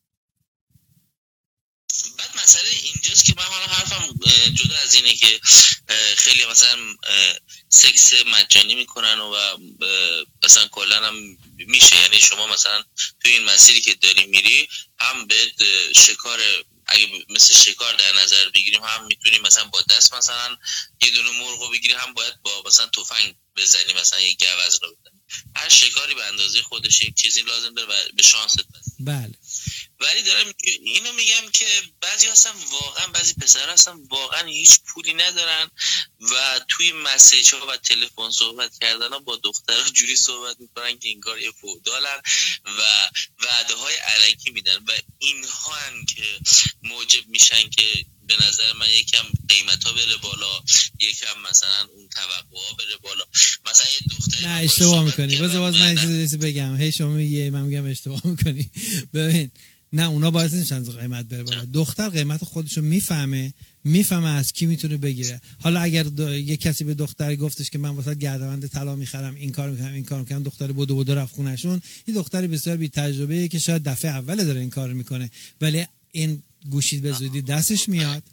مسئله اینجاست که من حالا حرفم جدا از اینه که خیلی مثلا سکس مجانی میکنن و مثلا کلا هم میشه، یعنی شما مثلا تو این مسیری که داری میری هم به شکار، اگه مثل شکار در نظر بگیریم، هم میتونی مثلا با دست مثلا یه دونه مرغ بگیری، هم باید با مثلا تفنگ بزنی، مثلا یه گوز رو بزنی. هر شکاری به اندازه خودش یک چیزی لازم داره و به شانست بزنی. بله. ولی دارم اینو میگم که بعضی پسرها هستن واقعا هیچ پولی ندارن و توی مسیج ها و تلفن صحبت کردن ها با دخترها جوری صحبت میکنن که انگار یه فودالن و وعده های الکی میدن و اینها هم که موجب میشن که به نظر من یکم قیمت ها بره بالا، یکم مثلا اون توقع ها بره بالا. مثلا یه دختری نه اشتباه میکنی، باز من چیزی بگم، هی شما میگی من میگم اشتباه میکنی. ببین نه، اونا باعث نمیشن قیمت بره بالا. دختر قیمت خودشو میفهمه از کی میتونه بگیره. حالا اگر یه کسی به دختر گفتش که من واسه گردنبند طلا میخرم، این کار میکنم، دختر بدو رفت خونهشون، این دختری بسیار بی تجربه‌ایه که شاید دفعه اول داره این کارو میکنه، ولی این گوشی به زودی دستش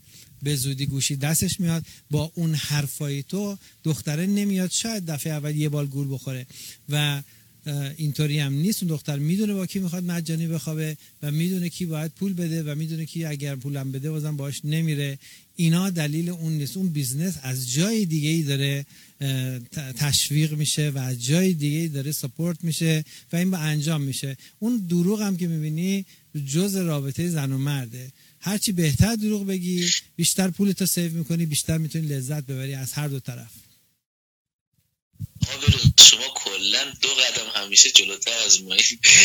میاد، با اون حرفای تو دختره نمیاد، شاید دفعه اول یه بال گول بخوره و اینطوری هم نیست. اون دختر میدونه با کی میخواد مجانی بخوابه و میدونه کی باید پول بده و میدونه کی اگر پولم بده بازم باهاش نمیره. اینا دلیل اون نیست. اون بیزنس از جای دیگه ای داره تشویق میشه و از جای دیگه ای داره ساپورت میشه و این با انجام میشه. اون دروغ هم که میبینی جز رابطه زن و مرده. هرچی بهتر دروغ بگی بیشتر پولتو سیو میکنی، بیشتر میتونی لذت ببری از هر دو طرف. شما کلا 2 قدم همیشه جلوتر از ما.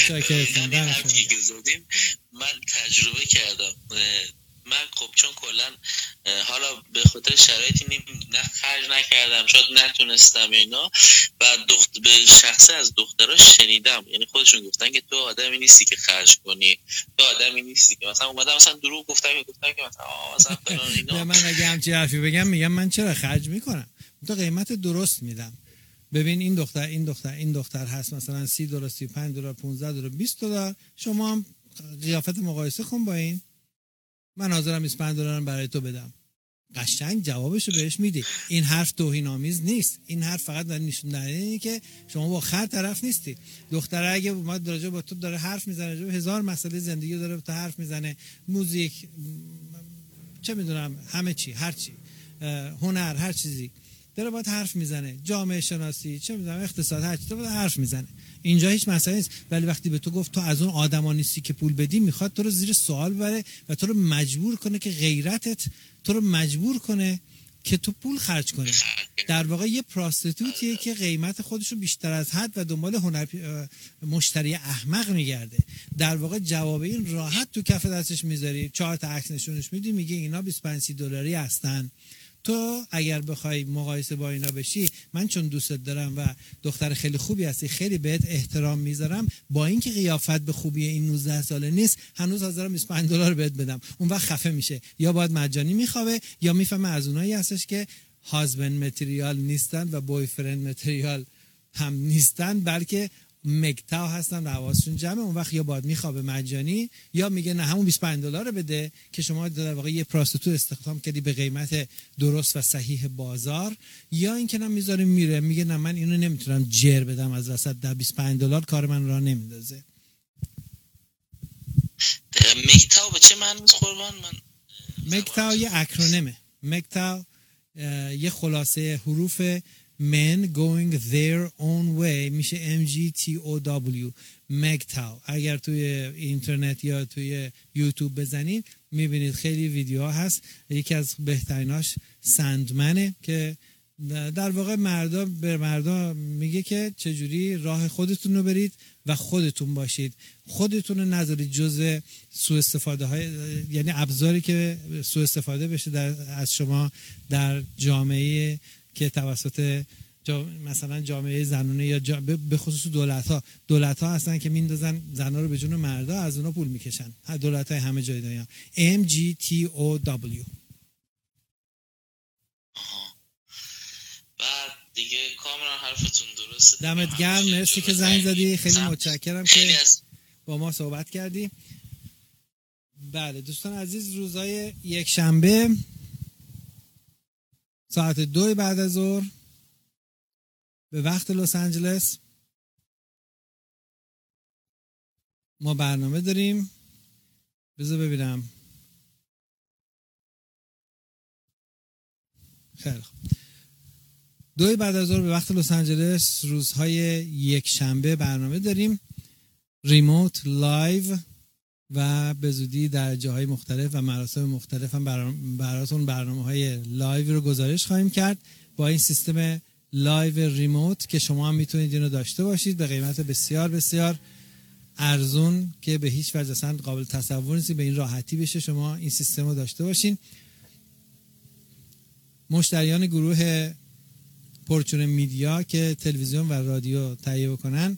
من تجربه کردم. من خب چون کلا حالا به خاطر شرایطی نه خرج نکردم، شاید نتونستم اینا، و به شخصه از دخترها شنیدم، یعنی خودشون گفتن که تو آدمی نیستی که خرج کنی، تو آدمی نیستی که مثلا اومدم مثلا دروغ گفتم که مثلا فلان اینا. من اگه همچین حرفی بگم میگم من چرا خرج میکنم، تو قیمت درست میدم. ببین این دختر هست مثلا $30 $35 $15 $20، شما هم قیافت مقایسه کن با این، من حاضرم $25 برای تو بدم. قشنگ جوابشو بهش میدی. این حرف توهین‌آمیز نیست، این حرف فقط داره نشون دهنده اینه که شما با خر طرف نیستی. دختره اگه اومد راجع با تو داره حرف میزنه، راجع به 1000 مسئله زندگی داره با تو حرف میزنه، موزیک، چه میدونم، همه چی، هر چی، هنر، هر چیزی داره باید حرف میزنه، جامعه شناسی، چه میدونم، اقتصاد، هر چی داره حرف میزنه، اینجا هیچ مسئله نیست. ولی وقتی به تو گفت تو از اون آدما نیستی که پول بدی، میخواد تو رو زیر سوال ببره و تو رو مجبور کنه که غیرتت تو رو مجبور کنه که تو پول خرج کنی. در واقع یه پراستیتوتیه که قیمت خودش رو بیشتر از حد و دنبال مشتری احمق میگرده. در واقع جواب این راحت تو کف دستش میذاری، 4 تا عکس نشونش میدی، میگه اینا $25-30 هستن، تو اگر بخوای مقایسه با اینا بشی، من چون دوستت دارم و دختر خیلی خوبی هستی، خیلی بهت احترام میذارم، با اینکه قیافت به خوبی این 19 ساله نیست، هنوز حاضرم $25 بهت بدم. اون وقت خفه میشه، یا باید مجانی میخوابه یا میفهمه از اونایی هستش که هازبند متریال نیستن و بوی فرند متریال هم نیستن، بلکه مگتاو هستن و حواسشون جمعه. اون وقت یا باید میخوابه مجانی یا میگه نه همون $25 بده که شما در واقع یه پراستیتوت استخدام کردی به قیمت درست و صحیح بازار، یا اینکه نه میذاره میره میگه نه من اینو نمیتونم جر بدم از وسط، در $25 کار من راه نمیندازه. مگتاو به چه معنی قربان؟ من مگتاو یه اکرونیمه. مگتاو یه خلاصه حروف men going their own way میشه MGTOW. مگتاو اگر توی اینترنت یا توی یوتیوب بزنید میبینید خیلی ویدیوها هست. یکی از بهتریناش سندمنه که در واقع مردم میگه که چجوری راه خودتون رو برید و خودتون باشید، خودتون رو نذارید جزء سوء استفاده های، یعنی ابزاری که سوء استفاده بشه از شما در جامعه که توسط مثلا جامعه زنانه یا به خصوص دولت ها هستن که میندازن زنها رو به جون مردا، از اونا پول میکشن، دولت های همه جای دنیا. MGTOW. بعد دیگه کاملا حرفتون درسته. دمت گرم، مرسی که زنگ زدی، خیلی متشکرم که با ما صحبت کردی. بله دوستان عزیز، روزهای یک شنبه ساعت 2 بعد از ظهر به وقت لس آنجلس ما برنامه داریم. بذار ببینم. خیلی خوب. 2 بعد از ظهر به وقت لس آنجلس روزهای یک شنبه برنامه داریم، ریموت لایو و به زودی در جاهای مختلف و مراسم مختلف هم براتون برنامه‌های لایو رو گزارش خواهیم کرد با این سیستم لایو ریموت که شما هم میتونید اینو داشته باشید به قیمت بسیار بسیار ارزون که به هیچ وجه اصلا قابل تصور نیست به این راحتی بشه شما این سیستم رو داشته باشین. مشتریان گروه پورچون میدیا که تلویزیون و رادیو تهیه بکنن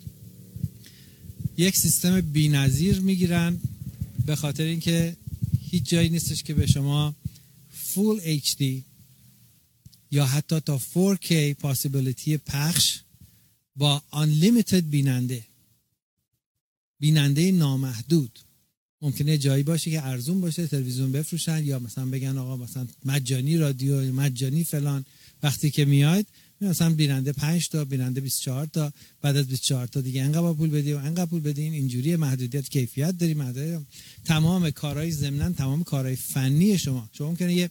یک سیستم بی‌نظیر میگیرن، به خاطر اینکه هیچ جایی نیستش که به شما فول HD یا حتی تا 4K پاسیبیلیتی پخش با unlimited بیننده نامحدود. ممکنه جایی باشه که ارزون باشه تلویزیون بفروشن یا مثلا بگن آقا مثلا مجانی رادیو، مجانی فلان. وقتی که میاید مثلا بیننده 5 تا، بیننده 24 تا، بعد از 24 تا دیگه انقدر پول بدی و انقدر پول بدین. اینجوری محدودیت کیفیت داریم. تمام کارهای ضمناً تمام کارهای فنی شما ممکنه یه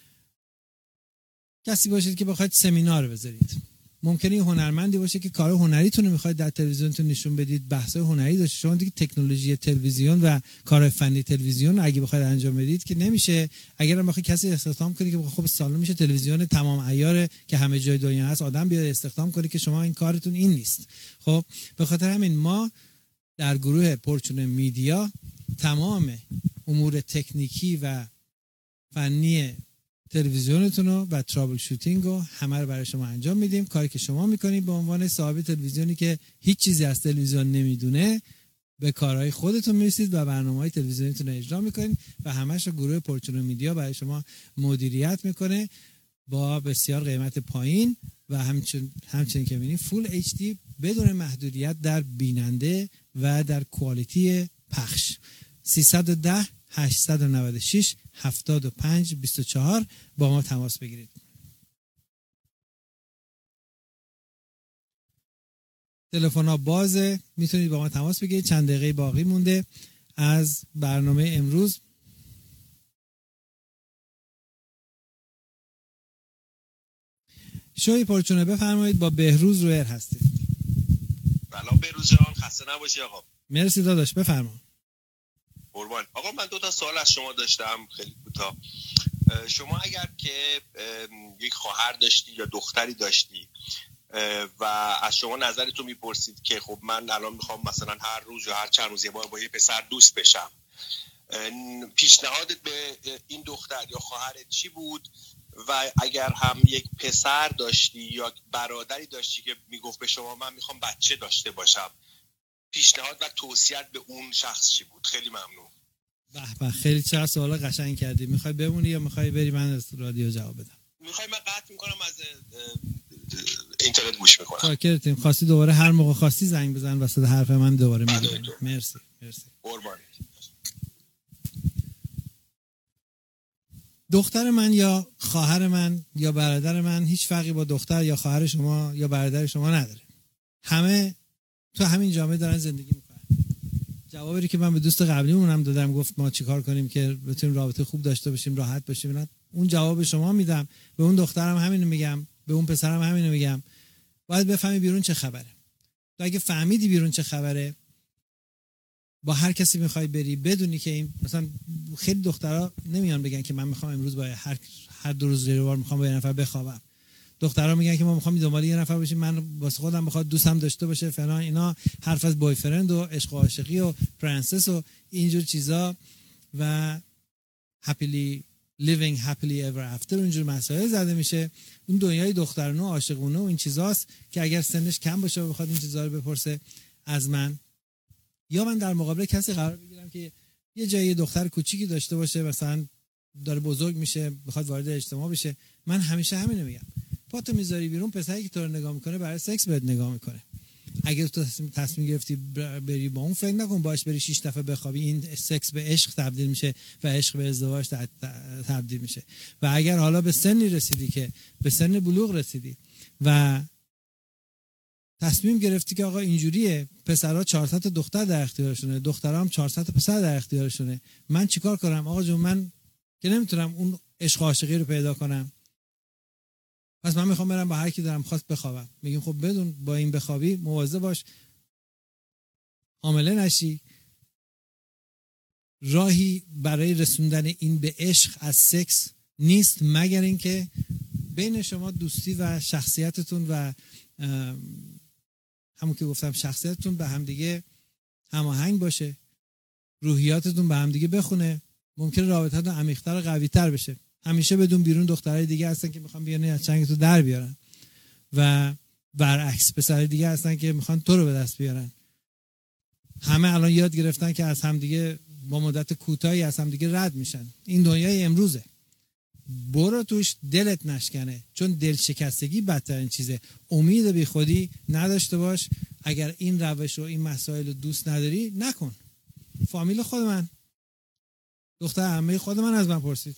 کسی باشید که بخواید سمینار بذارید، ممکنه یه هنرمندی باشه که کار هنریتون رو میخواید در تلویزیونتون نشون بدید، بحث‌های هنری داشته. شما دیگه تکنولوژی تلویزیون و کار فنی تلویزیون اگه بخواید انجام بدید که نمیشه. اگر هم بخواید کسی استخدام کنید که خب سالن میشه تلویزیون تمام عیار که همه جای دنیا هست آدم بیاد استخدام کنید که شما این کارتون این نیست. خب به خاطر همین ما در گروه پورچون میدیا تمام امور تکنیکی و فنی تلویزیونتون و ترابل شوتینگ رو همه رو برای شما انجام میدیم. کاری که شما میکنید به عنوان صاحب تلویزیونی که هیچ چیزی از تلویزیون نمیدونه به کارهای خودتون میرسید و برنامه‌های تلویزیونیتون رو اجرا میکنید و همش رو گروه پورچون میدیا برای شما مدیریت میکنه با بسیار قیمت پایین و همچنین که میبینید فول HD بدون محدودیت در بیننده و در کوالیتی پخش. 310 896 7524 با ما تماس بگیرید. تلفن ها بازه، میتونید با ما تماس بگیرید. چند دقیقه باقی مونده از برنامه امروز. شوی پورچونه بفرمایید، با بهروز رویر هستید. سلام بهروز جان، خسته نباشی آقا. مرسی داداش، بفرما. قربان. آقا من 2 تا سوال از شما داشتم خیلی کوتاه. شما اگر که یک خواهر داشتی یا دختری داشتی و از شما نظرتون میپرسید که خب من الان میخوام مثلا هر روز یا هر چند روز یه بار با یه پسر دوست بشم، پیشنهادت به این دختر یا خواهرت چی بود و اگر هم یک پسر داشتی یا برادری داشتی که میگفت به شما من میخوام بچه داشته باشم، پیشنهاد و توصیت به اون شخص چی بود؟ خیلی ممنون. به خیلی چرا سوالا قشنگ کردی. میخوای بمونی یا میخوای بری من از رادیو جواب بدم؟ میخوای من قطع میکنم از اینترنت گوش میکنم. شاکرتیم. خواستی دوباره هر موقع خواستی زنگ بزن وسط حرف من دوباره میگم. مرسی. قربان. دختر من یا خواهر من یا برادر من هیچ فرقی با دختر یا خواهر شما یا برادر شما نداره. همه تو همین جامعه دارن زندگی میکنن. جوابی که من به دوست قبلیمون هم دادم، گفت ما چیکار کنیم که بتونیم رابطه خوب داشته باشیم، راحت باشیم، اون جواب شما میدم. به اون دخترم همینو میگم، به اون پسرم همینو میگم. باید بفهمی بیرون چه خبره. تو اگه فهمیدی بیرون چه خبره، با هر کسی میخوای بری بدونی که این مثلا خیلی دخترها نمیان بگن که من میخوام امروز با هر دو روز یه بار میخوام با یه نفر بخوابم. دخترها میگن که ما میخوام دنبال یه نفر باشیم، من واسه خودم بخواد دوستم داشته باشه فلان، اینا حرف از بوی فرند و عشق و عاشقی و پرنسس و اینجور چیزا و happily living happily ever after اینجور مسائل زده میشه. اون دنیای دخترانه و عاشقونه و این چیزاست که اگر سنش کم باشه و بخواد این چیزا رو بپرسه از من، یا من در مقابل کسی قرار بگیرم که یه جایی دختر کوچیکی داشته باشه، مثلا داره بزرگ میشه بخواد وارد اجتماع بشه، من همیشه همینو میگم، پاتو میذاری بیرون، پسری که تو رو نگاه میکنه برای سکس بهت نگاه میکنه. اگر تو تصمیم گرفتی بری با اون، فکر نکن باش بری 6 دفعه بخوابی این سکس به عشق تبدیل میشه و عشق به ازدواج تبدیل میشه. و اگر حالا به سنی رسیدی که به سن بلوغ رسیدی و تصمیم گرفتی که آقا اینجوریه، پسرها 400 دختر در اختیارشونه، دخترها هم 400 پسر در اختیارشونه، من چیکار کنم؟ آقا جون من که نمیتونم اون عشق و عاشقی رو پیدا کنم، پس من میخوام برم با هر کی دارم خواست بخوابم. میگیم خب بدون با این بخوابی مواظب باش حامله نشی. راهی برای رسوندن این به عشق از سکس نیست مگر اینکه بین شما دوستی و شخصیتتون و همون که گفتم شخصیتتون به همدیگه هماهنگ باشه، روحیاتتون به همدیگه بخونه، ممکنه رابطه‌تون عمیق‌تر و قوی‌تر بشه. همیشه بدون بیرون دخترای دیگه هستن که میخوان بیان از چنگ تو در بیارن و برعکس پسرای دیگه هستن که میخوان تو رو به دست بیارن. همه الان یاد گرفتن که از همدیگه با مدت کوتاهی از همدیگه رد میشن. این دنیای امروزه، برو توش دلت نشکنه، چون دل شکستگی بدترین چیزه. امید بی خودی نداشته باش. اگر این روش و این مسائل رو دوست نداری نکن. فامیل خود من، دختر عمه خود من از من پرسید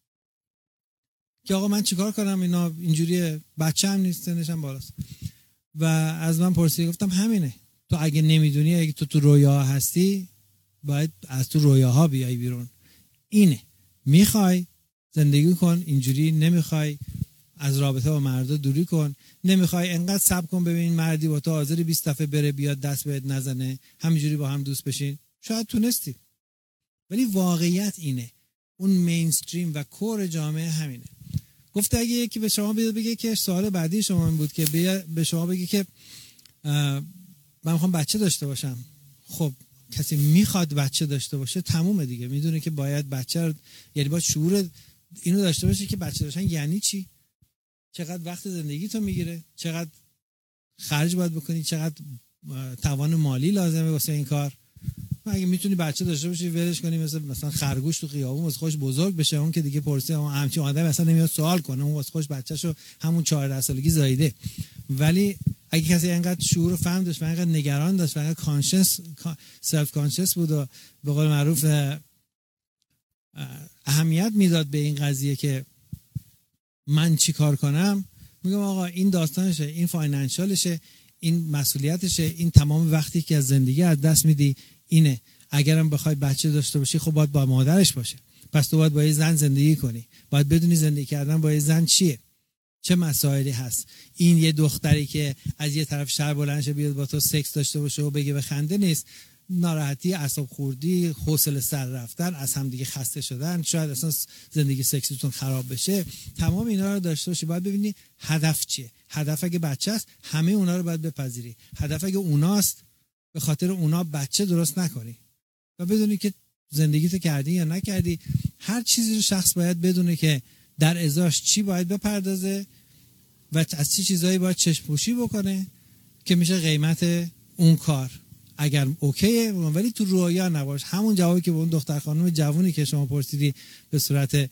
که آقا من چیکار کنم، اینا اینجوریه، بچه‌م نیست، سنشم بالاست، و از من پرسید. گفتم همینه، تو اگه نمیدونی، اگه تو رویاها هستی باید از تو رویاها بیای بیرون. اینه، میخوای زندگی کن اینجوری، نمیخوای از رابطه با مردا دوری کن، نمیخوای انقدر صبر کن ببین مردی با تو حاضر 20 دفعه بره بیاد دست بهت نزنه، همینجوری با هم دوست بشین. شاید تونستی، ولی واقعیت اینه، اون مینستریم و کور جامعه همینه. گفته اگه یکی به شما بگه که سوال بعدی شما این بود که به شما بگه که من میخوام بچه داشته باشم، خب کسی میخواد بچه داشته باشه تمومه دیگه، میدونه که باید بچه رو، یعنی باید شعور اینو داشته باشه که بچه داشتن یعنی چی، چقدر وقت زندگی تو میگیره، چقدر خرج باید بکنی، چقدر توان مالی لازمه واسه این کار. اگه میتونی بچه داشته باشی ولش کنی، مثلا خرگوش تو خیابون واسه خوش بزرگ بشه، اون که دیگه پرسه اون همچین آدم اصلا نمیاد سوال کنه، اون واسه خوش بچه‌شو همون 14 سالگی زایده. ولی اگه کسی اینقدر شعور و فهم داشت و اینقدر نگران داشت و اینقدر کانشس سلف کانشس بود و به قول معروف اهمیت میداد به این قضیه که من چی کار کنم، میگم آقا این داستانشه، این فاینانشالشه، این مسئولیتشه، این تمام وقتی که از زندگی از دست میدی اینه. اگرم بخوای بچه داشته باشی خب باید با مادرش باشه، پس تو باید با یه زن زندگی کنی، باید بدونی زندگی کردن با یه زن چیه، چه مسائلی هست. این یه دختری که از یه طرف شهر بلند شه بیاد با تو سکس داشته باشه و بگه بخنده نیست، ناراحتی، اعصاب خوردی، حوصله سر رفتن، از هم دیگه خسته شدن، شاید اصلا زندگی سکسیتون خراب بشه، تمام اینا رو داشته باشی. باید ببینی هدف چیه. هدف اگه بچه است همه اونا رو باید بپذیری. هدف اگه اوناست به خاطر اونا بچه درست نکنی و بدونی که زندگیتو کردی یا نکردی. هر چیزی رو شخص باید بدونه که در ازاش چی باید بپردازه و از چه چیزایی باید چشم پوشی بکنه که میشه قیمت اون کار. اگر اوکیه ولی تو رویا نباش. همون جوابی که به اون دختر خانم جوونی که شما پرسیدی به صورت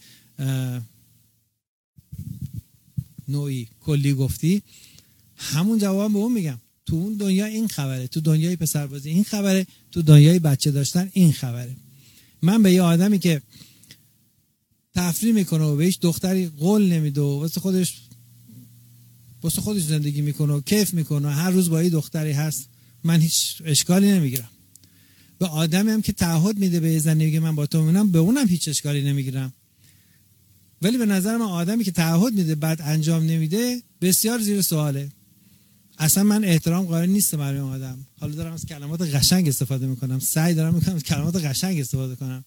نوعی کلی گفتی، همون جواب به اون میگم. تو اون دنیا این خبره، تو دنیای پسربازی این خبره، تو دنیای بچه داشتن این خبره. من به یه آدمی که تفریح میکنه و بهش دختری قول نمیده و واسه خودش زندگی میکنه و کیف میکنه و هر روز با یه دختری هست، من هیچ اشکالی نمیگیرم. به آدمی هم که تعهد میده به زنی میگه من با تو میمونم، به اونم هیچ اشکالی نمیگیرم. ولی به نظر من آدمی که تعهد میده بعد انجام نمیده بسیار زیر سواله. اصلا من احترام قائل نیستم برای اون آدم. حالا دارم از کلمات قشنگ استفاده میکنم، سعی دارم میکنم از کلمات قشنگ استفاده کنم.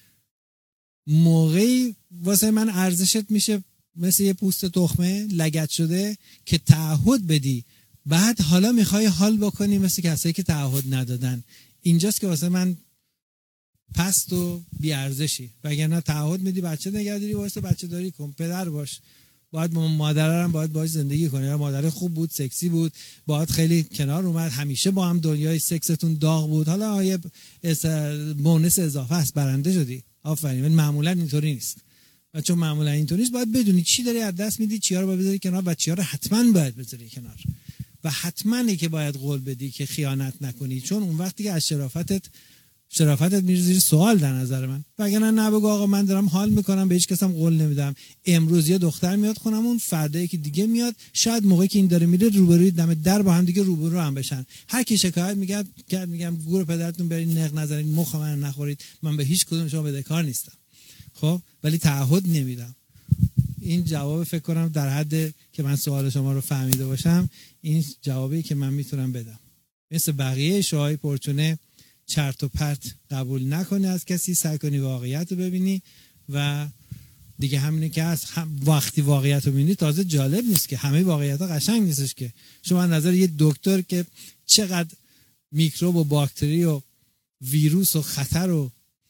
موقعی واسه من ارزشت میشه مثل یه پوست تخمه لگد شده که تعهد بدی بعد حالا میخوای حال بکنی مثل کسایی که تعهد ندادن. اینجاست که واسه من پست و بی ارزشی. وگرنه تعهد میدی بچه نگهداری واسه بچه داری کن، پدر باش، باید با مادرم باید باهاش زندگی کنی. مادر خوب بود، سکسی بود، باید خیلی کنار اومد، همیشه با هم دنیای سکستون داغ بود، حالا یه بونس اضافه است برنده شدی. آفرین. ولی معمولا اینطوری نیست. و چون معمولا اینطوری نیست باید بدونی چی داری از دست میدی، چیا رو باید بذاری کنار و چیا رو حتما باید بذاری کنار. و حتماً که باید قول بدی که خیانت نکنی، چون اون وقتی که از شرافتت میره زیر سوال در نظر من. وگرنه نه بگو آقا من دارم حال میکنم به هیچ کس هم قول نمیدم. امروز یه دختر میاد خونمون، فردا یکی دیگه میاد، شاید موقعی که این داره میره روبروی دم در با هم دیگه روبرو هم بشن. هر کی شکایت میگم گور پدرتون برید نق نزنید، مخ من نخورید، من به هیچ کدوم شما بدهکار نیستم. خب ولی تعهد نمیدم. این جواب فکر کنم در حد که من سوال شما رو فهمیده باشم این جوابی که من میتونم بدم. مثل بقیه شوهای پرچونه چرت و پرت قبول نکنی از کسی، سعی کنی واقعیت رو ببینی و دیگه همینه که از وقتی واقعیت رو ببینی تازه جالب نیست که همه واقعیت ها قشنگ نیستش که. شما نظر یه دکتر که چقدر میکروب و باکتری و ویروس و خطر و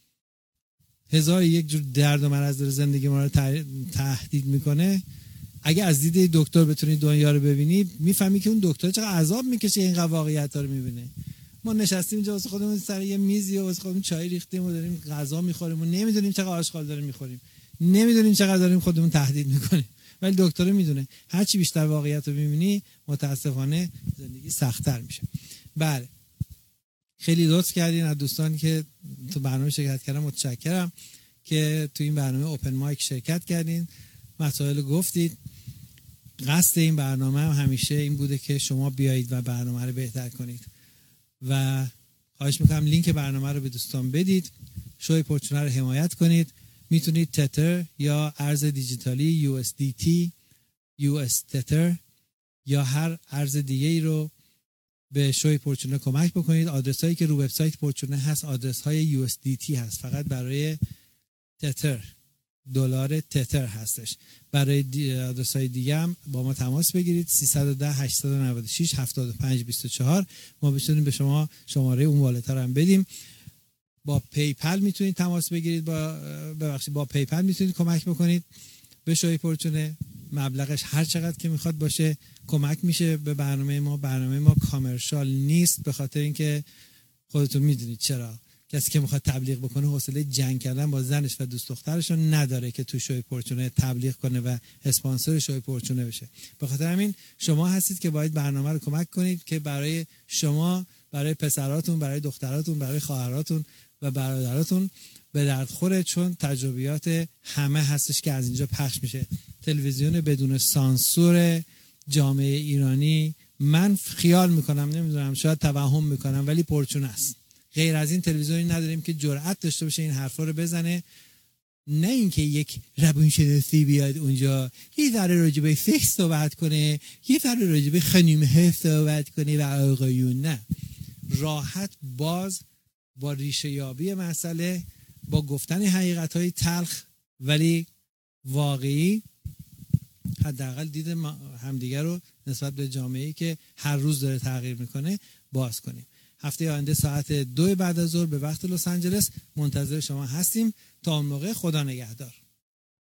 هزار یک جور درد و مرض داره زندگی ما رو تهدید میکنه، اگه از دید دکتر بتونی دنیا رو ببینی میفهمی که اون دکتر چقدر عذاب میکشه اینقدر واقعیت ها رو میبینه. ما نشستیم اینجا واسه خودمون سر یه میزی و واسه خودمون چای ریختیم و داریم غذا میخوریم و نمیدونیم چقدر آشغال داریم میخوریم، نمیدونیم چقدر داریم خودمون تهدید میکنیم، ولی دکتر میدونه. هرچی بیشتر واقعیت رو میبینی متاسفانه زندگی سخت‌تر میشه. بله خیلی لطف کردین از دوستانی که تو برنامه شرکت کردن، متشکرم که تو این برنامه اوپن مایک شرکت کردین، مسائل گفتید. قصد این برنامه هم همیشه این بوده که شما بیایید و برنامه رو بهتر کنید و خواهش میکنم لینک برنامه رو به دوستان بدید، شوی پرچونه رو حمایت کنید. میتونید تتر یا ارز دیجیتالی USDT US تتر یا هر ارز دیگه ای رو به شوی پرچونه کمک بکنید. آدرس هایی که رو وبسایت پرچونه هست آدرس های USDT هست، فقط برای تتر دلار تتر هستش. برای آدرس های دیگه هم با ما تماس بگیرید 310 896 75 24 ما بتونیم به شما شماره اون والت رو هم بدیم. با پیپل میتونید تماس بگیرید، با پیپل میتونید کمک بکنید به شوی پرچونه. مبلغش هر چقدر که میخواد باشه کمک میشه به برنامه ما. برنامه ما کامرشال نیست، به خاطر اینکه خودتون میدونید چرا. کسی که میخواد تبلیغ بکنه حوصله جنگ کردن با زنش و دوست دخترش رو نداره که تو شوی پرچونه تبلیغ کنه و اسپانسر شوی پرچونه بشه. به خاطر همین شما هستید که باید برنامه رو کمک کنید که برای شما، برای پسراتون، برای دختراتون، برای خواهراتون و برادراتون به درد خوره، چون تجربیات همه هستش که از اینجا پخش میشه. تلویزیون بدون سانسور جامعه ایرانی، من خیال میکنم، نمیدونم شاید توهم میکنم، ولی پرچونه است. غیر از این تلویزیونی نداریم که جرأت داشته باشه این حرفا رو بزنه. نه اینکه یک روانشناسی بیاد اونجا یه ذره راجع به سکس صحبت کنه، یه ذره راجع به خانم‌ها صحبت کنه و آقایون. نه، راحت باز با ریشه یابی مسئله، با گفتن حقیقت‌های تلخ ولی واقعی، حداقل دید همدیگه رو نسبت به جامعه‌ای که هر روز داره تغییر میکنه باز کنیم. هفته آینده ساعت 2 بعد از ظهر به وقت لس آنجلس منتظر شما هستیم. تا اون موقع خدا نگهدار.